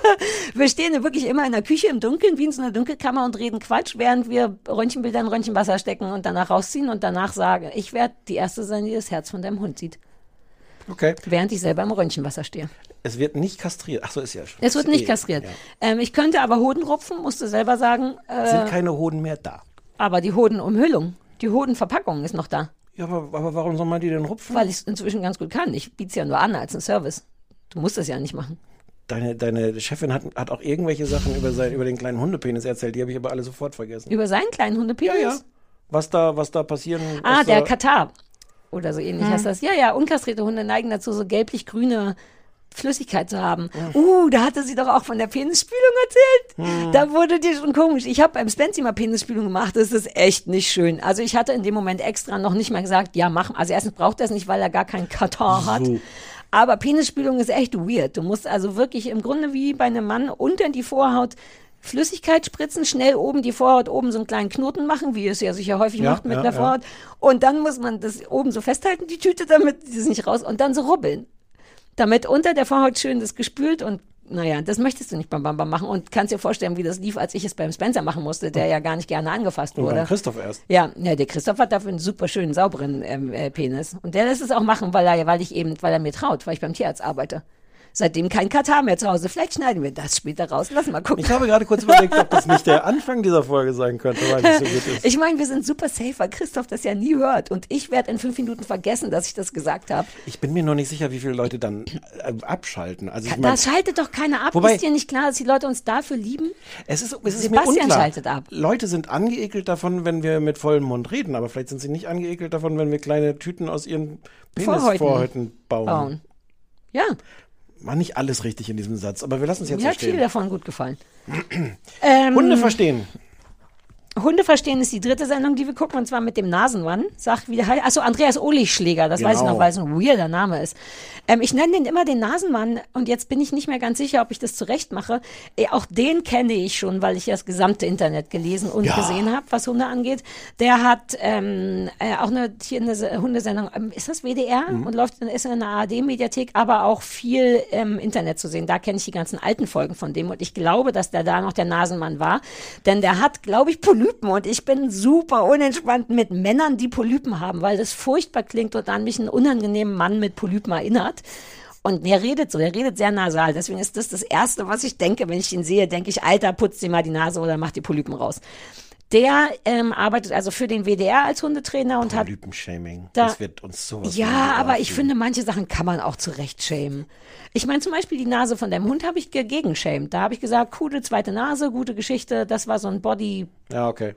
Wir stehen wirklich immer in der Küche im Dunkeln, wie in so einer Dunkelkammer und reden Quatsch, während wir Röntgenbilder in Röntgenwasser stecken und danach rausziehen und danach sagen, ich werde die Erste sein, die das Herz von deinem Hund sieht. Okay. Während ich selber im Röntgenwasser stehe. Es wird nicht kastriert. Ach so, ist ja schon. Es wird nicht kastriert. Ja. Ich könnte aber Hoden rupfen, musst du selber sagen. Sind keine Hoden mehr da. Aber die Hodenumhüllung, die Hodenverpackung ist noch da. Ja, aber warum soll man die denn rupfen? Weil ich es inzwischen ganz gut kann. Ich biete es ja nur an als einen Service. Du musst das ja nicht machen. Deine Chefin hat auch irgendwelche Sachen über den kleinen Hundepenis erzählt, die habe ich aber alle sofort vergessen. Über seinen kleinen Hundepenis? Ja. Was da passieren... der Katar oder so ähnlich heißt das. Ja, unkastrierte Hunde neigen dazu, so gelblich-grüne Flüssigkeit zu haben. Da hatte sie doch auch von der Penisspülung erzählt. Da wurde dir schon komisch. Ich habe beim Spency mal Penisspülung gemacht. Das ist echt nicht schön. Also ich hatte in dem Moment extra noch nicht mal gesagt, ja, mach. Also erstens braucht er es nicht, weil er gar keinen Katar hat. Aber Penisspülung ist echt weird. Du musst also wirklich im Grunde wie bei einem Mann unter die Vorhaut Flüssigkeit spritzen, schnell oben die Vorhaut oben so einen kleinen Knoten machen, wie es ja sicher häufig macht mit der Vorhaut. Und dann muss man das oben so festhalten, die Tüte, damit sie es nicht raus, und dann so rubbeln. Damit unter der Vorhaut schön das gespült und naja, das möchtest du nicht beim Bam machen und kannst dir vorstellen, wie das lief, als ich es beim Spencer machen musste, der ja gar nicht gerne angefasst wurde. Und beim Christoph erst. Ja, der Christoph hat dafür einen super schönen, sauberen Penis. Und der lässt es auch machen, weil er mir traut, weil ich beim Tierarzt arbeite. Seitdem kein Katar mehr zu Hause. Vielleicht schneiden wir das später raus. Lass mal gucken. Ich habe gerade kurz überlegt, ob das nicht der Anfang dieser Folge sein könnte, weil es so gut ist. Ich meine, wir sind super safe, weil Christoph das ja nie hört. Und ich werde in 5 Minuten vergessen, dass ich das gesagt habe. Ich bin mir noch nicht sicher, wie viele Leute dann abschalten. Also das schaltet doch keiner ab. Ist dir nicht klar, dass die Leute uns dafür lieben? Es ist Sebastian mir unklar. Schaltet ab. Leute sind angeekelt davon, wenn wir mit vollem Mund reden. Aber vielleicht sind sie nicht angeekelt davon, wenn wir kleine Tüten aus ihren Penisvorhäuten bauen. Ja. War nicht alles richtig in diesem Satz, aber wir lassen es jetzt so stehen. Mir hat viel davon gut gefallen. Hunde verstehen. Hunde verstehen ist die 3. Sendung, die wir gucken, und zwar mit dem Nasenmann. Sag, wie der heißt. Achso, Andreas Ohlischläger, das weiß ich noch, weil es ein weirder Name ist. Ich nenne den immer den Nasenmann und jetzt bin ich nicht mehr ganz sicher, ob ich das zurecht mache. Auch den kenne ich schon, weil ich das gesamte Internet gelesen und gesehen habe, was Hunde angeht. Der hat auch eine Hundesendung, ist das WDR? Und ist in der ARD-Mediathek, aber auch viel im Internet zu sehen. Da kenne ich die ganzen alten Folgen von dem und ich glaube, dass der da noch der Nasenmann war, denn der hat, glaube ich, Polypen und ich bin super unentspannt mit Männern, die Polypen haben, weil das furchtbar klingt und an mich einen unangenehmen Mann mit Polypen erinnert. Und der redet sehr nasal. Deswegen ist das Erste, was ich denke, wenn ich ihn sehe, denke ich, Alter, putz dir mal die Nase oder mach die Polypen raus. Der arbeitet also für den WDR als Hundetrainer und Polypen-Shaming. Das wird uns sowas. Ja, aber ich finde, manche Sachen kann man auch zurecht schämen. Ich meine zum Beispiel die Nase von deinem Hund habe ich gegenschämt. Da habe ich gesagt, coole zweite Nase, gute Geschichte. Das war so ein Body. Ja, okay.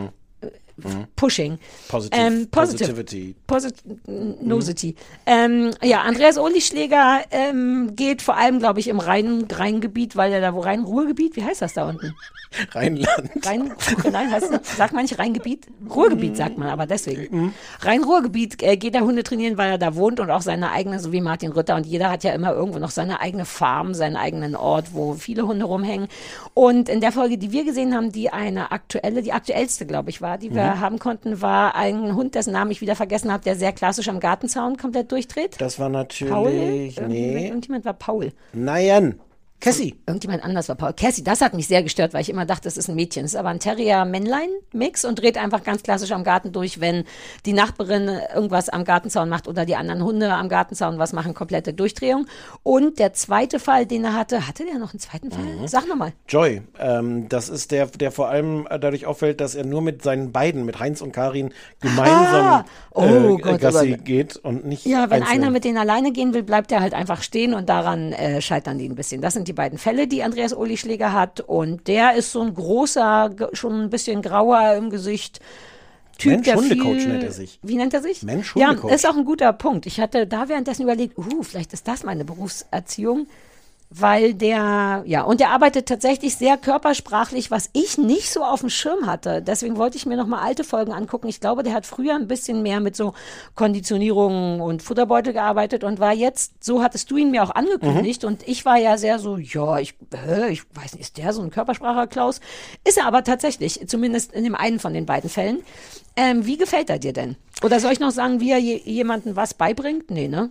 Pushing. Positivity. Nosity. Ja, Andreas Oehlischläger geht vor allem, glaube ich, im Rheingebiet, weil er da Ruhrgebiet, wie heißt das da unten? Rheinland. Nein, sagt man nicht Rheingebiet? Ruhrgebiet sagt man, aber deswegen. Rhein-Ruhrgebiet geht er Hunde trainieren, weil er da wohnt und auch seine eigene, so wie Martin Rütter. Und jeder hat ja immer irgendwo noch seine eigene Farm, seinen eigenen Ort, wo viele Hunde rumhängen. Und in der Folge, die wir gesehen haben, die aktuellste, glaube ich, war, die wir haben konnten, war ein Hund, dessen Namen ich wieder vergessen habe, der sehr klassisch am Gartenzaun komplett durchdreht. Das war natürlich, Paul? Irgendjemand war Paul. Nein. Cassie. Irgendjemand anders war Paul. Cassie, das hat mich sehr gestört, weil ich immer dachte, das ist ein Mädchen. Das ist aber ein Terrier-Männlein-Mix und dreht einfach ganz klassisch am Garten durch, wenn die Nachbarin irgendwas am Gartenzaun macht oder die anderen Hunde am Gartenzaun was machen, komplette Durchdrehung. Und der zweite Fall, den er hatte der noch einen zweiten Fall? Sag nochmal. Joy. Das ist der vor allem dadurch auffällt, dass er nur mit seinen beiden, mit Heinz und Karin, gemeinsam Gassi geht und nicht Ja, wenn einzeln. einer mit denen alleine gehen will, bleibt er halt einfach stehen und daran scheitern die ein bisschen. Das sind die beiden Fälle, die Andreas Oehlischläger hat. Und der ist so ein großer, schon ein bisschen grauer im Gesicht. Typ, der Mensch-Hundecoach nennt er sich. Wie nennt er sich? Mensch-Hundecoach. Ja, ist auch ein guter Punkt. Ich hatte da währenddessen überlegt, vielleicht ist das meine Berufserziehung. Weil der arbeitet tatsächlich sehr körpersprachlich, was ich nicht so auf dem Schirm hatte. Deswegen wollte ich mir nochmal alte Folgen angucken. Ich glaube, der hat früher ein bisschen mehr mit so Konditionierung und Futterbeutel gearbeitet und war jetzt, so hattest du ihn mir auch angekündigt und ich war ja sehr so, ich weiß nicht, ist der so ein Körperspracher, Klaus? Ist er aber tatsächlich, zumindest in dem einen von den beiden Fällen. Wie gefällt er dir denn? Oder soll ich noch sagen, wie er jemandem was beibringt? Nee, ne?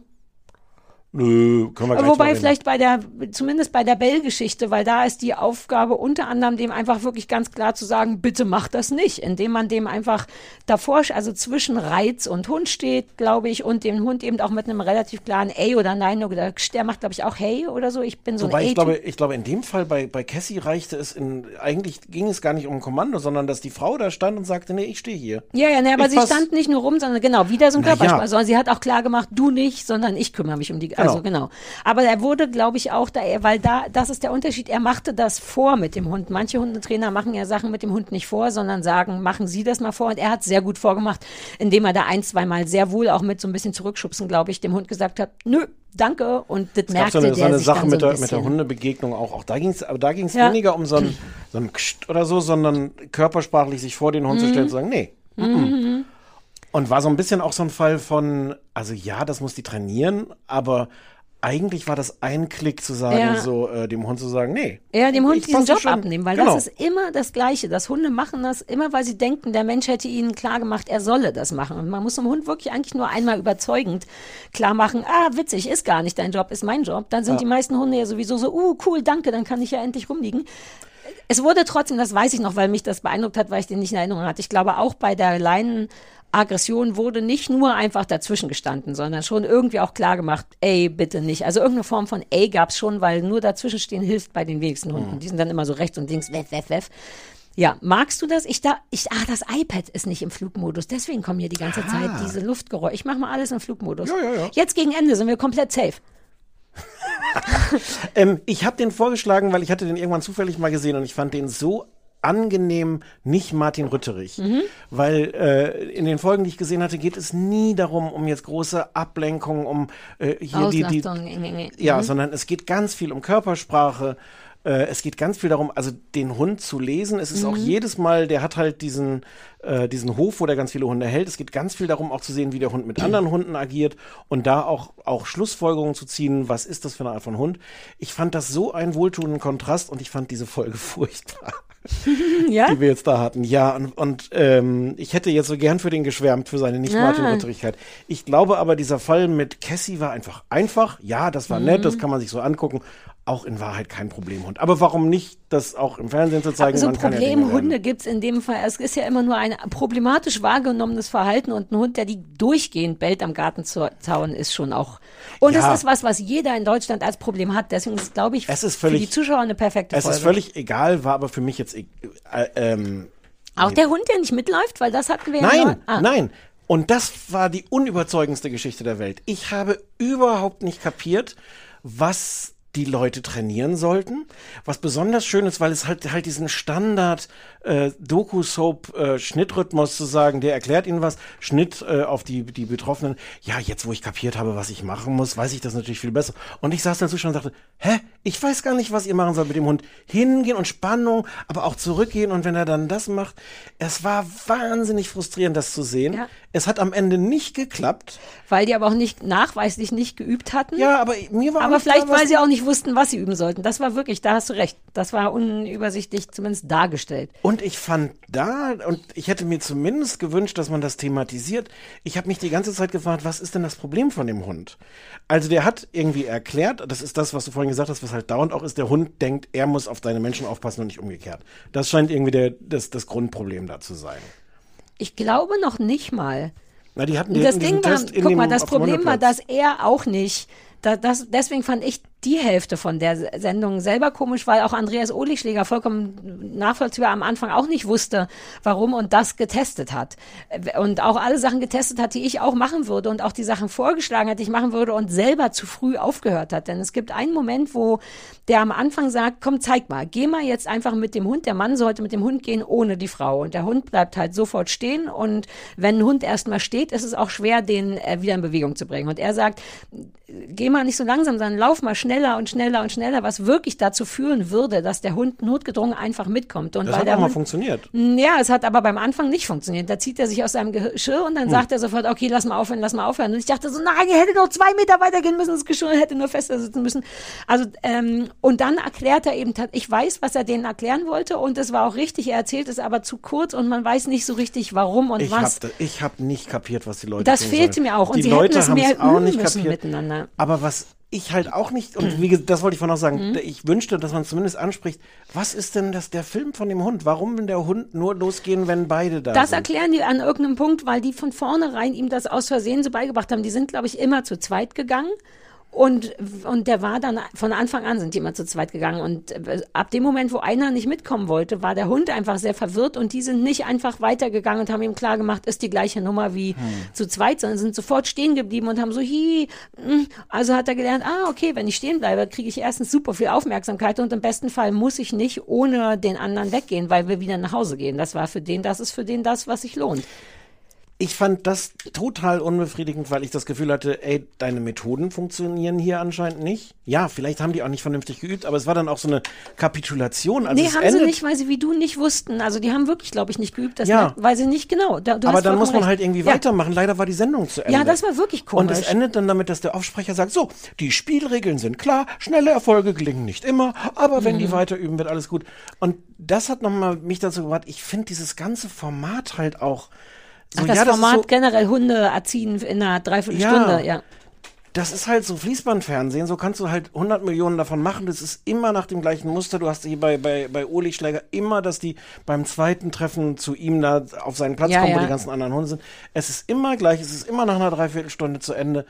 Nö, können wir gleich Wobei vielleicht zumindest bei der Bell-Geschichte, weil da ist die Aufgabe unter anderem dem einfach wirklich ganz klar zu sagen, bitte mach das nicht, indem man dem einfach davor, also zwischen Reiz und Hund steht, glaube ich, und den Hund eben auch mit einem relativ klaren Ey oder Nein, oder der macht, glaube ich, auch Hey oder so, ich bin so Wobei ein Ey-Typ. ich glaube, in dem Fall bei Cassie reichte es eigentlich ging es gar nicht um ein Kommando, sondern dass die Frau da stand und sagte, nee, ich stehe hier. Aber sie stand nicht nur rum, sondern genau, wieder so ein Körpersprache, sondern sie hat auch klar gemacht, du nicht, sondern ich kümmere mich um die, also genau. Aber er wurde, glaube ich, auch das ist der Unterschied, er machte das vor mit dem Hund. Manche Hundetrainer machen ja Sachen mit dem Hund nicht vor, sondern sagen, machen Sie das mal vor. Und er hat es sehr gut vorgemacht, indem er da 1-2 Mal sehr wohl auch mit so ein bisschen Zurückschubsen, glaube ich, dem Hund gesagt hat, nö, danke. Und das merkte der sich dann so ein bisschen. So eine Sache mit der Hundebegegnung auch da ging es weniger um so ein Kscht oder so, sondern körpersprachlich sich vor den Hund zu stellen und zu sagen, nee. Und war so ein bisschen auch so ein Fall von, also ja, das muss die trainieren, aber eigentlich war das ein Klick zu sagen, dem Hund zu sagen, nee. Ja, dem Hund diesen Job abnehmen, weil das ist immer das Gleiche. Das Hunde machen das immer, weil sie denken, der Mensch hätte ihnen klar gemacht, er solle das machen. Und man muss dem Hund wirklich eigentlich nur einmal überzeugend klar machen, witzig, ist gar nicht dein Job, ist mein Job. Dann sind die meisten Hunde ja sowieso so, cool, danke, dann kann ich ja endlich rumliegen. Es wurde trotzdem, das weiß ich noch, weil mich das beeindruckt hat, weil ich den nicht in Erinnerung hatte. Ich glaube, auch bei der Aggression wurde nicht nur einfach dazwischen gestanden, sondern schon irgendwie auch klar gemacht, ey, bitte nicht. Also irgendeine Form von ey gab es schon, weil nur dazwischenstehen hilft bei den wenigsten Hunden. Die sind dann immer so rechts und links, weff. Ja, magst du das? Das iPad ist nicht im Flugmodus, deswegen kommen hier die ganze Zeit diese Luftgeräusche. Ich mache mal alles im Flugmodus. Ja. Jetzt gegen Ende sind wir komplett safe. Ich habe den vorgeschlagen, weil ich hatte den irgendwann zufällig mal gesehen und ich fand den so angenehm nicht Martin Rütterich. Weil in den Folgen, die ich gesehen hatte, geht es nie darum, um jetzt große Ablenkungen, um sondern es geht ganz viel um Körpersprache. Es geht ganz viel darum, also den Hund zu lesen. Es ist auch jedes Mal, der hat halt diesen Hof, wo der ganz viele Hunde hält. Es geht ganz viel darum, auch zu sehen, wie der Hund mit anderen Hunden agiert und da auch Schlussfolgerungen zu ziehen. Was ist das für eine Art von Hund? Ich fand das so einen wohltuenden Kontrast und ich fand diese Folge furchtbar. Ja? Die wir jetzt da hatten. Ja, und ich hätte jetzt so gern für den geschwärmt, für seine Nicht-Martin-Rütterigkeit. Ich glaube aber, dieser Fall mit Cassie war einfach. Ja, das war nett, das kann man sich so angucken. auch in Wahrheit kein Problemhund. Aber warum nicht das auch im Fernsehen zu zeigen? Also man kann Problemhunde gibt's in dem Fall. Es ist ja immer nur ein problematisch wahrgenommenes Verhalten und ein Hund, der die durchgehend bellt am Gartenzaun, ist schon auch. Und das ist was jeder in Deutschland als Problem hat. Deswegen ist, glaube ich, für die Zuschauer eine perfekte Folge. Es ist völlig egal, war aber für mich jetzt auch der Hund, der nicht mitläuft, weil das hatten wir Nein. Und das war die unüberzeugendste Geschichte der Welt. Ich habe überhaupt nicht kapiert, was die Leute trainieren sollten. Was besonders schön ist, weil es halt diesen Standard Doku-Soap-Schnittrhythmus zu sagen, der erklärt ihnen was, Schnitt auf die Betroffenen. Ja, jetzt wo ich kapiert habe, was ich machen muss, weiß ich das natürlich viel besser. Und ich saß dazu schon und dachte, ich weiß gar nicht, was ihr machen sollt mit dem Hund. Hingehen und Spannung, aber auch zurückgehen und wenn er dann das macht. Es war wahnsinnig frustrierend, das zu sehen. Ja. Es hat am Ende nicht geklappt. Weil die aber auch nachweislich nicht geübt hatten. Ja, aber mir war aber vielleicht, weil sie auch nicht wussten, was sie üben sollten. Das war wirklich, da hast du recht. Das war unübersichtlich zumindest dargestellt. Und ich fand und ich hätte mir zumindest gewünscht, dass man das thematisiert. Ich habe mich die ganze Zeit gefragt, was ist denn das Problem von dem Hund? Also der hat irgendwie erklärt, das ist das, was du vorhin gesagt hast, was halt dauernd auch ist, der Hund denkt, er muss auf deine Menschen aufpassen und nicht umgekehrt. Das scheint irgendwie das Grundproblem da zu sein. Ich glaube noch nicht mal. Na, die hatten das Ding war, guck mal, das Problem war, dass er auch nicht, deswegen fand ich die Hälfte von der Sendung selber komisch, weil auch Andreas Oligschläger vollkommen nachvollziehbar am Anfang auch nicht wusste, warum und das getestet hat. Und auch alle Sachen getestet hat, die ich auch machen würde und auch die Sachen vorgeschlagen hat, die ich machen würde und selber zu früh aufgehört hat. Denn es gibt einen Moment, wo der am Anfang sagt, komm, zeig mal, geh mal jetzt einfach mit dem Hund. Der Mann sollte mit dem Hund gehen ohne die Frau. Und der Hund bleibt halt sofort stehen. Und wenn ein Hund erstmal steht, ist es auch schwer, den wieder in Bewegung zu bringen. Und er sagt, geh mal nicht so langsam, sondern lauf mal schneller und schneller und schneller, was wirklich dazu führen würde, dass der Hund notgedrungen einfach mitkommt. Und das hat auch mal funktioniert. Ja, es hat aber beim Anfang nicht funktioniert. Da zieht er sich aus seinem Geschirr und dann sagt er sofort, okay, lass mal aufhören. Und ich dachte so, nein, ihr hättet noch 2 Meter weitergehen müssen, das Geschirr hätte nur fester sitzen müssen. Also, und dann erklärt er eben, ich weiß, was er denen erklären wollte und es war auch richtig, er erzählt es aber zu kurz und man weiß nicht so richtig, warum und was. Ich habe nicht kapiert, was die Leute das fehlte mir auch und sie hätten es mehr üben müssen miteinander. Aber was ich halt auch nicht, und das wollte ich vorhin auch sagen, ich wünschte, dass man zumindest anspricht, was ist denn der Film von dem Hund? Warum will der Hund nur losgehen, wenn beide da sind? Das erklären die an irgendeinem Punkt, weil die von vornherein ihm das aus Versehen so beigebracht haben. Die sind, glaube ich, immer zu zweit gegangen. Und der war dann, von Anfang an sind die immer zu zweit gegangen. Und ab dem Moment, wo einer nicht mitkommen wollte, war der Hund einfach sehr verwirrt und die sind nicht einfach weitergegangen und haben ihm klar gemacht, ist die gleiche Nummer wie zu zweit, sondern sind sofort stehen geblieben und haben so, also hat er gelernt, okay, wenn ich stehen bleibe, kriege ich erstens super viel Aufmerksamkeit und im besten Fall muss ich nicht ohne den anderen weggehen, weil wir wieder nach Hause gehen. Das war für den, das ist für den das, was sich lohnt. Ich fand das total unbefriedigend, weil ich das Gefühl hatte, deine Methoden funktionieren hier anscheinend nicht. Ja, vielleicht haben die auch nicht vernünftig geübt, aber es war dann auch so eine Kapitulation. Also haben sie nicht, weil sie wie du nicht wussten. Also die haben wirklich, glaube ich, nicht geübt, weil sie nicht genau. Aber dann muss man halt irgendwie weitermachen. Leider war die Sendung zu Ende. Ja, das war wirklich komisch. Und es endet dann damit, dass der Aufsprecher sagt, so, die Spielregeln sind klar, schnelle Erfolge gelingen nicht immer, aber wenn die weiter üben, wird alles gut. Und das hat nochmal mich dazu gebracht, ich finde dieses ganze Format halt auch so, das Format so, generell Hunde erziehen in einer Dreiviertelstunde, ja. Das ist halt so Fließbandfernsehen, so kannst du halt 100 Millionen davon machen, das ist immer nach dem gleichen Muster. Du hast hier bei Oligschläger immer, dass die beim zweiten Treffen zu ihm da auf seinen Platz kommen, wo die ganzen anderen Hunde sind. Es ist immer gleich, es ist immer nach einer Dreiviertelstunde zu Ende.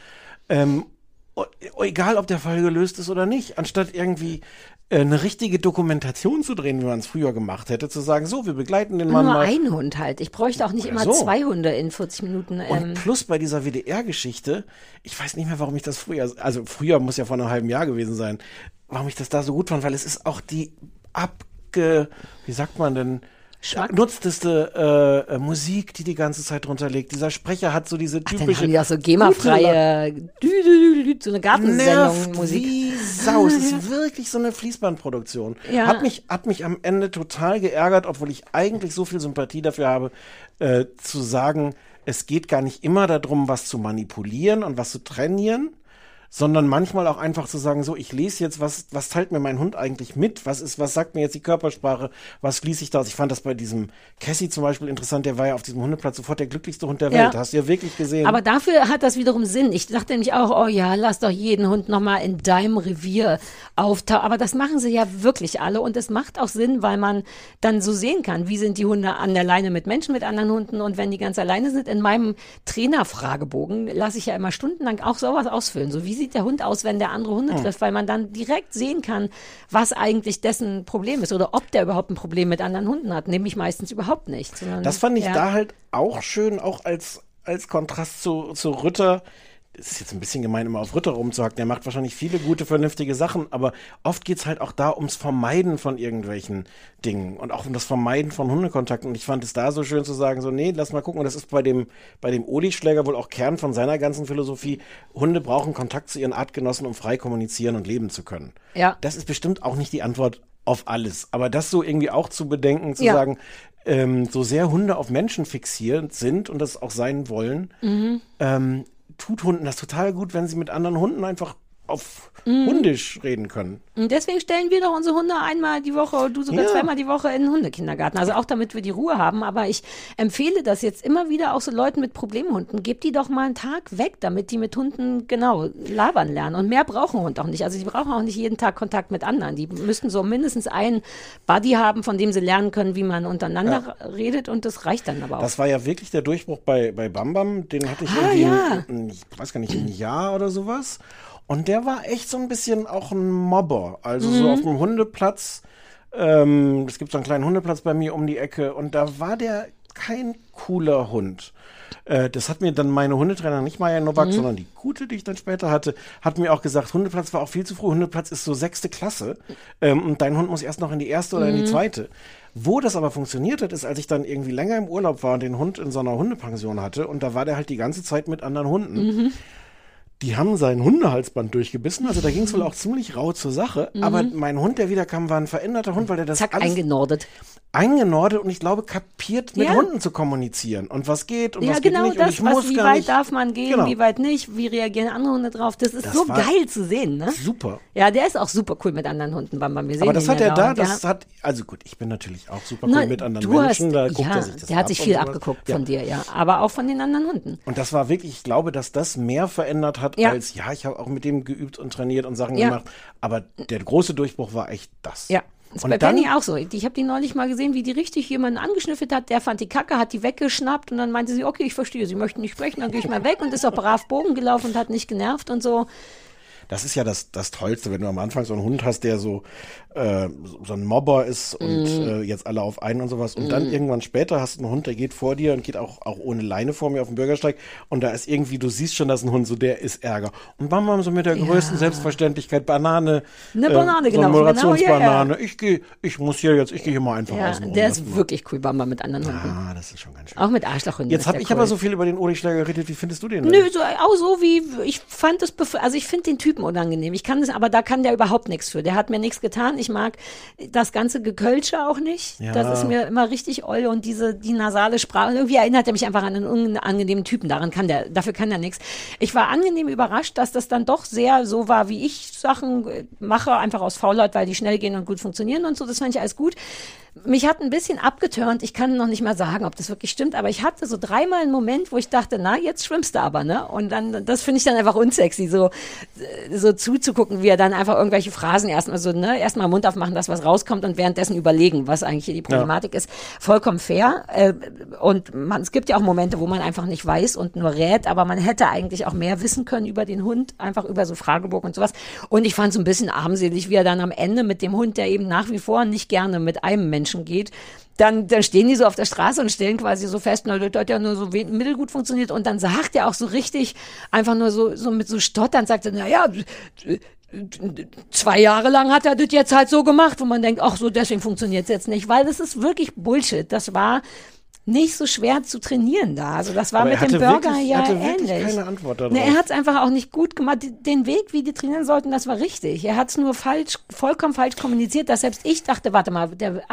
Egal, ob der Fall gelöst ist oder nicht, anstatt irgendwie eine richtige Dokumentation zu drehen, wie man es früher gemacht hätte, zu sagen, so, wir begleiten den Mann nur mal. Nur ein Hund halt. Ich bräuchte auch nicht immer 2 Hunde in 40 Minuten. Und plus bei dieser WDR-Geschichte, ich weiß nicht mehr, warum ich das früher muss ja vor einem halben Jahr gewesen sein, warum ich das da so gut fand, weil es ist auch die wie sagt man denn, nutzteste Musik, die ganze Zeit drunter liegt. Dieser Sprecher hat so diese typische... Dann haben die auch so GEMA-freie, so eine Gartensendung Musik. Wie Sau. Es ist wirklich so eine Fließbandproduktion. Ja. Hat mich am Ende total geärgert, obwohl ich eigentlich so viel Sympathie dafür habe, zu sagen, es geht gar nicht immer darum, was zu manipulieren und was zu trainieren, sondern manchmal auch einfach zu sagen, so, ich lese jetzt, was teilt mir mein Hund eigentlich mit? Was sagt mir jetzt die Körpersprache? Was schließe ich daraus? Ich fand das bei diesem Cassie zum Beispiel interessant, der war ja auf diesem Hundeplatz sofort der glücklichste Hund der Welt. Hast du ja wirklich gesehen. Aber dafür hat das wiederum Sinn. Ich dachte nämlich auch, oh ja, lass doch jeden Hund nochmal in deinem Revier auftauchen. Aber das machen sie ja wirklich alle und es macht auch Sinn, weil man dann so sehen kann, wie sind die Hunde an der Leine mit Menschen, mit anderen Hunden und wenn die ganz alleine sind. In meinem Trainerfragebogen lasse ich ja immer stundenlang auch sowas ausfüllen. So, wie sieht der Hund aus, wenn der andere Hunde trifft, weil man dann direkt sehen kann, was eigentlich dessen Problem ist oder ob der überhaupt ein Problem mit anderen Hunden hat. Nämlich meistens überhaupt nicht. Sondern, das fand ich da halt auch schön, auch als Kontrast zu Rütter. Es ist jetzt ein bisschen gemein, immer auf Rütter rumzuhacken. Der macht wahrscheinlich viele gute, vernünftige Sachen, aber oft geht's halt auch da ums Vermeiden von irgendwelchen Dingen und auch um das Vermeiden von Hundekontakten. Und ich fand es da so schön zu sagen, so, nee, lass mal gucken. Und das ist bei dem Uli-Schläger wohl auch Kern von seiner ganzen Philosophie. Hunde brauchen Kontakt zu ihren Artgenossen, um frei kommunizieren und leben zu können. Ja. Das ist bestimmt auch nicht die Antwort auf alles. Aber das so irgendwie auch zu bedenken, zu sagen, so sehr Hunde auf Menschen fixiert sind und das auch sein wollen, tut Hunden das total gut, wenn sie mit anderen Hunden einfach auf Hundisch reden können. Und deswegen stellen wir doch unsere Hunde einmal die Woche, du sogar zweimal die Woche in den Hundekindergarten. Also auch damit wir die Ruhe haben. Aber ich empfehle das jetzt immer wieder auch so Leuten mit Problemhunden. Gebt die doch mal einen Tag weg, damit die mit Hunden labern lernen. Und mehr brauchen Hunde auch nicht. Also die brauchen auch nicht jeden Tag Kontakt mit anderen. Die müssten so mindestens einen Buddy haben, von dem sie lernen können, wie man untereinander redet. Und das reicht dann aber auch. Das war ja wirklich der Durchbruch bei Bam Bam. Den hatte ich ich weiß gar nicht, ein Jahr oder sowas. Und der war echt so ein bisschen auch ein Mobber. Also so auf dem Hundeplatz. Es gibt so einen kleinen Hundeplatz bei mir um die Ecke. Und da war der kein cooler Hund. Das hat mir dann meine Hundetrainer, nicht Maja Nowak, sondern die gute, die ich dann später hatte, hat mir auch gesagt, Hundeplatz war auch viel zu früh. Hundeplatz ist so 6. Klasse. Und dein Hund muss erst noch in die 1. oder in die 2. Wo das aber funktioniert hat, ist, als ich dann irgendwie länger im Urlaub war und den Hund in so einer Hundepension hatte. Und da war der halt die ganze Zeit mit anderen Hunden. Die haben sein Hundehalsband durchgebissen, also da ging es wohl auch ziemlich rau zur Sache. Aber mein Hund, der wiederkam, war ein veränderter Hund, weil der das alles eingenordet und ich glaube kapiert, mit Hunden zu kommunizieren und was geht und was geht nicht. Das, und wie weit darf man gehen, wie weit nicht, wie reagieren andere Hunde drauf. Das ist so geil zu sehen, ne? Super. Ja, der ist auch super cool mit anderen Hunden, Bam Bam. Wir sehen aber das hat er da, hat, also gut, ich bin natürlich auch super cool mit anderen Menschen, da guckt er sich das der hat sich viel abgeguckt von dir, aber auch von den anderen Hunden. Und das war wirklich, ich glaube, dass das mehr verändert hat als, ich habe auch mit dem geübt und trainiert und Sachen gemacht, aber der große Durchbruch war echt das. Ja. Das ist bei Penny auch so. Ich habe die neulich mal gesehen, wie die richtig jemanden angeschnüffelt hat. Der fand die Kacke, hat die weggeschnappt und dann meinte sie, okay, ich verstehe, sie möchten nicht sprechen, dann gehe ich mal weg und ist auch brav Bogen gelaufen und hat nicht genervt und so. Das ist ja das Tollste, wenn du am Anfang so einen Hund hast, der so ein Mobber ist und jetzt alle auf einen und sowas. Und dann irgendwann später hast du einen Hund, der geht vor dir und geht auch ohne Leine vor mir auf dem Bürgersteig. Und da ist irgendwie, du siehst schon, dass ein Hund so, der ist Ärger. Und Bam Bam so mit der größten Selbstverständlichkeit, Banane. Eine Banane, so eine Moderationsbanane. Ich gehe hier mal einfach außen rum. Der ist wirklich cool, Bam Bam mit anderen Hunden. Ah, das ist schon ganz schön. Auch mit Arschlochhunden. Jetzt habe ich aber so viel über den Uli-Schläger geredet. Wie findest du den denn? Nö, auch so wie, ich fand das, also ich finde den Typen unangenehm. Ich kann das, aber da kann der überhaupt nichts für. Der hat mir nichts getan. Ich mag das ganze Gekölsche auch nicht. Ja. Das ist mir immer richtig oll und die nasale Sprache. Irgendwie erinnert er mich einfach an einen unangenehmen Typen. Dafür kann der nichts. Ich war angenehm überrascht, dass das dann doch sehr so war, wie ich Sachen mache, einfach aus Faulheit, weil die schnell gehen und gut funktionieren und so. Das fand ich alles gut. Mich hat ein bisschen abgeturnt. Ich kann noch nicht mal sagen, ob das wirklich stimmt, aber ich hatte so 3-mal einen Moment, wo ich dachte, na, jetzt schwimmst du aber, ne? Und dann, das finde ich dann einfach unsexy, so zuzugucken, wie er dann einfach irgendwelche Phrasen erstmal Mund aufmachen, dass was rauskommt und währenddessen überlegen, was eigentlich hier die Problematik ist. Vollkommen fair. Und es gibt ja auch Momente, wo man einfach nicht weiß und nur rät, aber man hätte eigentlich auch mehr wissen können über den Hund, einfach über so Fragebogen und sowas. Und ich fand es ein bisschen armselig, wie er dann am Ende mit dem Hund, der eben nach wie vor nicht gerne mit einem Menschen geht, dann stehen die so auf der Straße und stellen quasi so fest, na, das hat ja nur so mittelgut funktioniert und dann sagt er auch so richtig, einfach nur so mit so Stottern, sagt er, naja, 2 Jahre lang hat er das jetzt halt so gemacht, wo man denkt, ach so, deswegen funktioniert es jetzt nicht, weil das ist wirklich Bullshit. Das war nicht so schwer zu trainieren da. Also das war Aber mit dem Burger ja ähnlich. Keine Antwort darauf. Ne, er hat es einfach auch nicht gut gemacht. Den Weg, wie die trainieren sollten, das war richtig. Er hat es nur vollkommen falsch kommuniziert, dass selbst ich dachte, warte mal,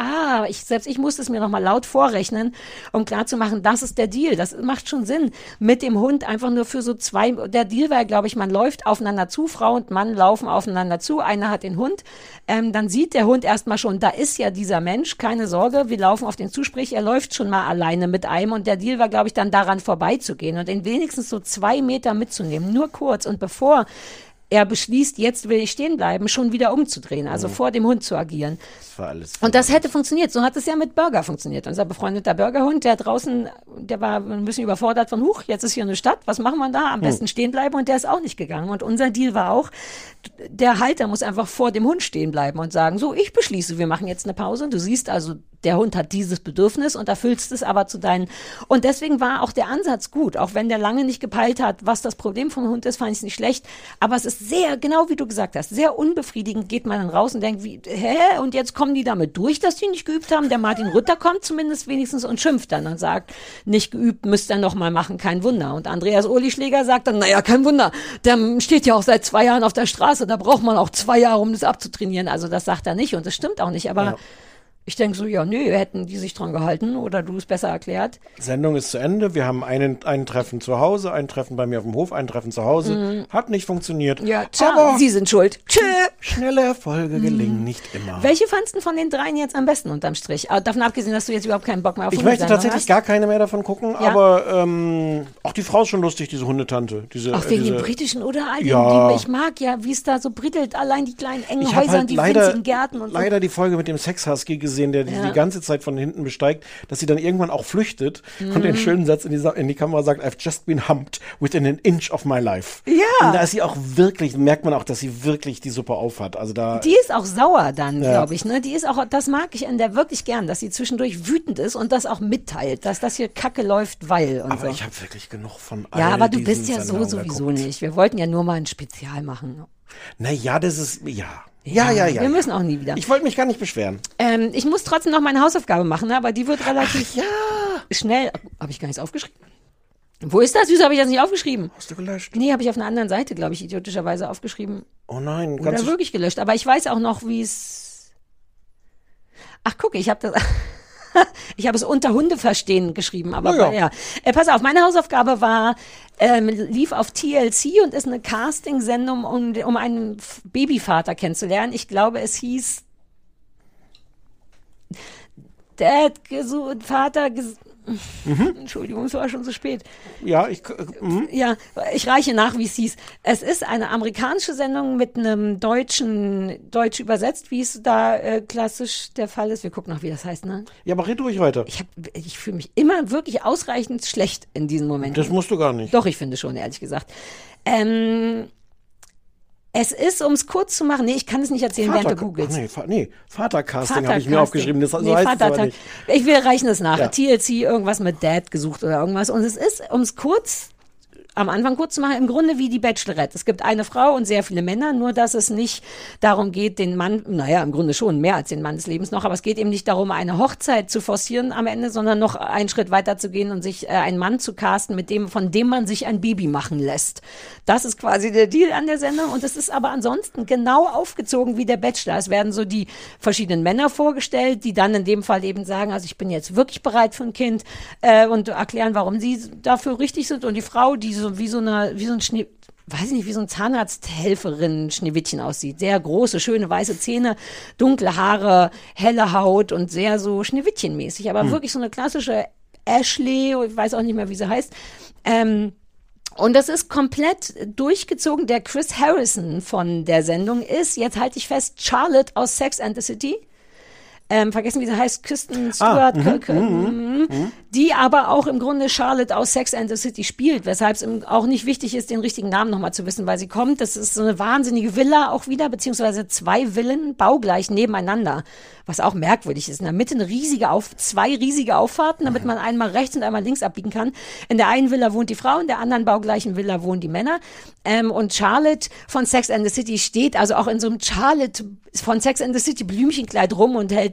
ich musste es mir nochmal laut vorrechnen, um klarzumachen, das ist der Deal. Das macht schon Sinn. Mit dem Hund einfach nur für so der Deal war, glaube ich, man läuft aufeinander zu, Frau und Mann laufen aufeinander zu, einer hat den Hund, dann sieht der Hund erstmal schon, da ist ja dieser Mensch, keine Sorge, wir laufen auf den zu, sprich, er läuft schon mal alleine mit einem und der Deal war, glaube ich, dann daran vorbeizugehen und ihn wenigstens so 2 Meter mitzunehmen, nur kurz und bevor er beschließt, jetzt will ich stehen bleiben, schon wieder umzudrehen, also vor dem Hund zu agieren. Das war alles. Und das hätte funktioniert. So hat es ja mit Burger funktioniert. Unser befreundeter Burgerhund, der draußen, der war ein bisschen überfordert von, jetzt ist hier eine Stadt, was machen wir da? Am besten stehen bleiben und der ist auch nicht gegangen. Und unser Deal war auch, der Halter muss einfach vor dem Hund stehen bleiben und sagen, so, ich beschließe, wir machen jetzt eine Pause. Und du siehst also, der Hund hat dieses Bedürfnis und erfüllst es aber zu deinen. Und deswegen war auch der Ansatz gut, auch wenn der lange nicht gepeilt hat, was das Problem vom Hund ist, fand ich es nicht schlecht. Aber es ist sehr, genau wie du gesagt hast, sehr unbefriedigend geht man dann raus und denkt, und jetzt kommen die damit durch, dass die nicht geübt haben. Der Martin Rütter kommt zumindest wenigstens und schimpft dann und sagt, nicht geübt, müsst ihr noch mal machen, kein Wunder. Und Andreas Ohlischläger sagt dann, naja, kein Wunder, der steht ja auch seit 2 Jahren auf der Straße, da braucht man auch 2 Jahre, um das abzutrainieren. Also das sagt er nicht und das stimmt auch nicht, aber ja. Ich denke so, hätten die sich dran gehalten oder du es besser erklärt. Sendung ist zu Ende. Wir haben ein Treffen zu Hause, ein Treffen bei mir auf dem Hof, ein Treffen zu Hause. Hat nicht funktioniert. Ja, aber Sie sind schuld. Tschö. Schnelle Erfolge gelingen nicht immer. Welche fandst du von den 3 jetzt am besten unterm Strich? Davon abgesehen, dass du jetzt überhaupt keinen Bock mehr auf Hunde hast. Ich möchte tatsächlich gar keine mehr davon gucken, aber auch die Frau ist schon lustig, diese Hundetante. Auch wegen den britischen oder all den, ich mag ja, wie es da so brittelt, allein die kleinen engen Häuser und die winzigen Gärten und so. Leider die Folge mit dem Sex-Husky gesehen, der die ganze Zeit von hinten besteigt, dass sie dann irgendwann auch flüchtet und den schönen Satz in die Kamera sagt, I've just been humped within an inch of my life. Ja. Und da ist sie auch wirklich, merkt man auch, dass sie wirklich die Suppe aufhat. Also da. Die ist auch sauer dann, glaube ich, ne? Die ist auch, das mag ich an der wirklich gern, dass sie zwischendurch wütend ist und das auch mitteilt, dass das hier Kacke läuft, weil und aber so. Ich habe wirklich genug von all Ja, aber du bist ja Sendungen sowieso geguckt. nicht. Wir wollten ja nur mal ein Spezial machen. Naja, das ist, Ja. Wir müssen auch nie wieder. Ich wollte mich gar nicht beschweren. Ich muss trotzdem noch meine Hausaufgabe machen, ne? Aber die wird relativ schnell. Habe ich gar nichts aufgeschrieben. Wo ist das? Wieso habe ich das nicht aufgeschrieben? Hast du gelöscht? Nee, habe ich auf einer anderen Seite, glaube ich, idiotischerweise aufgeschrieben. Oh nein. Oder wirklich gelöscht. Aber ich weiß auch noch, wie es... Ach, guck, ich habe das... Ich habe es unter Hundeverstehen geschrieben, aber pass auf, meine Hausaufgabe war, lief auf TLC und ist eine Casting-Sendung, um einen Babyvater kennenzulernen. Ich glaube, es hieß Entschuldigung, es war schon so spät. Ja, ich reiche nach, wie es hieß. Es ist eine amerikanische Sendung mit einem deutsch übersetzt, wie es da klassisch der Fall ist. Wir gucken noch, wie das heißt, ne? Ja, aber red ruhig weiter. Ich fühle mich immer wirklich ausreichend schlecht in diesen Momenten. Das musst du gar nicht. Doch, ich finde schon, ehrlich gesagt. Es ist, um es kurz zu machen, ich kann es nicht erzählen, während du googelst. Vatercasting habe ich mir aufgeschrieben. Das heißt es aber nicht. Wir reichen es nach. Ja. TLC, irgendwas mit Dad gesucht oder irgendwas. Und es ist, um es am Anfang kurz zu machen, im Grunde wie die Bachelorette. Es gibt eine Frau und sehr viele Männer, nur dass es nicht darum geht, den Mann, im Grunde schon mehr als den Mann des Lebens noch, aber es geht eben nicht darum, eine Hochzeit zu forcieren am Ende, sondern noch einen Schritt weiter zu gehen und sich einen Mann zu casten, von dem man sich ein Baby machen lässt. Das ist quasi der Deal an der Sendung und es ist aber ansonsten genau aufgezogen wie der Bachelor. Es werden so die verschiedenen Männer vorgestellt, die dann in dem Fall eben sagen, also ich bin jetzt wirklich bereit für ein Kind und erklären, warum sie dafür richtig sind und die Frau, die wie so ein Zahnarzthelferin Schneewittchen aussieht. Sehr große, schöne weiße Zähne, dunkle Haare, helle Haut und sehr so Schneewittchenmäßig. Aber wirklich so eine klassische Ashley, ich weiß auch nicht mehr, wie sie heißt. Und das ist komplett durchgezogen. Der Chris Harrison von der Sendung ist, jetzt halte ich fest, Charlotte aus Sex and the City. Vergessen, wie sie heißt, Kristen Stewart, die aber auch im Grunde Charlotte aus Sex and the City spielt, weshalb es auch nicht wichtig ist, den richtigen Namen nochmal zu wissen, weil sie kommt. Das ist so eine wahnsinnige Villa auch wieder, beziehungsweise 2 Villen baugleich nebeneinander, was auch merkwürdig ist. In der Mitte 2 riesige Auffahrten, damit man einmal rechts und einmal links abbiegen kann. In der einen Villa wohnt die Frau, in der anderen baugleichen Villa wohnen die Männer. Und Charlotte von Sex and the City steht also auch in so einem Charlotte von Sex and the City Blümchenkleid rum und hält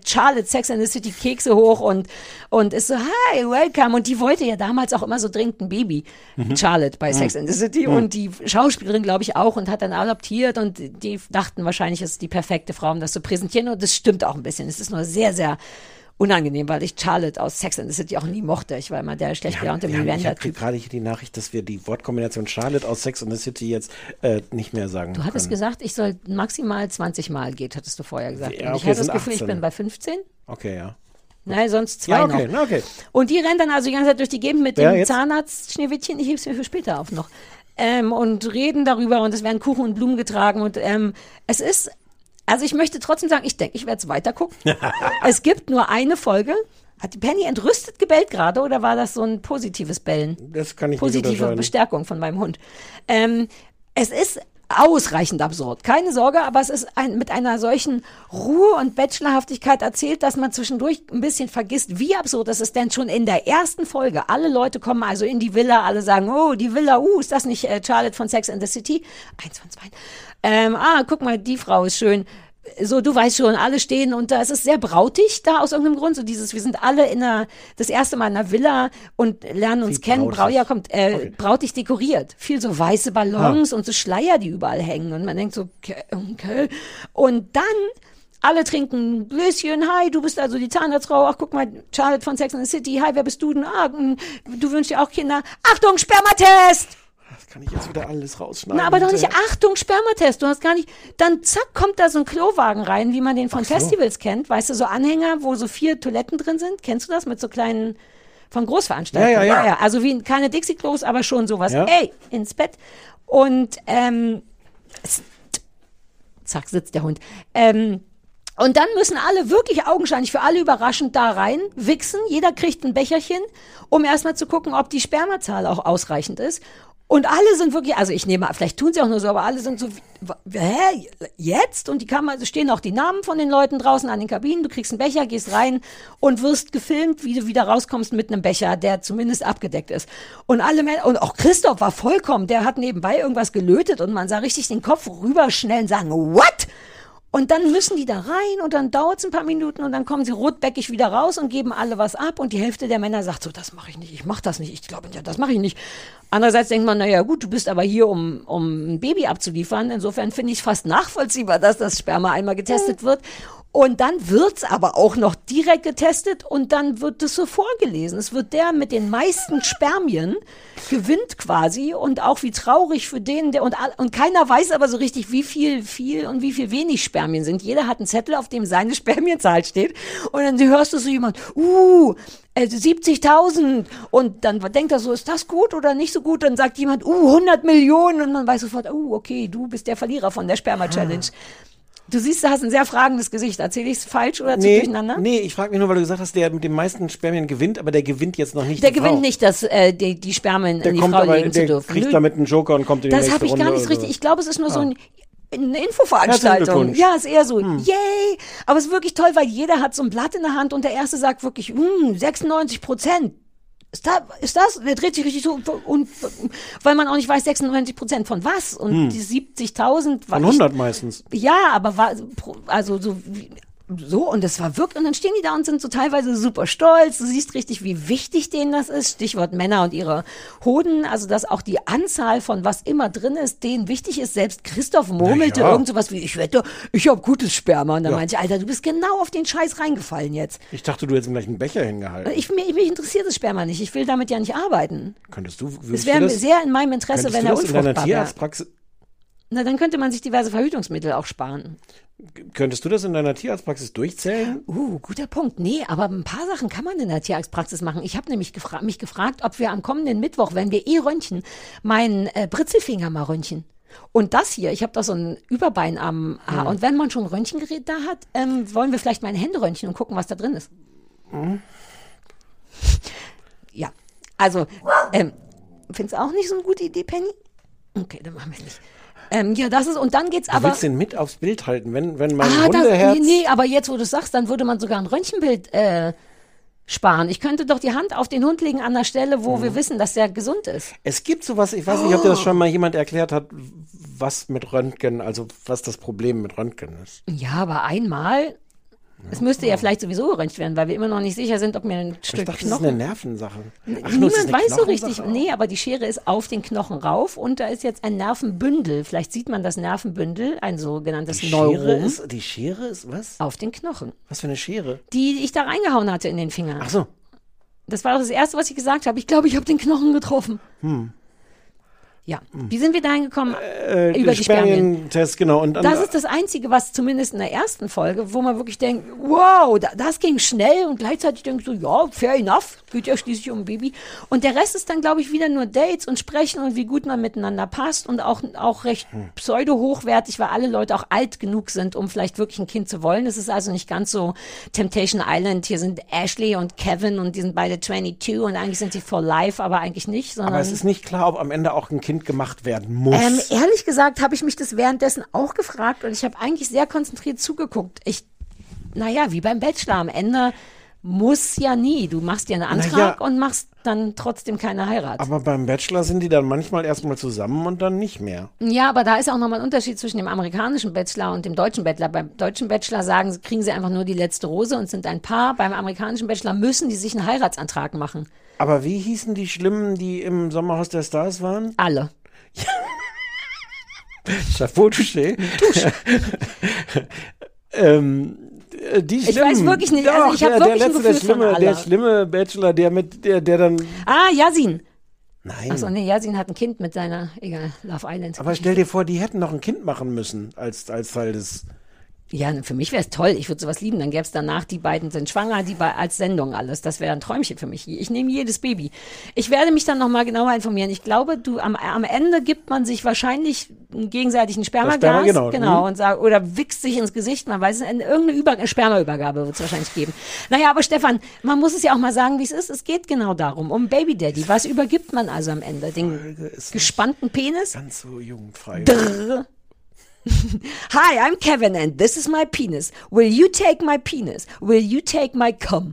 Charlotte Sex and the City Kekse hoch und ist so, hi, welcome. Und die wollte ja damals auch immer so dringend ein Baby, Charlotte bei Sex and the City. Und die Schauspielerin, glaube ich, auch und hat dann adoptiert und die dachten wahrscheinlich, es ist die perfekte Frau, um das zu präsentieren. Und das stimmt auch ein bisschen. Es ist nur sehr, sehr unangenehm, weil ich Charlotte aus Sex and the City auch nie mochte. Ich war immer der schlecht gelaunte Miranda-Typ. Ich kriege gerade hier die Nachricht, dass wir die Wortkombination Charlotte aus Sex and the City jetzt nicht mehr sagen Du hattest können. gesagt, ich soll maximal 20 Mal geht, hattest du vorher gesagt. Ja, und ich okay, hatte das sind Gefühl, 18. ich bin bei 15. Okay, ja. Nein, sonst 2 Ja, okay, noch. okay. Und die rennt dann also die ganze Zeit durch die Gegend mit Wer dem jetzt? Zahnarzt-Schneewittchen, ich hebe es mir für später auf noch, und reden darüber und es werden Kuchen und Blumen getragen und es ist, also ich möchte trotzdem sagen, ich denke, ich werde es weiter gucken. Es gibt nur eine Folge. Hat die Penny entrüstet gebellt gerade oder war das so ein positives Bellen? Das kann ich nicht Positive unterscheiden. Bestärkung von meinem Hund. Es ist ausreichend absurd. Keine Sorge, aber es ist mit einer solchen Ruhe und Bachelorhaftigkeit erzählt, dass man zwischendurch ein bisschen vergisst, wie absurd das ist. Denn schon in der ersten Folge, alle Leute kommen also in die Villa, alle sagen, oh, die Villa, ist das nicht Charlotte von Sex and the City? 1 von 2. Guck mal, die Frau ist schön. So, du weißt schon, alle stehen und es ist sehr brautig da aus irgendeinem Grund. So dieses, wir sind alle das erste Mal in einer Villa und lernen uns kennen. Brautig dekoriert. Viel so weiße Ballons und so Schleier, die überall hängen. Und man denkt so, okay. Und dann alle trinken ein Gläschen. Hi, du bist also die Zahnarztfrau. Ach, guck mal, Charlotte von Sex and the City. Hi, wer bist du denn? Du wünschst dir auch Kinder. Achtung, Spermatest! Das kann ich jetzt wieder alles rausschneiden. Na, aber doch nicht, Achtung, Spermatest, du hast gar nicht, dann zack, kommt da so ein Klowagen rein, wie man den von Festivals kennt, weißt du, so Anhänger, wo so 4 Toiletten drin sind, kennst du das, mit so kleinen, von Großveranstaltungen? Ja. Also wie keine Dixie-Klos, aber schon sowas, ey, ins Bett und, zack, sitzt der Hund, und dann müssen alle wirklich augenscheinlich für alle überraschend da rein, wichsen, jeder kriegt ein Becherchen, um erstmal zu gucken, ob die Spermazahl auch ausreichend ist. Und alle sind wirklich, also ich nehme, vielleicht tun sie auch nur so, aber alle sind so, jetzt? Und stehen auch die Namen von den Leuten draußen an den Kabinen, du kriegst einen Becher, gehst rein und wirst gefilmt, wie du wieder rauskommst mit einem Becher, der zumindest abgedeckt ist. Und und auch Christoph war vollkommen, der hat nebenbei irgendwas gelötet und man sah richtig den Kopf rüberschnellen und sagen, what? Und dann müssen die da rein und dann dauert es ein paar Minuten und dann kommen sie rotbäckig wieder raus und geben alle was ab und die Hälfte der Männer sagt so, das mache ich nicht, ich mache das nicht, ich glaube, ja, das mache ich nicht. Andererseits denkt man, naja gut, du bist aber hier, um ein Baby abzuliefern, insofern finde ich es fast nachvollziehbar, dass das Sperma einmal getestet wird. Und dann wird's aber auch noch direkt getestet und dann wird es so vorgelesen. Es wird der mit den meisten Spermien gewinnt quasi und auch wie traurig für den, der und keiner weiß aber so richtig, wie viel und wie viel wenig Spermien sind. Jeder hat einen Zettel, auf dem seine Spermienzahl steht und dann hörst du so jemand, 70.000 und dann denkt er so, ist das gut oder nicht so gut? Dann sagt jemand, 100 Millionen und man weiß sofort, okay, du bist der Verlierer von der Sperma-Challenge. Du siehst, du hast ein sehr fragendes Gesicht. Erzähle ich es falsch oder zu durcheinander? Nee, ich frage mich nur, weil du gesagt hast, der mit den meisten Spermien gewinnt, aber der gewinnt jetzt noch nicht. Der gewinnt nicht, dass die Spermien in die Frau legen zu dürfen. Der kriegt damit einen Joker und kommt in die nächste Runde. Das habe ich gar nicht so richtig. Ich glaube, es ist nur so eine Infoveranstaltung. Ja, ist eher so, yay! Aber es ist wirklich toll, weil jeder hat so ein Blatt in der Hand und der Erste sagt wirklich, 96%. Ist das? Der dreht sich richtig so und weil man auch nicht weiß, 96% von was und die 70.000 von 100 meistens. Ja, aber also so und das war wirklich und dann stehen die da und sind so teilweise super stolz. Du siehst richtig, wie wichtig denen das ist. Stichwort Männer und ihre Hoden, also dass auch die Anzahl von was immer drin ist, denen wichtig ist. Selbst Christoph murmelte irgend sowas wie, ich wette, ich habe gutes Sperma. Und dann meinte ich, Alter, du bist genau auf den Scheiß reingefallen jetzt. Ich dachte, du hättest ihm gleich einen Becher hingehalten. Mich interessiert das Sperma nicht. Ich will damit ja nicht arbeiten. Es wäre das sehr in meinem Interesse, wenn er unfruchtbar wäre. Tierarztpraxis? Na, dann könnte man sich diverse Verhütungsmittel auch sparen. Könntest du das in deiner Tierarztpraxis durchzählen? Guter Punkt. Nee, aber ein paar Sachen kann man in der Tierarztpraxis machen. Ich habe nämlich mich gefragt, ob wir am kommenden Mittwoch, wenn wir röntgen, meinen Britzelfinger mal röntgen. Und das hier, ich habe da so ein Überbein am Haar. Und wenn man schon ein Röntgengerät da hat, wollen wir vielleicht meine Hände röntgen und gucken, was da drin ist. Ja, also, findest du auch nicht so eine gute Idee, Penny? Okay, dann machen wir es nicht. Ja, das ist, und dann geht's aber. Du willst den mit aufs Bild halten, wenn mein Hundeherz. Nee, aber jetzt, wo du es sagst, dann würde man sogar ein Röntgenbild sparen. Ich könnte doch die Hand auf den Hund legen an der Stelle, wo wir wissen, dass der gesund ist. Es gibt sowas, ich weiß nicht, ob dir das schon mal jemand erklärt hat, was mit Röntgen, also was das Problem mit Röntgen ist. Ja, aber einmal. Es müsste ja vielleicht sowieso geröntgt werden, weil wir immer noch nicht sicher sind, ob mir ein Stück dachte, Knochen... das ist eine Nervensache. Niemand weiß so richtig. Nee, aber die Schere ist auf den Knochen rauf und da ist jetzt ein Nervenbündel. Vielleicht sieht man das Nervenbündel, ein sogenanntes Neuron. Die Schere ist was? Auf den Knochen. Was für eine Schere? Die ich da reingehauen hatte in den Finger. Ach so. Das war auch das Erste, was ich gesagt habe. Ich glaube, ich habe den Knochen getroffen. Ja, wie sind wir dahin gekommen? Über die Spermientest, genau. Und das ist das Einzige, was zumindest in der ersten Folge, wo man wirklich denkt, wow, das ging schnell und gleichzeitig denkt so, ja, fair enough, geht ja schließlich um ein Baby. Und der Rest ist dann, glaube ich, wieder nur Dates und Sprechen und wie gut man miteinander passt und auch recht pseudo-hochwertig, weil alle Leute auch alt genug sind, um vielleicht wirklich ein Kind zu wollen. Es ist also nicht ganz so Temptation Island, hier sind Ashley und Kevin und die sind beide 22 und eigentlich sind sie for life, aber eigentlich nicht. Sondern aber es ist nicht klar, ob am Ende auch ein Kind gemacht werden muss. Ehrlich gesagt habe ich mich das währenddessen auch gefragt und ich habe eigentlich sehr konzentriert zugeguckt. Wie beim Bachelor am Ende muss ja nie. Du machst dir einen Antrag und machst dann trotzdem keine Heirat. Aber beim Bachelor sind die dann manchmal erstmal zusammen und dann nicht mehr. Ja, aber da ist auch nochmal ein Unterschied zwischen dem amerikanischen Bachelor und dem deutschen Bachelor. Beim deutschen Bachelor kriegen sie einfach nur die letzte Rose und sind ein Paar. Beim amerikanischen Bachelor müssen die sich einen Heiratsantrag machen. Aber wie hießen die Schlimmen, die im Sommerhaus der Stars waren? Alle. Chapeau touché. Die ich weiß wirklich nicht. Doch, also ich habe wirklich ein Gefühl von alle. Der schlimme Bachelor, der dann... Yasin. Nein. Achso, nee, Yasin hat ein Kind mit seiner, Love Island. Aber stell dir vor, die hätten noch ein Kind machen müssen als Teil des... Ja, für mich wäre es toll. Ich würde sowas lieben. Dann gäbe es danach, die beiden sind schwanger, als Sendung alles. Das wäre ein Träumchen für mich. Ich nehme jedes Baby. Ich werde mich dann nochmal genauer informieren. Ich glaube, am Ende gibt man sich wahrscheinlich gegenseitig ein Spermagas. Genau. Und sagt, oder wichst sich ins Gesicht. Man weiß es, irgendeine Spermaübergabe wird es wahrscheinlich geben. Naja, aber Stefan, man muss es ja auch mal sagen, wie es ist. Es geht genau darum, um Baby Daddy. Was übergibt man also am Ende? Den gespannten Penis? Ganz so jugendfrei. Hi, I'm Kevin and this is my penis. Will you take my penis? Will you take my cum?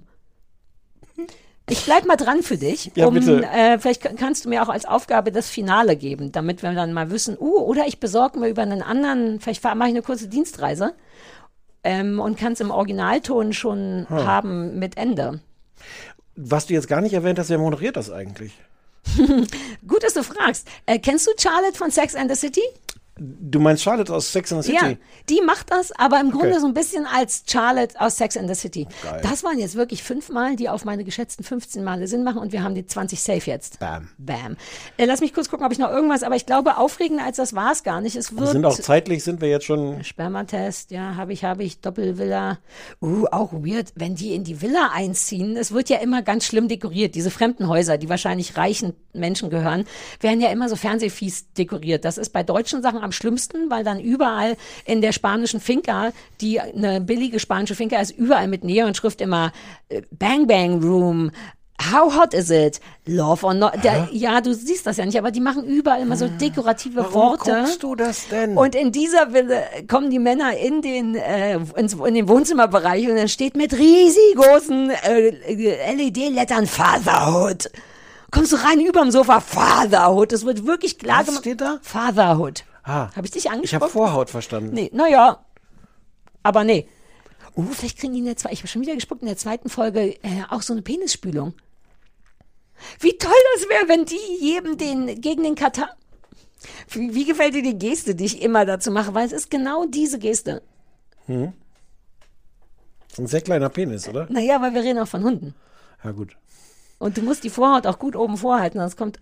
Ich bleib mal dran für dich. Ja, bitte. Vielleicht kannst du mir auch als Aufgabe das Finale geben, damit wir dann mal wissen, oder ich besorge mir über einen anderen, vielleicht mache ich eine kurze Dienstreise und kann es im Originalton schon haben mit Ende. Was du jetzt gar nicht erwähnt hast, wer moderiert das eigentlich? Gut, dass du fragst. Kennst du Charlotte von Sex and the City? Du meinst Charlotte aus Sex and the City? Ja, die macht das, aber im Grunde so ein bisschen als Charlotte aus Sex and the City. Geil. Das waren jetzt wirklich 5 Mal, die auf meine geschätzten 15 Male Sinn machen und wir haben die 20 safe jetzt. Bam. Lass mich kurz gucken, ob ich noch irgendwas, aber ich glaube, aufregender als das war es gar nicht. Es wird sind wir jetzt schon... Spermatest, ja, habe ich, Doppelvilla. Auch weird, wenn die in die Villa einziehen. Es wird ja immer ganz schlimm dekoriert. Diese fremden Häuser, die wahrscheinlich reichen Menschen gehören, werden ja immer so Fernsehviehs dekoriert. Das ist bei deutschen Sachen am schlimmsten, weil dann überall in der spanischen Finca, die eine billige spanische Finca ist, überall mit Neonschrift immer Bang Bang Room, How hot is it? Love or not? Ja, du siehst das ja nicht, aber die machen überall immer so dekorative Worte. Warum guckst du das denn? Und in dieser Villa kommen die Männer in den Wohnzimmerbereich und dann steht mit riesengroßen LED-Lettern Fatherhood. Kommst du rein überm Sofa, Fatherhood. Das wird wirklich klar gemacht. Was steht da? Fatherhood. Habe ich dich angesprochen? Ich habe Vorhaut verstanden. Nee, naja. Aber nee. Vielleicht kriegen die ich habe schon wieder gespuckt in der zweiten Folge, auch so eine Penisspülung. Wie toll das wäre, wenn die jedem gegen den Katar. Wie gefällt dir die Geste, die ich immer dazu mache? Weil es ist genau diese Geste. Ein sehr kleiner Penis, oder? Naja, weil wir reden auch von Hunden. Ja, gut. Und du musst die Vorhaut auch gut oben vorhalten, sonst kommt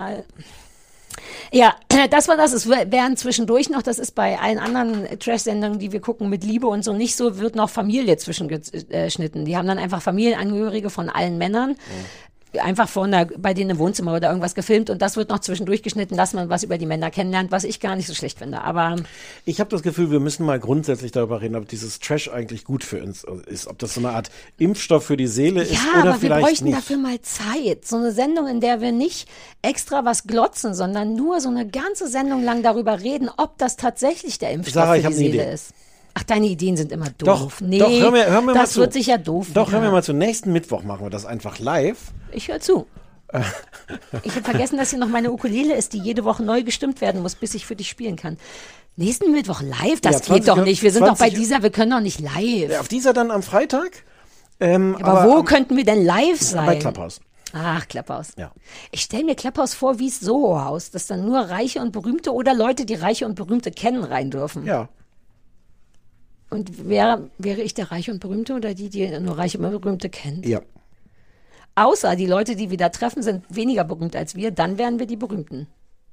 Ja, das war das. Es werden zwischendurch noch, das ist bei allen anderen Trash-Sendungen, die wir gucken, mit Liebe und so nicht so, wird noch Familie zwischengeschnitten. Die haben dann einfach Familienangehörige von allen Männern. Einfach bei denen im Wohnzimmer oder irgendwas gefilmt und das wird noch zwischendurch geschnitten, dass man was über die Männer kennenlernt, was ich gar nicht so schlecht finde. Aber ich habe das Gefühl, wir müssen mal grundsätzlich darüber reden, ob dieses Trash eigentlich gut für uns ist, ob das so eine Art Impfstoff für die Seele ist oder aber vielleicht wir bräuchten nicht. Dafür mal Zeit. So eine Sendung, in der wir nicht extra was glotzen, sondern nur so eine ganze Sendung lang darüber reden, ob das tatsächlich der Impfstoff für die Seele ist. Ach, deine Ideen sind immer doof. Doch, hör mir das mal zu. wird sicher doof. Doch, hör mir mal zu. Nächsten Mittwoch machen wir das einfach live. Ich höre zu. Ich habe vergessen, dass hier noch meine Ukulele ist, die jede Woche neu gestimmt werden muss, bis ich für dich spielen kann. Nächsten Mittwoch live? Das geht doch nicht. Wir sind doch bei dieser, wir können doch nicht live. Ja, auf dieser dann am Freitag. Aber wo könnten wir denn live sein? Bei Clubhouse. Ach, Clubhouse. Ja. Ich stelle mir Clubhouse vor wie Soho-Haus, dass dann nur Reiche und Berühmte oder Leute, die Reiche und Berühmte kennen, rein dürfen. Ja. Und wäre ich der Reiche und Berühmte oder die nur Reiche und Berühmte kennen? Ja. Außer die Leute, die wir da treffen, sind weniger berühmt als wir, dann wären wir die Berühmten.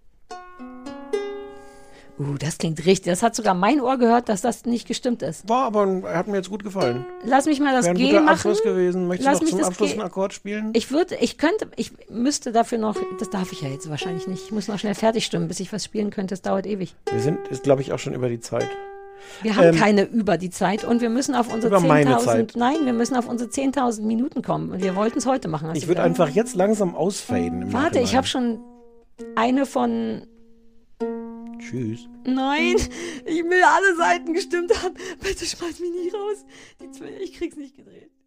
Das klingt richtig. Das hat sogar mein Ohr gehört, dass das nicht gestimmt ist. War, aber hat mir jetzt gut gefallen. Lass mich mal das Wäre ein G guter machen. Abschluss gewesen. Möchtest du noch zum Abschluss G einen Akkord spielen? Ich müsste dafür noch, das darf ich ja jetzt wahrscheinlich nicht. Ich muss noch schnell fertig stimmen, bis ich was spielen könnte. Das dauert ewig. Wir sind, glaube ich, auch schon über die Zeit. Wir haben keine über die Zeit und wir müssen auf unsere 10.000, nein, wir müssen auf unsere 10.000 Minuten kommen. Und wir wollten es heute machen. Ich würde einfach jetzt langsam ausfaden. Warte, ich habe schon eine von... Tschüss. Nein, ich will alle Seiten gestimmt haben. Bitte schmeiß mich nie raus. Ich krieg's nicht gedreht.